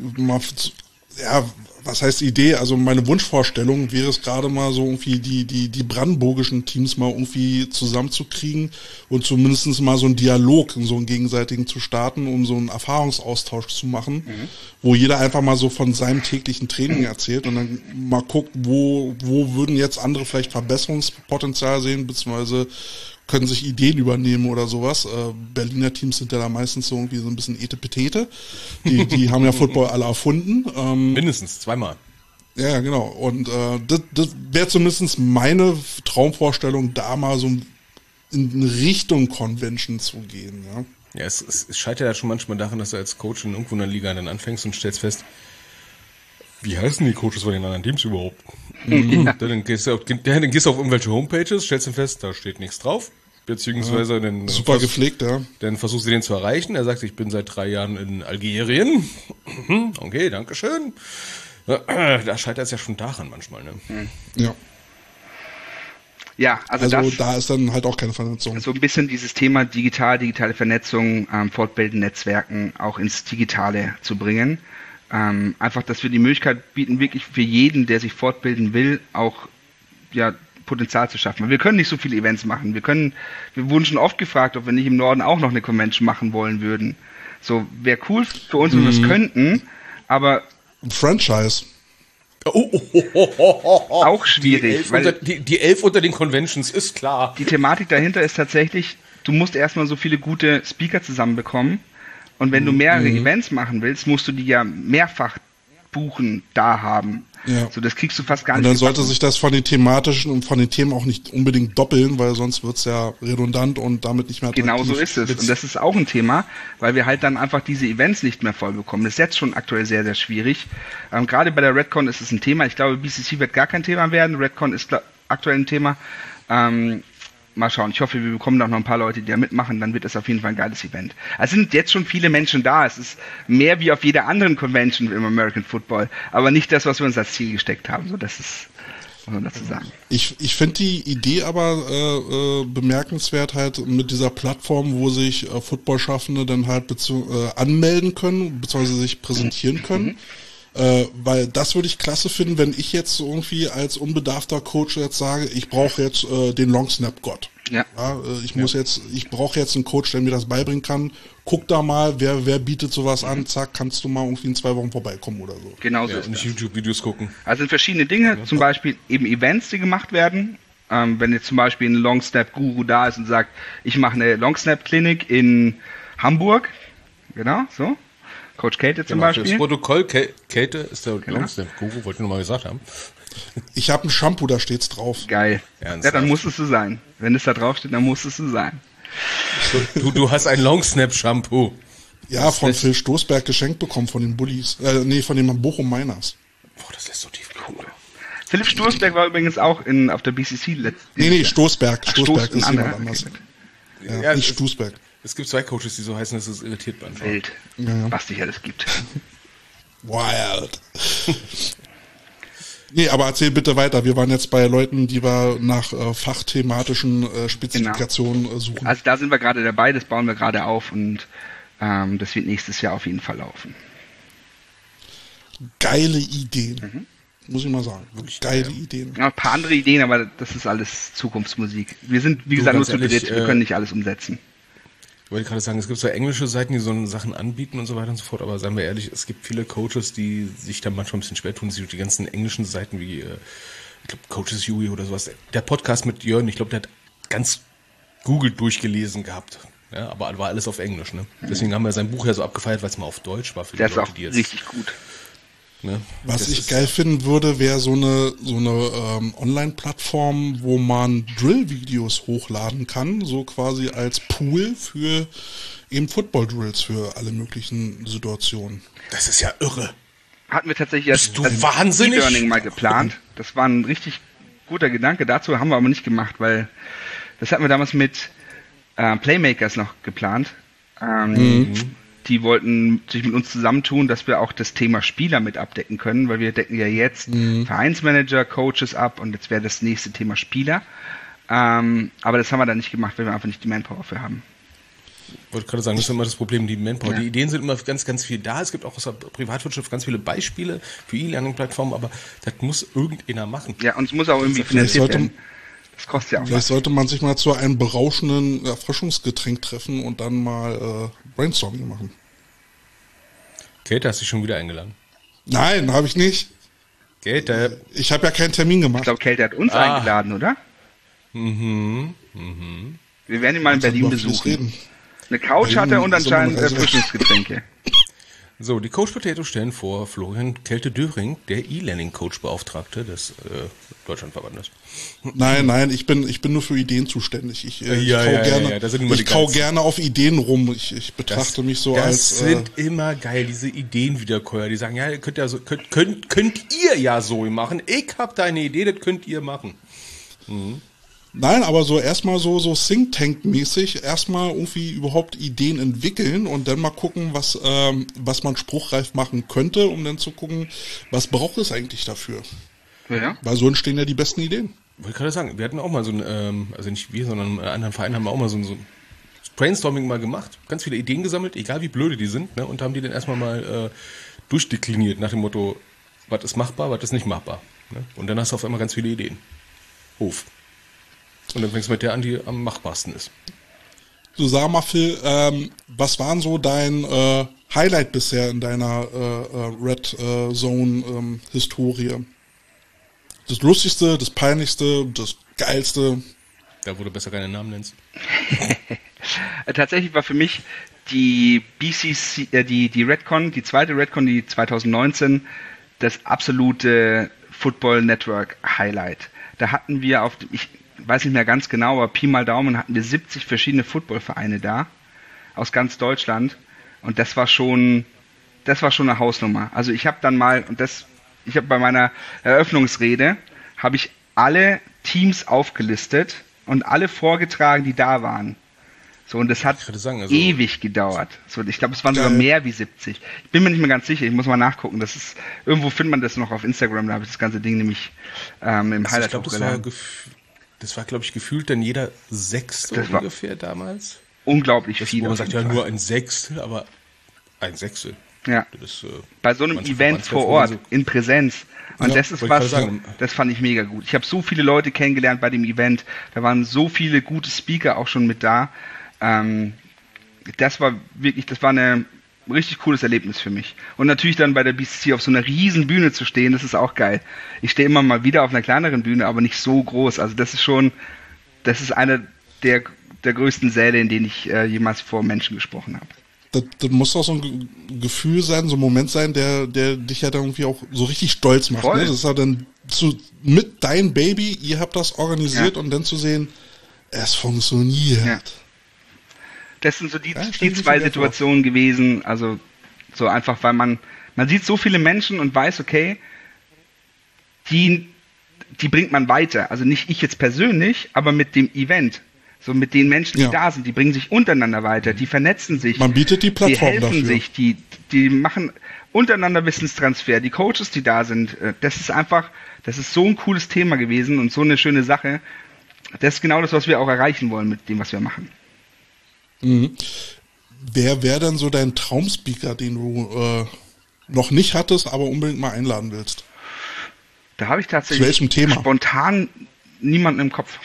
was heißt Idee? Also meine Wunschvorstellung wäre es gerade mal so irgendwie die brandenburgischen Teams mal irgendwie zusammenzukriegen und zumindest mal so einen Dialog, so einen gegenseitigen zu starten, um so einen Erfahrungsaustausch zu machen, wo jeder einfach mal so von seinem täglichen Training erzählt und dann mal guckt, wo würden jetzt andere vielleicht Verbesserungspotenzial sehen, beziehungsweise können sich Ideen übernehmen oder sowas. Berliner Teams sind ja da meistens so irgendwie so ein bisschen Etepetete. Die haben ja Football alle erfunden. Mindestens zweimal. Ja, genau. Und das wäre zumindest meine Traumvorstellung, da mal so in Richtung Convention zu gehen. Ja, es scheitert ja schon manchmal daran, dass du als Coach in irgendwo in einer Liga dann anfängst und stellst fest, wie heißen die Coaches von den anderen Teams überhaupt? Dann gehst du auf irgendwelche Homepages, stellst du fest, da steht nichts drauf. Beziehungsweise dann super gepflegt, ja. Dann versuchst du den zu erreichen. Er sagt, ich bin seit 3 Jahren in Algerien. Okay, dankeschön. Da scheitert es ja schon daran manchmal, ne? Ja. Ja, also da ist dann halt auch keine Vernetzung. So ein bisschen dieses Thema digitale Vernetzung, Fortbilden, Netzwerken auch ins Digitale zu bringen. Einfach, dass wir die Möglichkeit bieten, wirklich für jeden, der sich fortbilden will, auch Potenzial zu schaffen. Wir können nicht so viele Events machen. Wir wurden schon oft gefragt, ob wir nicht im Norden auch noch eine Convention machen wollen würden. So, wäre cool für uns, wenn wir es könnten, aber ein Franchise. Auch schwierig. Die 11 unter den Conventions, ist klar. Die Thematik dahinter ist tatsächlich, du musst erstmal so viele gute Speaker zusammenbekommen. Und wenn du mehrere Events machen willst, musst du die ja mehrfach buchen, da haben. Ja. So, das kriegst du fast gar Und nicht. dann sollte sich das von den thematischen und von den Themen auch nicht unbedingt doppeln, weil sonst wird's ja redundant und damit nicht mehr attraktiv. Genau so ist es. Und das ist auch ein Thema, weil wir halt dann einfach diese Events nicht mehr voll bekommen. Das ist jetzt schon aktuell sehr, sehr schwierig. Gerade bei der Redcon ist es ein Thema. Ich glaube, BCC wird gar kein Thema werden. Redcon ist aktuell ein Thema. Mal schauen. Ich hoffe, wir bekommen auch noch ein paar Leute, die da mitmachen. Dann wird es auf jeden Fall ein geiles Event. Es sind jetzt schon viele Menschen da. Es ist mehr wie auf jeder anderen Convention im American Football. Aber nicht das, was wir uns als Ziel gesteckt haben. So, das ist, muss man dazu sagen. Ich finde die Idee aber bemerkenswert halt mit dieser Plattform, wo sich Football-Schaffende dann halt anmelden können, beziehungsweise sich präsentieren können. Weil das würde ich klasse finden, wenn ich jetzt irgendwie als unbedarfter Coach jetzt sage, ich brauche jetzt den Long Snap Gott. Ja. Ich brauche jetzt einen Coach, der mir das beibringen kann. Guck da mal, wer bietet sowas an, zack, kannst du mal irgendwie in 2 Wochen vorbeikommen oder so. Genau so ist und das. YouTube-Videos gucken. Also sind verschiedene Dinge, zum Beispiel eben Events, die gemacht werden. Wenn jetzt zum Beispiel ein Long Snap Guru da ist und sagt, ich mache eine Long Snap Klinik in Hamburg. Genau, so. Coach Kälte zum Beispiel. Das Protokoll Kälte ist der Long Snap Guru, wollte ich nur mal gesagt haben. Ich habe ein Shampoo, da steht's drauf. Geil. Ernsthaft? Ja, dann muss es so sein. Wenn es da drauf steht, dann muss es so sein. Du hast ein Long Snap Shampoo. Ja, von Phil Stoßberg geschenkt bekommen von den Bullies. Von den Bochum Miners. Boah, das lässt so tief Cool. Philipp Stoßberg war übrigens auch auf der BCC letztes Nee, Stoßberg. Stoßberg ist ein jemand anderer. anders. Okay. Ja, nicht Stoßberg. Es gibt 2 Coaches, die so heißen, dass es irritiert beim Schauen. Wild. Ja. Was dich alles gibt. Wild. Nee, aber erzähl bitte weiter. Wir waren jetzt bei Leuten, die wir nach fachthematischen Spezifikationen suchen. Also da sind wir gerade dabei, das bauen wir gerade auf und das wird nächstes Jahr auf jeden Fall laufen. Geile Ideen. Muss ich mal sagen. Wirklich geile Ideen. Ja, ein paar andere Ideen, aber das ist alles Zukunftsmusik. Wir sind, wie gesagt, nur zu dritt. Wir können nicht alles umsetzen. Ich wollte gerade sagen, es gibt so englische Seiten, die so Sachen anbieten und so weiter und so fort, aber seien wir ehrlich, es gibt viele Coaches, die sich da manchmal ein bisschen schwer tun, sich durch die ganzen englischen Seiten wie, ich glaube, Coaches UI oder sowas. Der Podcast mit Jörn, ich glaube, der hat ganz Google durchgelesen gehabt. Ja, aber war alles auf Englisch, ne? Deswegen haben wir sein Buch ja so abgefeiert, weil es mal auf Deutsch war für die Das ist Leute, auch die jetzt. richtig gut. Ne? Was ich geil finden würde, wäre so eine Online-Plattform, wo man Drill-Videos hochladen kann, so quasi als Pool für eben Football-Drills für alle möglichen Situationen. Das ist ja irre. Hatten wir tatsächlich als wahnsinnig? E-Learning mal geplant. Das war ein richtig guter Gedanke. Dazu haben wir aber nicht gemacht, weil das hatten wir damals mit Playmakers noch geplant. Die wollten sich mit uns zusammentun, dass wir auch das Thema Spieler mit abdecken können, weil wir decken ja jetzt Vereinsmanager, Coaches ab und jetzt wäre das nächste Thema Spieler. Aber das haben wir dann nicht gemacht, weil wir einfach nicht die Manpower für haben. Ich wollte gerade sagen, das ist immer das Problem, die Manpower. Ja. Die Ideen sind immer ganz, ganz viel da. Es gibt auch aus der Privatwirtschaft ganz viele Beispiele für E-Learning-Plattformen, aber das muss irgendeiner machen. Ja, und es muss auch irgendwie finanziert werden. Das kostet ja auch Vielleicht was. sollte man sich mal zu einem berauschenden Erfrischungsgetränk treffen und dann mal Brainstorming machen. Käthe, hast du dich schon wieder eingeladen? Nein, habe ich nicht. Käthe. Ich habe ja keinen Termin Ich gemacht. glaube, Kälte hat uns eingeladen, oder? Wir werden ihn mal in Berlin Über vieles besuchen. reden. Eine Couch Berlin hat er und ist immer anscheinend eine Reise. Erfrischungsgetränke. So, die Coach Potato stellen vor Florian Kälte-Döring, der E-Learning-Coach-Beauftragte des Deutschlandverbandes. Nein, ich bin nur für Ideen zuständig. Ich kau gerne auf Ideen rum. Ich betrachte mich so als... Das sind immer geil, diese Ideenwiederkäuer, die sagen, ja, ihr könnt ja so, könnt ihr ja so machen. Ich hab da eine Idee, das könnt ihr machen. Nein, aber so erstmal so Think Tank-mäßig erstmal irgendwie überhaupt Ideen entwickeln und dann mal gucken, was man spruchreif machen könnte, um dann zu gucken, was braucht es eigentlich dafür. Ja. Weil so entstehen ja die besten Ideen. Wollte gerade sagen, wir hatten auch mal so ein, also nicht wir, sondern einen anderen Verein haben wir auch mal so ein Brainstorming mal gemacht, ganz viele Ideen gesammelt, egal wie blöde die sind, ne, und haben die dann erstmal mal durchdekliniert nach dem Motto, was ist machbar, was ist nicht machbar. Ne? Und dann hast du auf einmal ganz viele Ideen. Und dann fängst du mit der an, die am machbarsten ist. Du sag mal, Phil, was waren so dein Highlight bisher in deiner Red Zone Historie? Das Lustigste, das Peinlichste, das Geilste? Da, wo du besser keine Namen nennst. Tatsächlich war für mich die BCC, die Redcon, die zweite Redcon, die 2019, das absolute Football Network Highlight. Da hatten wir ich weiß nicht mehr ganz genau, aber Pi mal Daumen hatten wir 70 verschiedene Footballvereine da, aus ganz Deutschland. Und das war schon eine Hausnummer. Also ich habe dann mal, ich habe bei meiner Eröffnungsrede, habe ich alle Teams aufgelistet und alle vorgetragen, die da waren. So, und das hat ewig gedauert. So, ich glaube, es waren sogar mehr wie 70. Ich bin mir nicht mehr ganz sicher, ich muss mal nachgucken. Irgendwo findet man das noch auf Instagram, da habe ich das ganze Ding nämlich im Highlight hochgeladen. Das war, glaube ich, gefühlt dann jeder Sechstel ungefähr damals. Unglaublich viel. Man sagt ja nur ein Sechstel, aber ein Sechstel. Ja. Bei so einem Event vor Ort, in Präsenz. Und das ist das fand ich mega gut. Ich habe so viele Leute kennengelernt bei dem Event. Da waren so viele gute Speaker auch schon mit da. Das war ein richtig cooles Erlebnis für mich. Und natürlich dann bei der BCC auf so einer riesen Bühne zu stehen, das ist auch geil. Ich stehe immer mal wieder auf einer kleineren Bühne, aber nicht so groß. Also das ist einer der größten Säle, in denen ich jemals vor Menschen gesprochen habe. Das muss auch so ein Gefühl sein, so ein Moment sein, der dich ja dann irgendwie auch so richtig stolz macht. Ne? Das ist ja dann mit dein Baby, ihr habt das organisiert und dann zu sehen, es funktioniert. Ja. Das sind so die zwei Situationen gewesen, also so einfach, weil man sieht so viele Menschen und weiß, okay, die bringt man weiter. Also nicht ich jetzt persönlich, aber mit dem Event. So mit den Menschen, die da sind, die bringen sich untereinander weiter, die vernetzen sich. Man bietet die Plattform dafür. Die helfen sich, die machen untereinander Wissenstransfer, die Coaches, die da sind. Das ist so ein cooles Thema gewesen und so eine schöne Sache. Das ist genau das, was wir auch erreichen wollen mit dem, was wir machen. Mhm. Wer wäre denn so dein Traumspeaker, den du noch nicht hattest, aber unbedingt mal einladen willst? Da habe ich tatsächlich spontan niemanden im Kopf.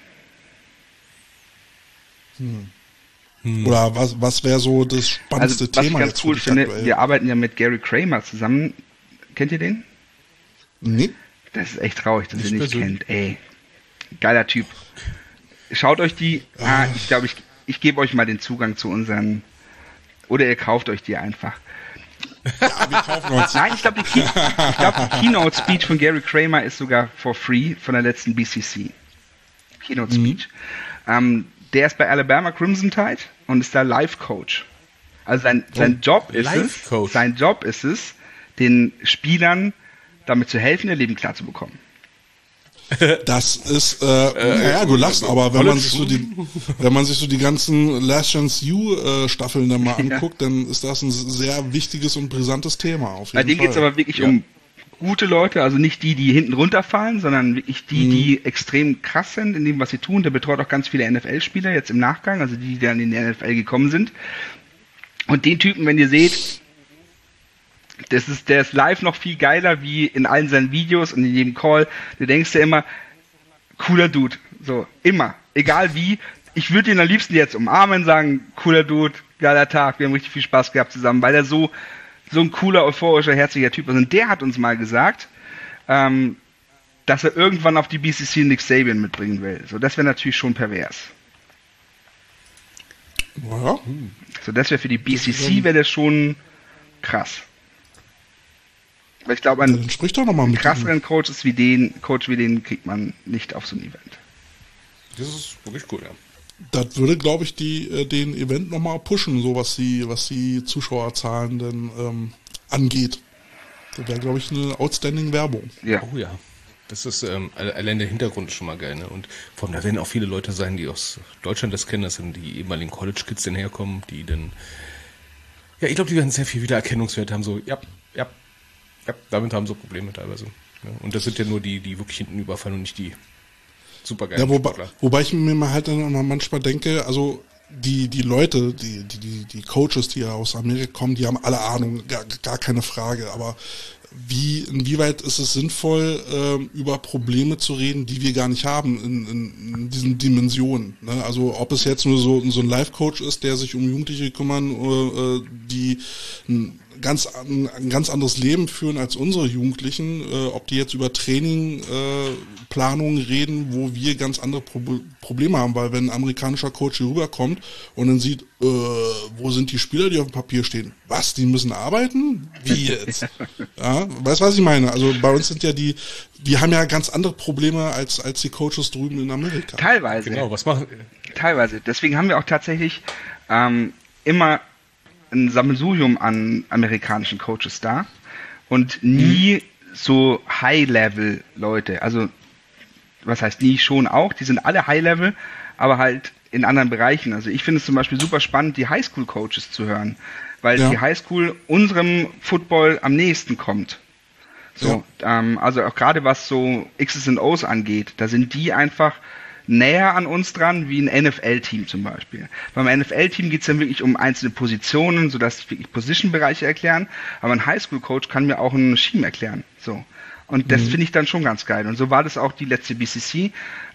Oder was wäre so das spannendste Thema? Was ich ganz cool finde, aktuell? Wir arbeiten ja mit Gary Kramer zusammen. Kennt ihr den? Nee. Das ist echt traurig, dass ihr nicht kennt. Ey, geiler Typ. Schaut euch die, ich glaube, ich gebe euch mal den Zugang zu unseren, oder ihr kauft euch die einfach. Ja, wir kaufen uns. Nein, ich glaube, die Keynote-Speech von Gary Kramer ist sogar for free von der letzten BCC. Keynote-Speech. Der ist bei Alabama Crimson Tide und ist da Life-Coach. Also sein Job ist es, den Spielern damit zu helfen, ihr Leben klar zu bekommen. Das ist, du lachst, aber wenn man sich so die ganzen Last Chance U Staffeln dann mal anguckt, dann ist das ein sehr wichtiges und brisantes Thema auf jeden Fall. Bei denen geht es aber wirklich um gute Leute, also nicht die hinten runterfallen, sondern wirklich die extrem krass sind in dem, was sie tun. Der betreut auch ganz viele NFL-Spieler jetzt im Nachgang, also die dann in die NFL gekommen sind. Und den Typen, wenn ihr seht, der ist live noch viel geiler wie in allen seinen Videos und in jedem Call. Du denkst dir immer, cooler Dude. So, immer. Egal wie. Ich würde ihn am liebsten jetzt umarmen, sagen, cooler Dude, geiler Tag, wir haben richtig viel Spaß gehabt zusammen, weil er so ein cooler, euphorischer, herzlicher Typ ist. Und der hat uns mal gesagt, dass er irgendwann auf die BCC Nick Saban mitbringen will. So, das wäre natürlich schon pervers. Ja. So, das wäre für die BCC wäre das schon krass. Weil ich glaube, einen krasseren Coach wie den kriegt man nicht auf so ein Event. Das ist wirklich cool, ja. Das würde, glaube ich, den Event nochmal pushen, so was die Zuschauerzahlen denn angeht. Das wäre, glaube ich, eine outstanding Werbung. Ja. Oh ja. Das ist, allein der Hintergrund ist schon mal geil, ne? Und vor allem, da werden auch viele Leute sein, die aus Deutschland das kennen, das sind die ehemaligen College-Kids, die herkommen, die dann, ja, ich glaube, die werden sehr viel Wiedererkennungswert haben, so, ja, damit haben sie Probleme teilweise. Ja, und das sind ja nur die wirklich hinten überfallen und nicht die super geilen Sportler. Wobei ich mir mal halt dann manchmal denke, also die Leute, die Coaches, die ja aus Amerika kommen, die haben alle Ahnung, gar keine Frage, aber inwieweit ist es sinnvoll, über Probleme zu reden, die wir gar nicht haben in diesen Dimensionen. Ne? Also ob es jetzt nur so ein Life-Coach ist, der sich um Jugendliche kümmern, die ein ganz anderes Leben führen als unsere Jugendlichen, ob die jetzt über Training, Planungen reden, wo wir ganz andere Probleme haben, weil wenn ein amerikanischer Coach hier rüberkommt und dann sieht, wo sind die Spieler, die auf dem Papier stehen? Was, die müssen arbeiten? Wie jetzt? Ja, weißt du, was ich meine? Also bei uns sind ja die haben ja ganz andere Probleme als die Coaches drüben in Amerika. Teilweise. Genau, was machen? Teilweise. Deswegen haben wir auch tatsächlich immer ein Sammelsurium an amerikanischen Coaches da und nie so High-Level-Leute. Also, was heißt nie, schon auch. Die sind alle High-Level, aber halt in anderen Bereichen. Also ich finde es zum Beispiel super spannend, die Highschool-Coaches zu hören, weil die Highschool unserem Football am nächsten kommt. So, also auch gerade was so X's und O's angeht, da sind die einfach näher an uns dran wie ein NFL-Team zum Beispiel. Beim NFL-Team geht es dann wirklich um einzelne Positionen, sodass sich wirklich Position-Bereiche erklären, aber ein Highschool-Coach kann mir auch ein Scheme erklären. So. Und das finde ich dann schon ganz geil. Und so war das auch die letzte BCC.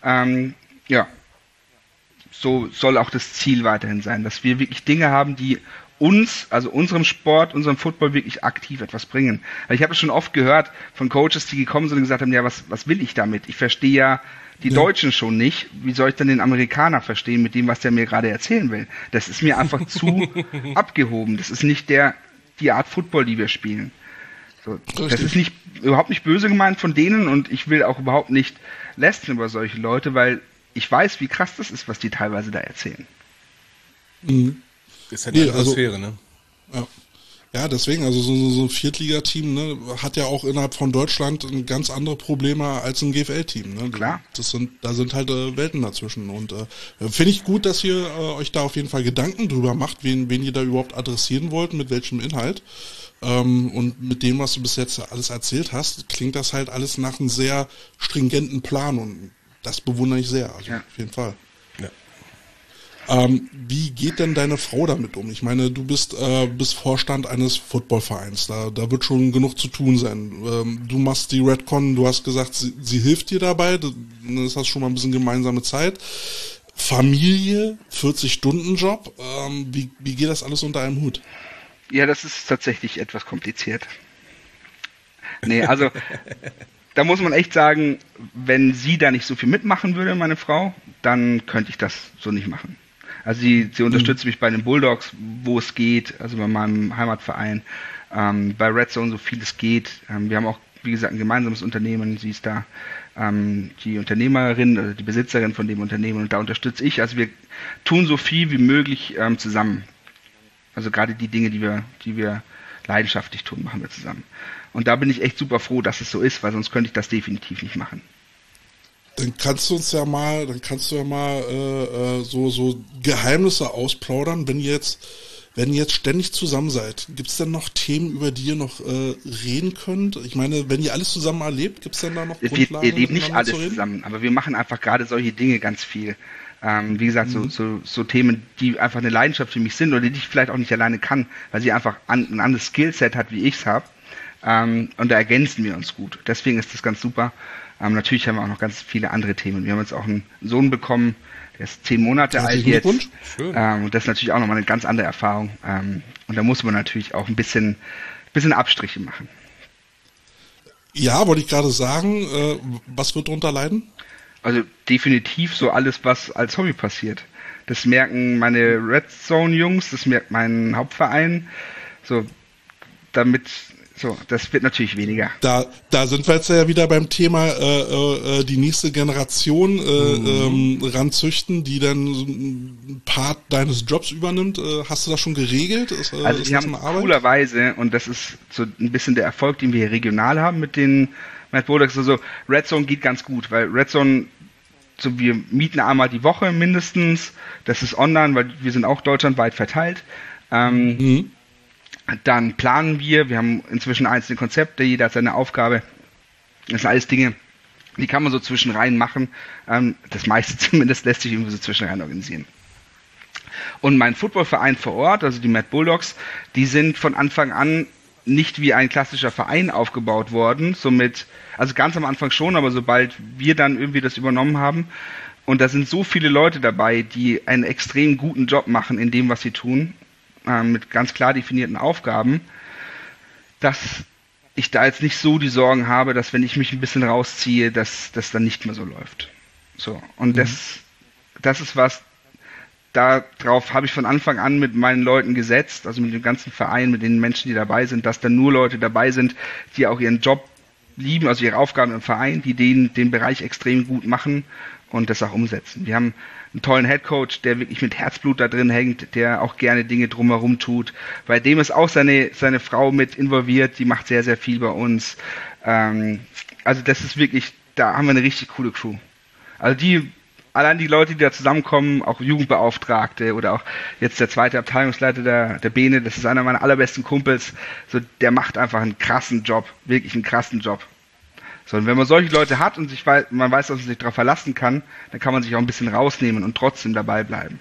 So soll auch das Ziel weiterhin sein, dass wir wirklich Dinge haben, die uns, also unserem Sport, unserem Football wirklich aktiv etwas bringen. Weil ich habe es schon oft gehört von Coaches, die gekommen sind und gesagt haben, ja, was will ich damit? Ich verstehe ja die Deutschen schon nicht. Wie soll ich dann den Amerikaner verstehen mit dem, was der mir gerade erzählen will? Das ist mir einfach zu abgehoben. Das ist nicht die Art Football, die wir spielen. So, das ist überhaupt nicht böse gemeint von denen und ich will auch überhaupt nicht lästern über solche Leute, weil ich weiß, wie krass das ist, was die teilweise da erzählen. Mhm. Ist halt eine Atmosphäre, ne? Ja, deswegen, also so ein Viertligateam, ne, hat ja auch innerhalb von Deutschland ganz andere Probleme als ein GFL-Team. Ne? Klar. Da sind halt Welten dazwischen. Und finde ich gut, dass ihr euch da auf jeden Fall Gedanken drüber macht, wen ihr da überhaupt adressieren wollt, mit welchem Inhalt. Und mit dem, was du bis jetzt alles erzählt hast, klingt das halt alles nach einem sehr stringenten Plan und das bewundere ich sehr, also auf jeden Fall. Ja. Wie geht denn deine Frau damit um? Ich meine, du bist Vorstand eines Footballvereins, da wird schon genug zu tun sein. Du machst die Redcon, du hast gesagt, sie hilft dir dabei, das hast schon mal ein bisschen gemeinsame Zeit. Familie, 40-Stunden-Job, wie geht das alles unter einem Hut? Ja, das ist tatsächlich etwas kompliziert. Nee, also da muss man echt sagen, wenn sie da nicht so viel mitmachen würde, meine Frau, dann könnte ich das so nicht machen. Also sie unterstützt mich bei den Bulldogs, wo es geht, also bei meinem Heimatverein, bei Red Zone, so viel es geht. Wir haben auch, wie gesagt, ein gemeinsames Unternehmen. Sie ist da die Unternehmerin, also die Besitzerin von dem Unternehmen und da unterstütze ich. Also wir tun so viel wie möglich zusammen. Also gerade die Dinge, die wir leidenschaftlich tun, machen wir zusammen. Und da bin ich echt super froh, dass es so ist, weil sonst könnte ich das definitiv nicht machen. Dann kannst du ja mal so Geheimnisse ausplaudern, wenn ihr jetzt ständig zusammen seid. Gibt es denn noch Themen, über die ihr noch reden könnt? Ich meine, wenn ihr alles zusammen erlebt, gibt es denn da noch Grundlagen? Wir leben nicht alles zusammen, aber wir machen einfach gerade solche Dinge ganz viel. Wie gesagt, so Themen, die einfach eine Leidenschaft für mich sind oder die ich vielleicht auch nicht alleine kann, weil sie einfach ein anderes Skillset hat, wie ich es habe. Und da ergänzen wir uns gut. Deswegen ist das ganz super. Natürlich haben wir auch noch ganz viele andere Themen. Wir haben jetzt auch einen Sohn bekommen, der ist 10 Monate alt jetzt. Und das ist natürlich auch nochmal eine ganz andere Erfahrung. Und da muss man natürlich auch ein bisschen Abstriche machen. Ja, wollte ich gerade sagen. Was wird darunter leiden? Also definitiv so alles, was als Hobby passiert. Das merken meine Red Zone Jungs, das merkt mein Hauptverein. Das wird natürlich weniger. Da sind wir jetzt ja wieder beim Thema die nächste Generation ranzüchten, die dann einen Part deines Jobs übernimmt. Hast du das schon geregelt? Also wir haben coolerweise, und das ist so ein bisschen der Erfolg, den wir hier regional haben mit den Mad Bulldogs, also Red Zone geht ganz gut, weil Red Zone, so wir mieten einmal die Woche mindestens, das ist online, weil wir sind auch deutschlandweit verteilt. Dann planen wir haben inzwischen einzelne Konzepte, jeder hat seine Aufgabe. Das sind alles Dinge, die kann man so zwischenrein machen. Das meiste zumindest lässt sich irgendwie so zwischenrein organisieren. Und mein Footballverein vor Ort, also die Mad Bulldogs, die sind von Anfang an nicht wie ein klassischer Verein aufgebaut worden, somit, also ganz am Anfang schon, aber sobald wir dann irgendwie das übernommen haben, und da sind so viele Leute dabei, die einen extrem guten Job machen in dem, was sie tun, mit ganz klar definierten Aufgaben, dass ich da jetzt nicht so die Sorgen habe, dass wenn ich mich ein bisschen rausziehe, dass das dann nicht mehr so läuft. So, und das ist was, darauf habe ich von Anfang an mit meinen Leuten gesetzt, also mit dem ganzen Verein, mit den Menschen, die dabei sind, dass dann nur Leute dabei sind, die auch ihren Job lieben, also ihre Aufgaben im Verein, die den Bereich extrem gut machen und das auch umsetzen. Wir haben einen tollen Headcoach, der wirklich mit Herzblut da drin hängt, der auch gerne Dinge drumherum tut. Bei dem ist auch seine Frau mit involviert, die macht sehr, sehr viel bei uns. Also das ist wirklich, da haben wir eine richtig coole Crew. Also allein die Leute, die da zusammenkommen, auch Jugendbeauftragte oder auch jetzt der zweite Abteilungsleiter, der Bene, das ist einer meiner allerbesten Kumpels, so, der macht einfach einen krassen Job, wirklich einen krassen Job. So, und wenn man solche Leute hat und man weiß, dass man sich darauf verlassen kann, dann kann man sich auch ein bisschen rausnehmen und trotzdem dabei bleiben.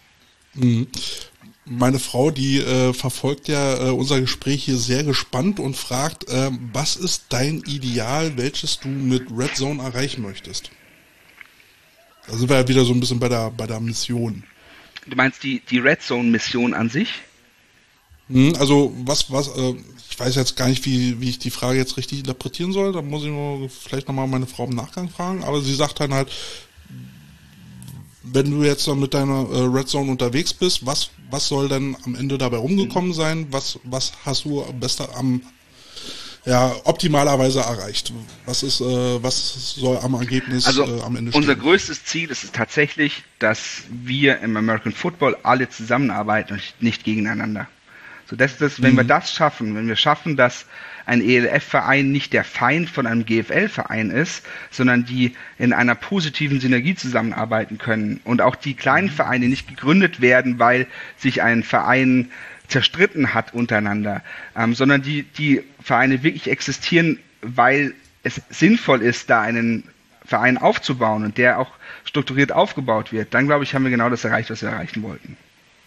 Meine Frau, die verfolgt ja unser Gespräch hier sehr gespannt und fragt, was ist dein Ideal, welches du mit Red Zone erreichen möchtest? Da sind wir ja wieder so ein bisschen bei der Mission. Du meinst die Red Zone Mission an sich? Also ich weiß jetzt gar nicht, wie ich die Frage jetzt richtig interpretieren soll, da muss ich nur vielleicht nochmal meine Frau im Nachgang fragen, aber sie sagt dann halt, wenn du jetzt mit deiner Red Zone unterwegs bist, was soll denn am Ende dabei rumgekommen sein, was hast du optimalerweise erreicht? Was soll am Ergebnis am Ende stehen? Unser größtes Ziel ist es tatsächlich, dass wir im American Football alle zusammenarbeiten und nicht gegeneinander. So, wenn wir das schaffen, wenn wir schaffen, dass ein ELF-Verein nicht der Feind von einem GFL-Verein ist, sondern die in einer positiven Synergie zusammenarbeiten können und auch die kleinen Vereine nicht gegründet werden, weil sich ein Verein zerstritten hat untereinander, sondern die Vereine wirklich existieren, weil es sinnvoll ist, da einen Verein aufzubauen und der auch strukturiert aufgebaut wird, dann glaube ich, haben wir genau das erreicht, was wir erreichen wollten.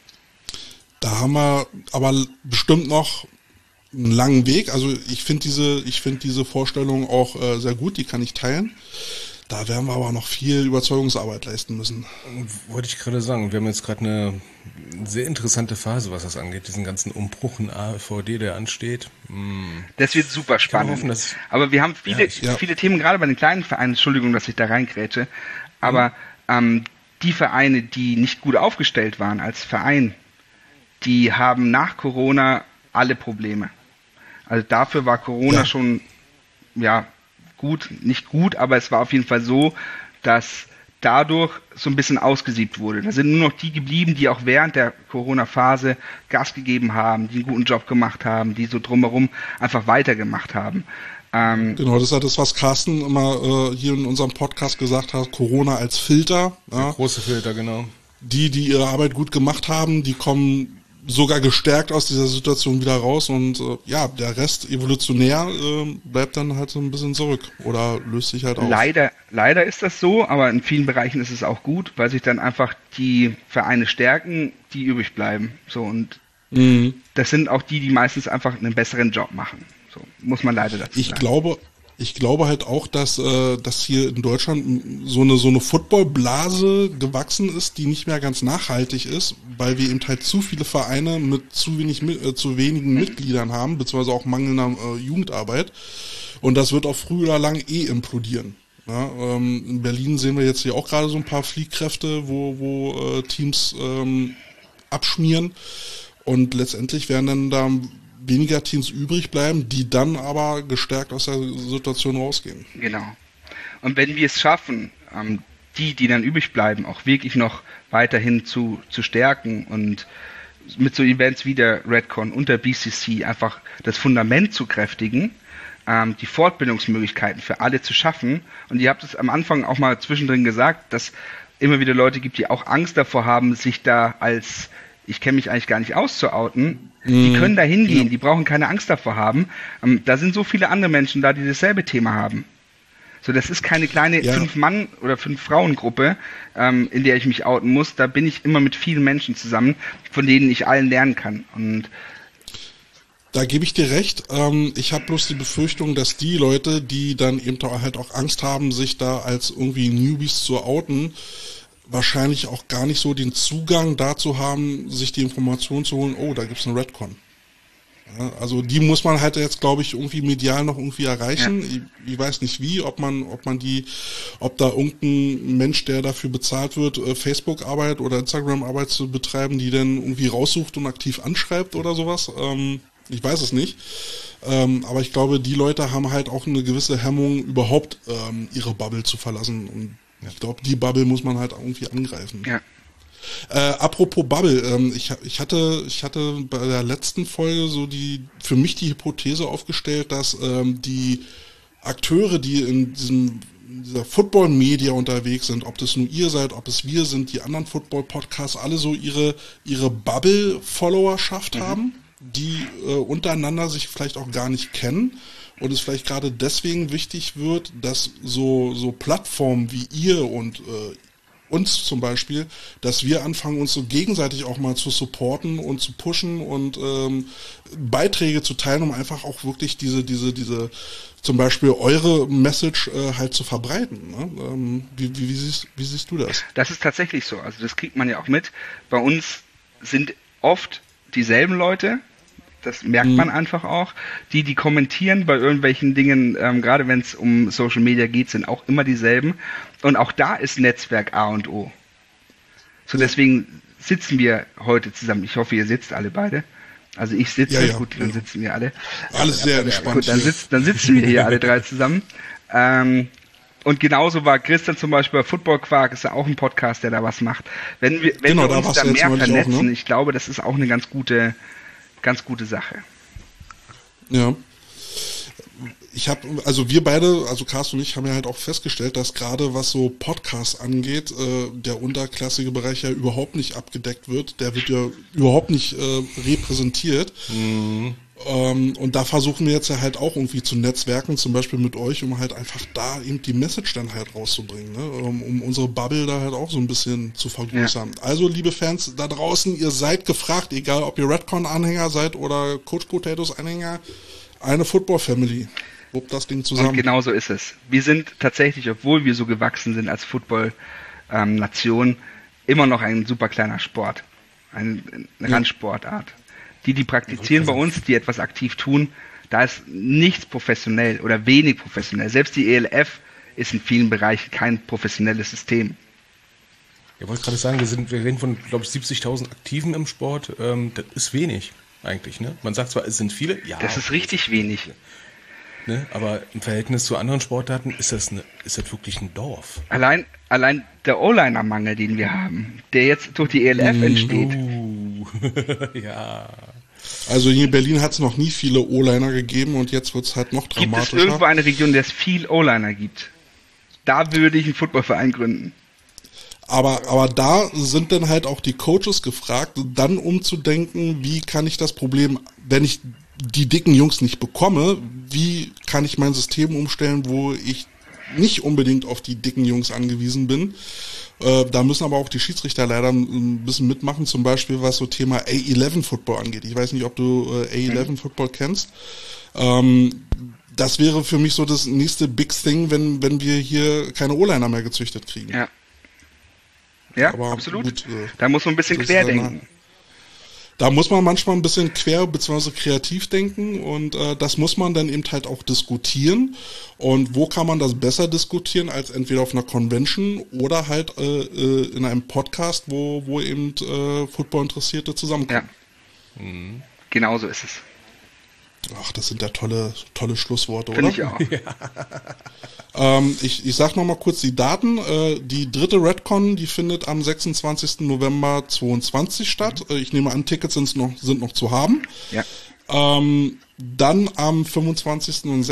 Da haben wir aber bestimmt noch einen langen Weg. Also ich finde diese Vorstellung auch sehr gut, die kann ich teilen. Da werden wir aber noch viel Überzeugungsarbeit leisten müssen. Wollte ich gerade sagen, wir haben jetzt gerade eine sehr interessante Phase, was das angeht, diesen ganzen Umbruch in AVD, der ansteht. Das wird super spannend. Hoffen, aber wir haben viele Themen, gerade bei den kleinen Vereinen, Entschuldigung, dass ich da reingrätsche, aber die Vereine, die nicht gut aufgestellt waren als Verein, die haben nach Corona alle Probleme. Also dafür war Corona schon, gut, nicht gut, aber es war auf jeden Fall so, dass dadurch so ein bisschen ausgesiebt wurde. Da sind nur noch die geblieben, die auch während der Corona-Phase Gas gegeben haben, die einen guten Job gemacht haben, die so drumherum einfach weitergemacht haben. Genau, das ist ja das, was Carsten immer hier in unserem Podcast gesagt hat, Corona als Filter. Ja. Große Filter, genau. Die ihre Arbeit gut gemacht haben, die kommen sogar gestärkt aus dieser Situation wieder raus und der Rest evolutionär bleibt dann halt so ein bisschen zurück oder löst sich halt auf. Leider ist das so, aber in vielen Bereichen ist es auch gut, weil sich dann einfach die Vereine stärken, die übrig bleiben. So, und das sind auch die meistens einfach einen besseren Job machen. So muss man leider dazu sagen. Ich glaube halt auch, dass hier in Deutschland so eine Footballblase gewachsen ist, die nicht mehr ganz nachhaltig ist, weil wir eben halt zu viele Vereine mit zu wenigen Mitgliedern haben, beziehungsweise auch mangelnder Jugendarbeit. Und das wird auch früh oder lang implodieren. Ja, in Berlin sehen wir jetzt hier auch gerade so ein paar Fliehkräfte, wo Teams abschmieren. Und letztendlich werden dann da weniger Teams übrig bleiben, die dann aber gestärkt aus der Situation rausgehen. Genau. Und wenn wir es schaffen, die dann übrig bleiben, auch wirklich noch weiterhin zu stärken und mit so Events wie der Redcon und der BCC einfach das Fundament zu kräftigen, die Fortbildungsmöglichkeiten für alle zu schaffen. Und ihr habt es am Anfang auch mal zwischendrin gesagt, dass immer wieder Leute gibt, die auch Angst davor haben, sich da als ich kenne mich eigentlich gar nicht aus zu outen, die können da hingehen, die brauchen keine Angst davor haben. Da sind so viele andere Menschen da, die dasselbe Thema haben. So, das ist keine kleine 5-Mann- oder 5-Frauen-Gruppe, in der ich mich outen muss. Da bin ich immer mit vielen Menschen zusammen, von denen ich allen lernen kann. Und Da gebe ich dir recht. Ich habe bloß die Befürchtung, dass die Leute, die dann eben halt auch Angst haben, sich da als irgendwie Newbies zu outen, wahrscheinlich auch gar nicht so den Zugang dazu haben, sich die Information zu holen, oh, da gibt's eine Redcon. Ja, also die muss man halt jetzt, glaube ich, irgendwie medial noch irgendwie erreichen. Ja. Ich weiß nicht wie, ob da irgendein Mensch, der dafür bezahlt wird, Facebook-Arbeit oder Instagram-Arbeit zu betreiben, die dann irgendwie raussucht und aktiv anschreibt oder sowas. Ich weiß es nicht. Aber ich glaube, die Leute haben halt auch eine gewisse Hemmung, überhaupt ihre Bubble zu verlassen. Und ich glaube, die Bubble muss man halt irgendwie angreifen. Ja. Apropos Bubble, ich hatte bei der letzten Folge so für mich die Hypothese aufgestellt, dass die Akteure, die in dieser Football-Media unterwegs sind, ob das nur ihr seid, ob es wir sind, die anderen Football-Podcasts, alle so ihre Bubble-Followerschaft haben, die untereinander sich vielleicht auch gar nicht kennen. Und es vielleicht gerade deswegen wichtig wird, dass so Plattformen wie ihr und uns zum Beispiel, dass wir anfangen, uns so gegenseitig auch mal zu supporten und zu pushen und Beiträge zu teilen, um einfach auch wirklich diese zum Beispiel eure Message halt zu verbreiten. Ne? Wie siehst du das? Das ist tatsächlich so. Also das kriegt man ja auch mit. Bei uns sind oft dieselben Leute. Das merkt man einfach auch. Die kommentieren bei irgendwelchen Dingen, gerade wenn es um Social Media geht, sind auch immer dieselben. Und auch da ist Netzwerk A und O. So, deswegen sitzen wir heute zusammen. Ich hoffe, ihr sitzt alle beide. Also ich sitze, ja, gut, dann sitzen wir alle. Alles sehr entspannt. Gut, dann sitzen wir hier alle drei zusammen. Und genauso war Christian zum Beispiel bei Football Quark, ist ja auch ein Podcast, der da was macht. Wenn wir uns da mehr vernetzen, auch, ne? Ich glaube, das ist auch eine ganz gute Sache. Ja. Wir beide, also Carsten und ich, haben ja halt auch festgestellt, dass gerade was so Podcasts angeht, der unterklassige Bereich ja überhaupt nicht abgedeckt wird. Der wird ja überhaupt nicht repräsentiert. Mhm. Und da versuchen wir jetzt ja halt auch irgendwie zu netzwerken, zum Beispiel mit euch, um halt einfach da eben die Message dann halt rauszubringen, ne? Um unsere Bubble da halt auch so ein bisschen zu vergrößern. Ja. Also, liebe Fans da draußen, ihr seid gefragt, egal ob ihr Redcon-Anhänger seid oder Coach Potatoes-Anhänger, eine Football-Family. Wuppt das Ding zusammen. Und genau so ist es. Wir sind tatsächlich, obwohl wir so gewachsen sind als Football-Nation, immer noch ein super kleiner Sport. Eine Randsportart. Die praktizieren bei uns, die etwas aktiv tun, da ist nichts professionell oder wenig professionell. Selbst die ELF ist in vielen Bereichen kein professionelles System. Ich wollte gerade sagen, wir reden von, glaube ich, 70.000 Aktiven im Sport. Das ist wenig eigentlich, ne? Man sagt zwar, es sind viele, ja. Das ist richtig wenig. Ne? Aber im Verhältnis zu anderen Sportarten ist das wirklich ein Dorf. Allein der O-Liner-Mangel, den wir haben, der jetzt durch die ELF entsteht. Ja. Also hier in Berlin hat es noch nie viele O-Liner gegeben und jetzt wird es halt noch dramatischer. Gibt es irgendwo eine Region, in der es viel O-Liner gibt? Da würde ich einen Footballverein gründen. Aber da sind dann halt auch die Coaches gefragt, dann umzudenken, wie kann ich das Problem, wenn ich die dicken Jungs nicht bekomme, wie kann ich mein System umstellen, wo ich nicht unbedingt auf die dicken Jungs angewiesen bin. Da müssen aber auch die Schiedsrichter leider ein bisschen mitmachen, zum Beispiel was so Thema A11-Football angeht. Ich weiß nicht, ob du A11-Football kennst. Das wäre für mich so das nächste Big Thing, wenn wir hier keine O-Liner mehr gezüchtet kriegen. Ja, aber absolut. Gut, da muss man ein bisschen querdenken. Da muss man manchmal ein bisschen quer bzw. kreativ denken und das muss man dann eben halt auch diskutieren. Und wo kann man das besser diskutieren als entweder auf einer Convention oder halt in einem Podcast, wo eben Football-Interessierte zusammenkommen. Ja, genau so ist es. Ach, das sind ja tolle Schlussworte, Finde oder? Ich auch. Ja. Ich sag noch mal kurz die Daten. Die dritte Redcon, die findet am 26. November 2022 statt. Ich nehme an, Tickets sind noch zu haben. Ja. Dann am 25. und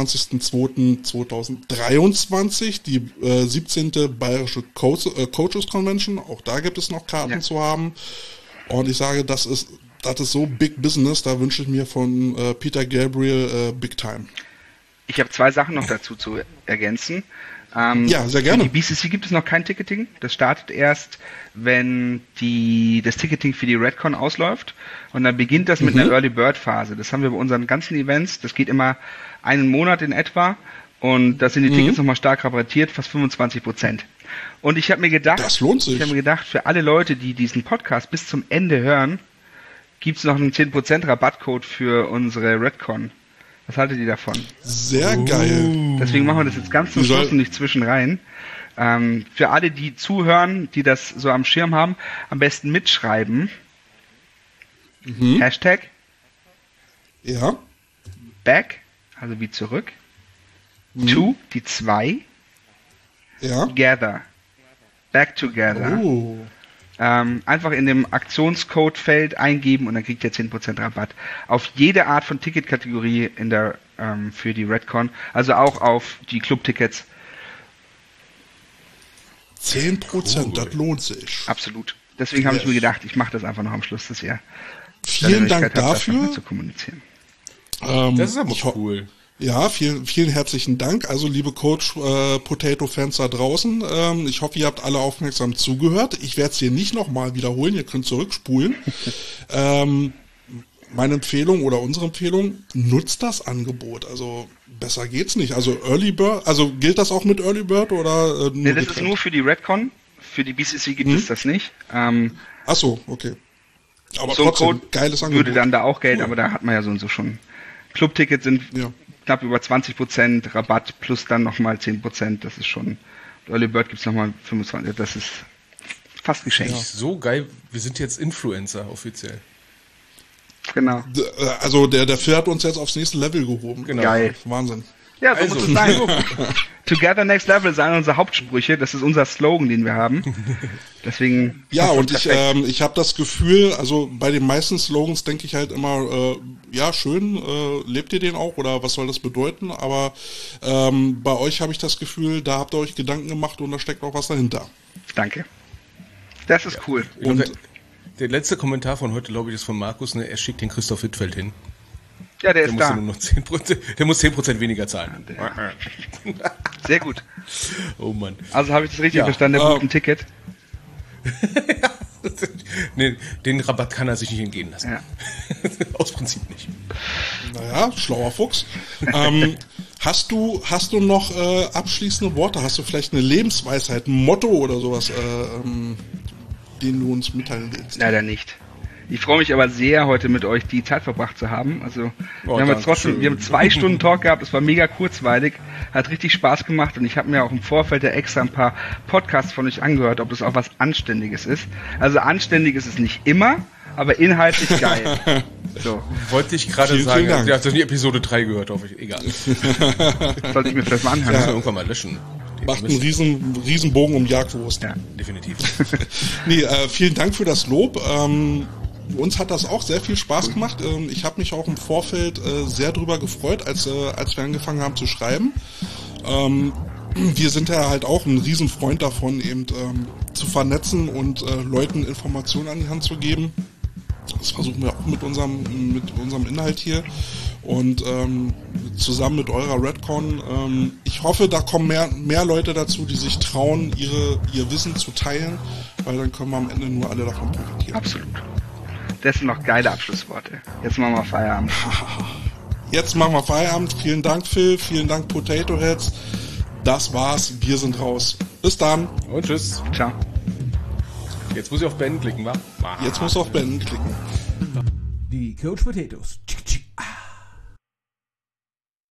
26.02.2023 die 17. Bayerische Coaches Convention. Auch da gibt es noch Karten zu haben. Und ich sage, das ist so Big Business, da wünsche ich mir von Peter Gabriel Big Time. Ich habe 2 Sachen noch dazu zu ergänzen. Ja, sehr gerne. Für die BCC gibt es noch kein Ticketing. Das startet erst, wenn das Ticketing für die Redcon ausläuft. Und dann beginnt das mit einer Early Bird Phase. Das haben wir bei unseren ganzen Events. Das geht immer einen Monat in etwa. Und da sind die Tickets nochmal stark rabattiert, fast 25%. Und ich habe mir gedacht, das lohnt sich. Ich habe mir gedacht, für alle Leute, die diesen Podcast bis zum Ende hören, gibt es noch einen 10% Rabattcode für unsere Redcon. Was haltet ihr davon? Sehr geil. Deswegen machen wir das jetzt ganz zum Schluss und nicht zwischen rein. Für alle, die zuhören, die das so am Schirm haben, am besten mitschreiben. Hashtag. Ja. Back, also wie zurück. To, die 2. Ja. Together. Back together. Oh. Einfach in dem Aktionscode-Feld eingeben und dann kriegt ihr 10% Rabatt auf jede Art von Ticketkategorie für die Redcon, also auch auf die Clubtickets. 10%, das lohnt sich. Absolut. Deswegen habe ich mir gedacht, ich mache das einfach noch am Schluss des Jahres. Vielen Dank dafür. Das zu kommunizieren. Das ist aber cool. Ja, vielen herzlichen Dank. Also liebe Coach Potato-Fans da draußen, ich hoffe, ihr habt alle aufmerksam zugehört. Ich werde es hier nicht nochmal wiederholen, ihr könnt zurückspulen. Meine Empfehlung oder unsere Empfehlung, nutzt das Angebot. Also besser geht's nicht. Also Early Bird, also gilt das auch mit Early Bird oder nur das ist nur für die Redcon, für die BCC gibt es das nicht. Ach so, okay. Aber so trotzdem, Code geiles Angebot. würde dann da auch Geld, aber da hat man ja so und so schon. Clubtickets sind knapp über 20% Rabatt plus dann nochmal 10%. Das ist schon. Early Bird gibt es nochmal 25%. Das ist fast geschenkt. So geil. Wir sind jetzt Influencer offiziell. Genau. Also der Phil hat uns jetzt aufs nächste Level gehoben. Genau. Geil. Wahnsinn. Ja, so muss es sein. Together Next Level ist einer unserer Hauptsprüche. Das ist unser Slogan, den wir haben. Deswegen. Ja, und ich habe das Gefühl, also bei den meisten Slogans denke ich halt immer, ja, schön, lebt ihr den auch oder was soll das bedeuten? Aber bei euch habe ich das Gefühl, da habt ihr euch Gedanken gemacht und da steckt auch was dahinter. Danke. Das ist cool. Und der letzte Kommentar von heute, glaube ich, ist von Markus, ne? Er schickt den Christoph Wittfeld hin. Ja, der ist muss da. Nur noch 10%, der muss 10% weniger zahlen. Sehr gut. Oh Mann. Also habe ich das richtig verstanden, der bucht ein Ticket? Nee, den Rabatt kann er sich nicht entgehen lassen. Ja. Aus Prinzip nicht. Naja, schlauer Fuchs. Hast du noch abschließende Worte? Hast du vielleicht eine Lebensweisheit, ein Motto oder sowas, den du uns mitteilen willst? Leider nicht. Ich freue mich aber sehr, heute mit euch die Zeit verbracht zu haben. Also wir haben 2 Stunden Talk gehabt, es war mega kurzweilig, hat richtig Spaß gemacht und ich habe mir auch im Vorfeld ja extra ein paar Podcasts von euch angehört, ob das auch was Anständiges ist. Also anständig ist es nicht immer, aber inhaltlich geil. So. Wollte ich gerade sagen, ihr habt doch nie Episode 3 gehört, hoffe ich. Egal. Sollte ich mir vielleicht mal anhören. Ja. Irgendwann mal löschen. Macht einen riesen Bogen um Jagdwurst. Ja, definitiv. Nee, vielen Dank für das Lob. Uns hat das auch sehr viel Spaß gemacht. Ich habe mich auch im Vorfeld sehr drüber gefreut, als wir angefangen haben zu schreiben. Wir sind ja halt auch ein Riesenfreund davon, eben zu vernetzen und Leuten Informationen an die Hand zu geben. Das versuchen wir auch mit unserem Inhalt hier. Und zusammen mit eurer Redcon, ich hoffe, da kommen mehr Leute dazu, die sich trauen, ihr Wissen zu teilen, weil dann können wir am Ende nur alle davon profitieren. Absolut. Das sind noch geile Abschlussworte. Jetzt machen wir Feierabend. Jetzt machen wir Feierabend. Vielen Dank, Phil. Vielen Dank, Potato Heads. Das war's. Wir sind raus. Bis dann. Und tschüss. Ciao. Jetzt muss ich auf Beenden klicken, wa? Jetzt muss ich auf Beenden klicken. Die Coach Potatoes.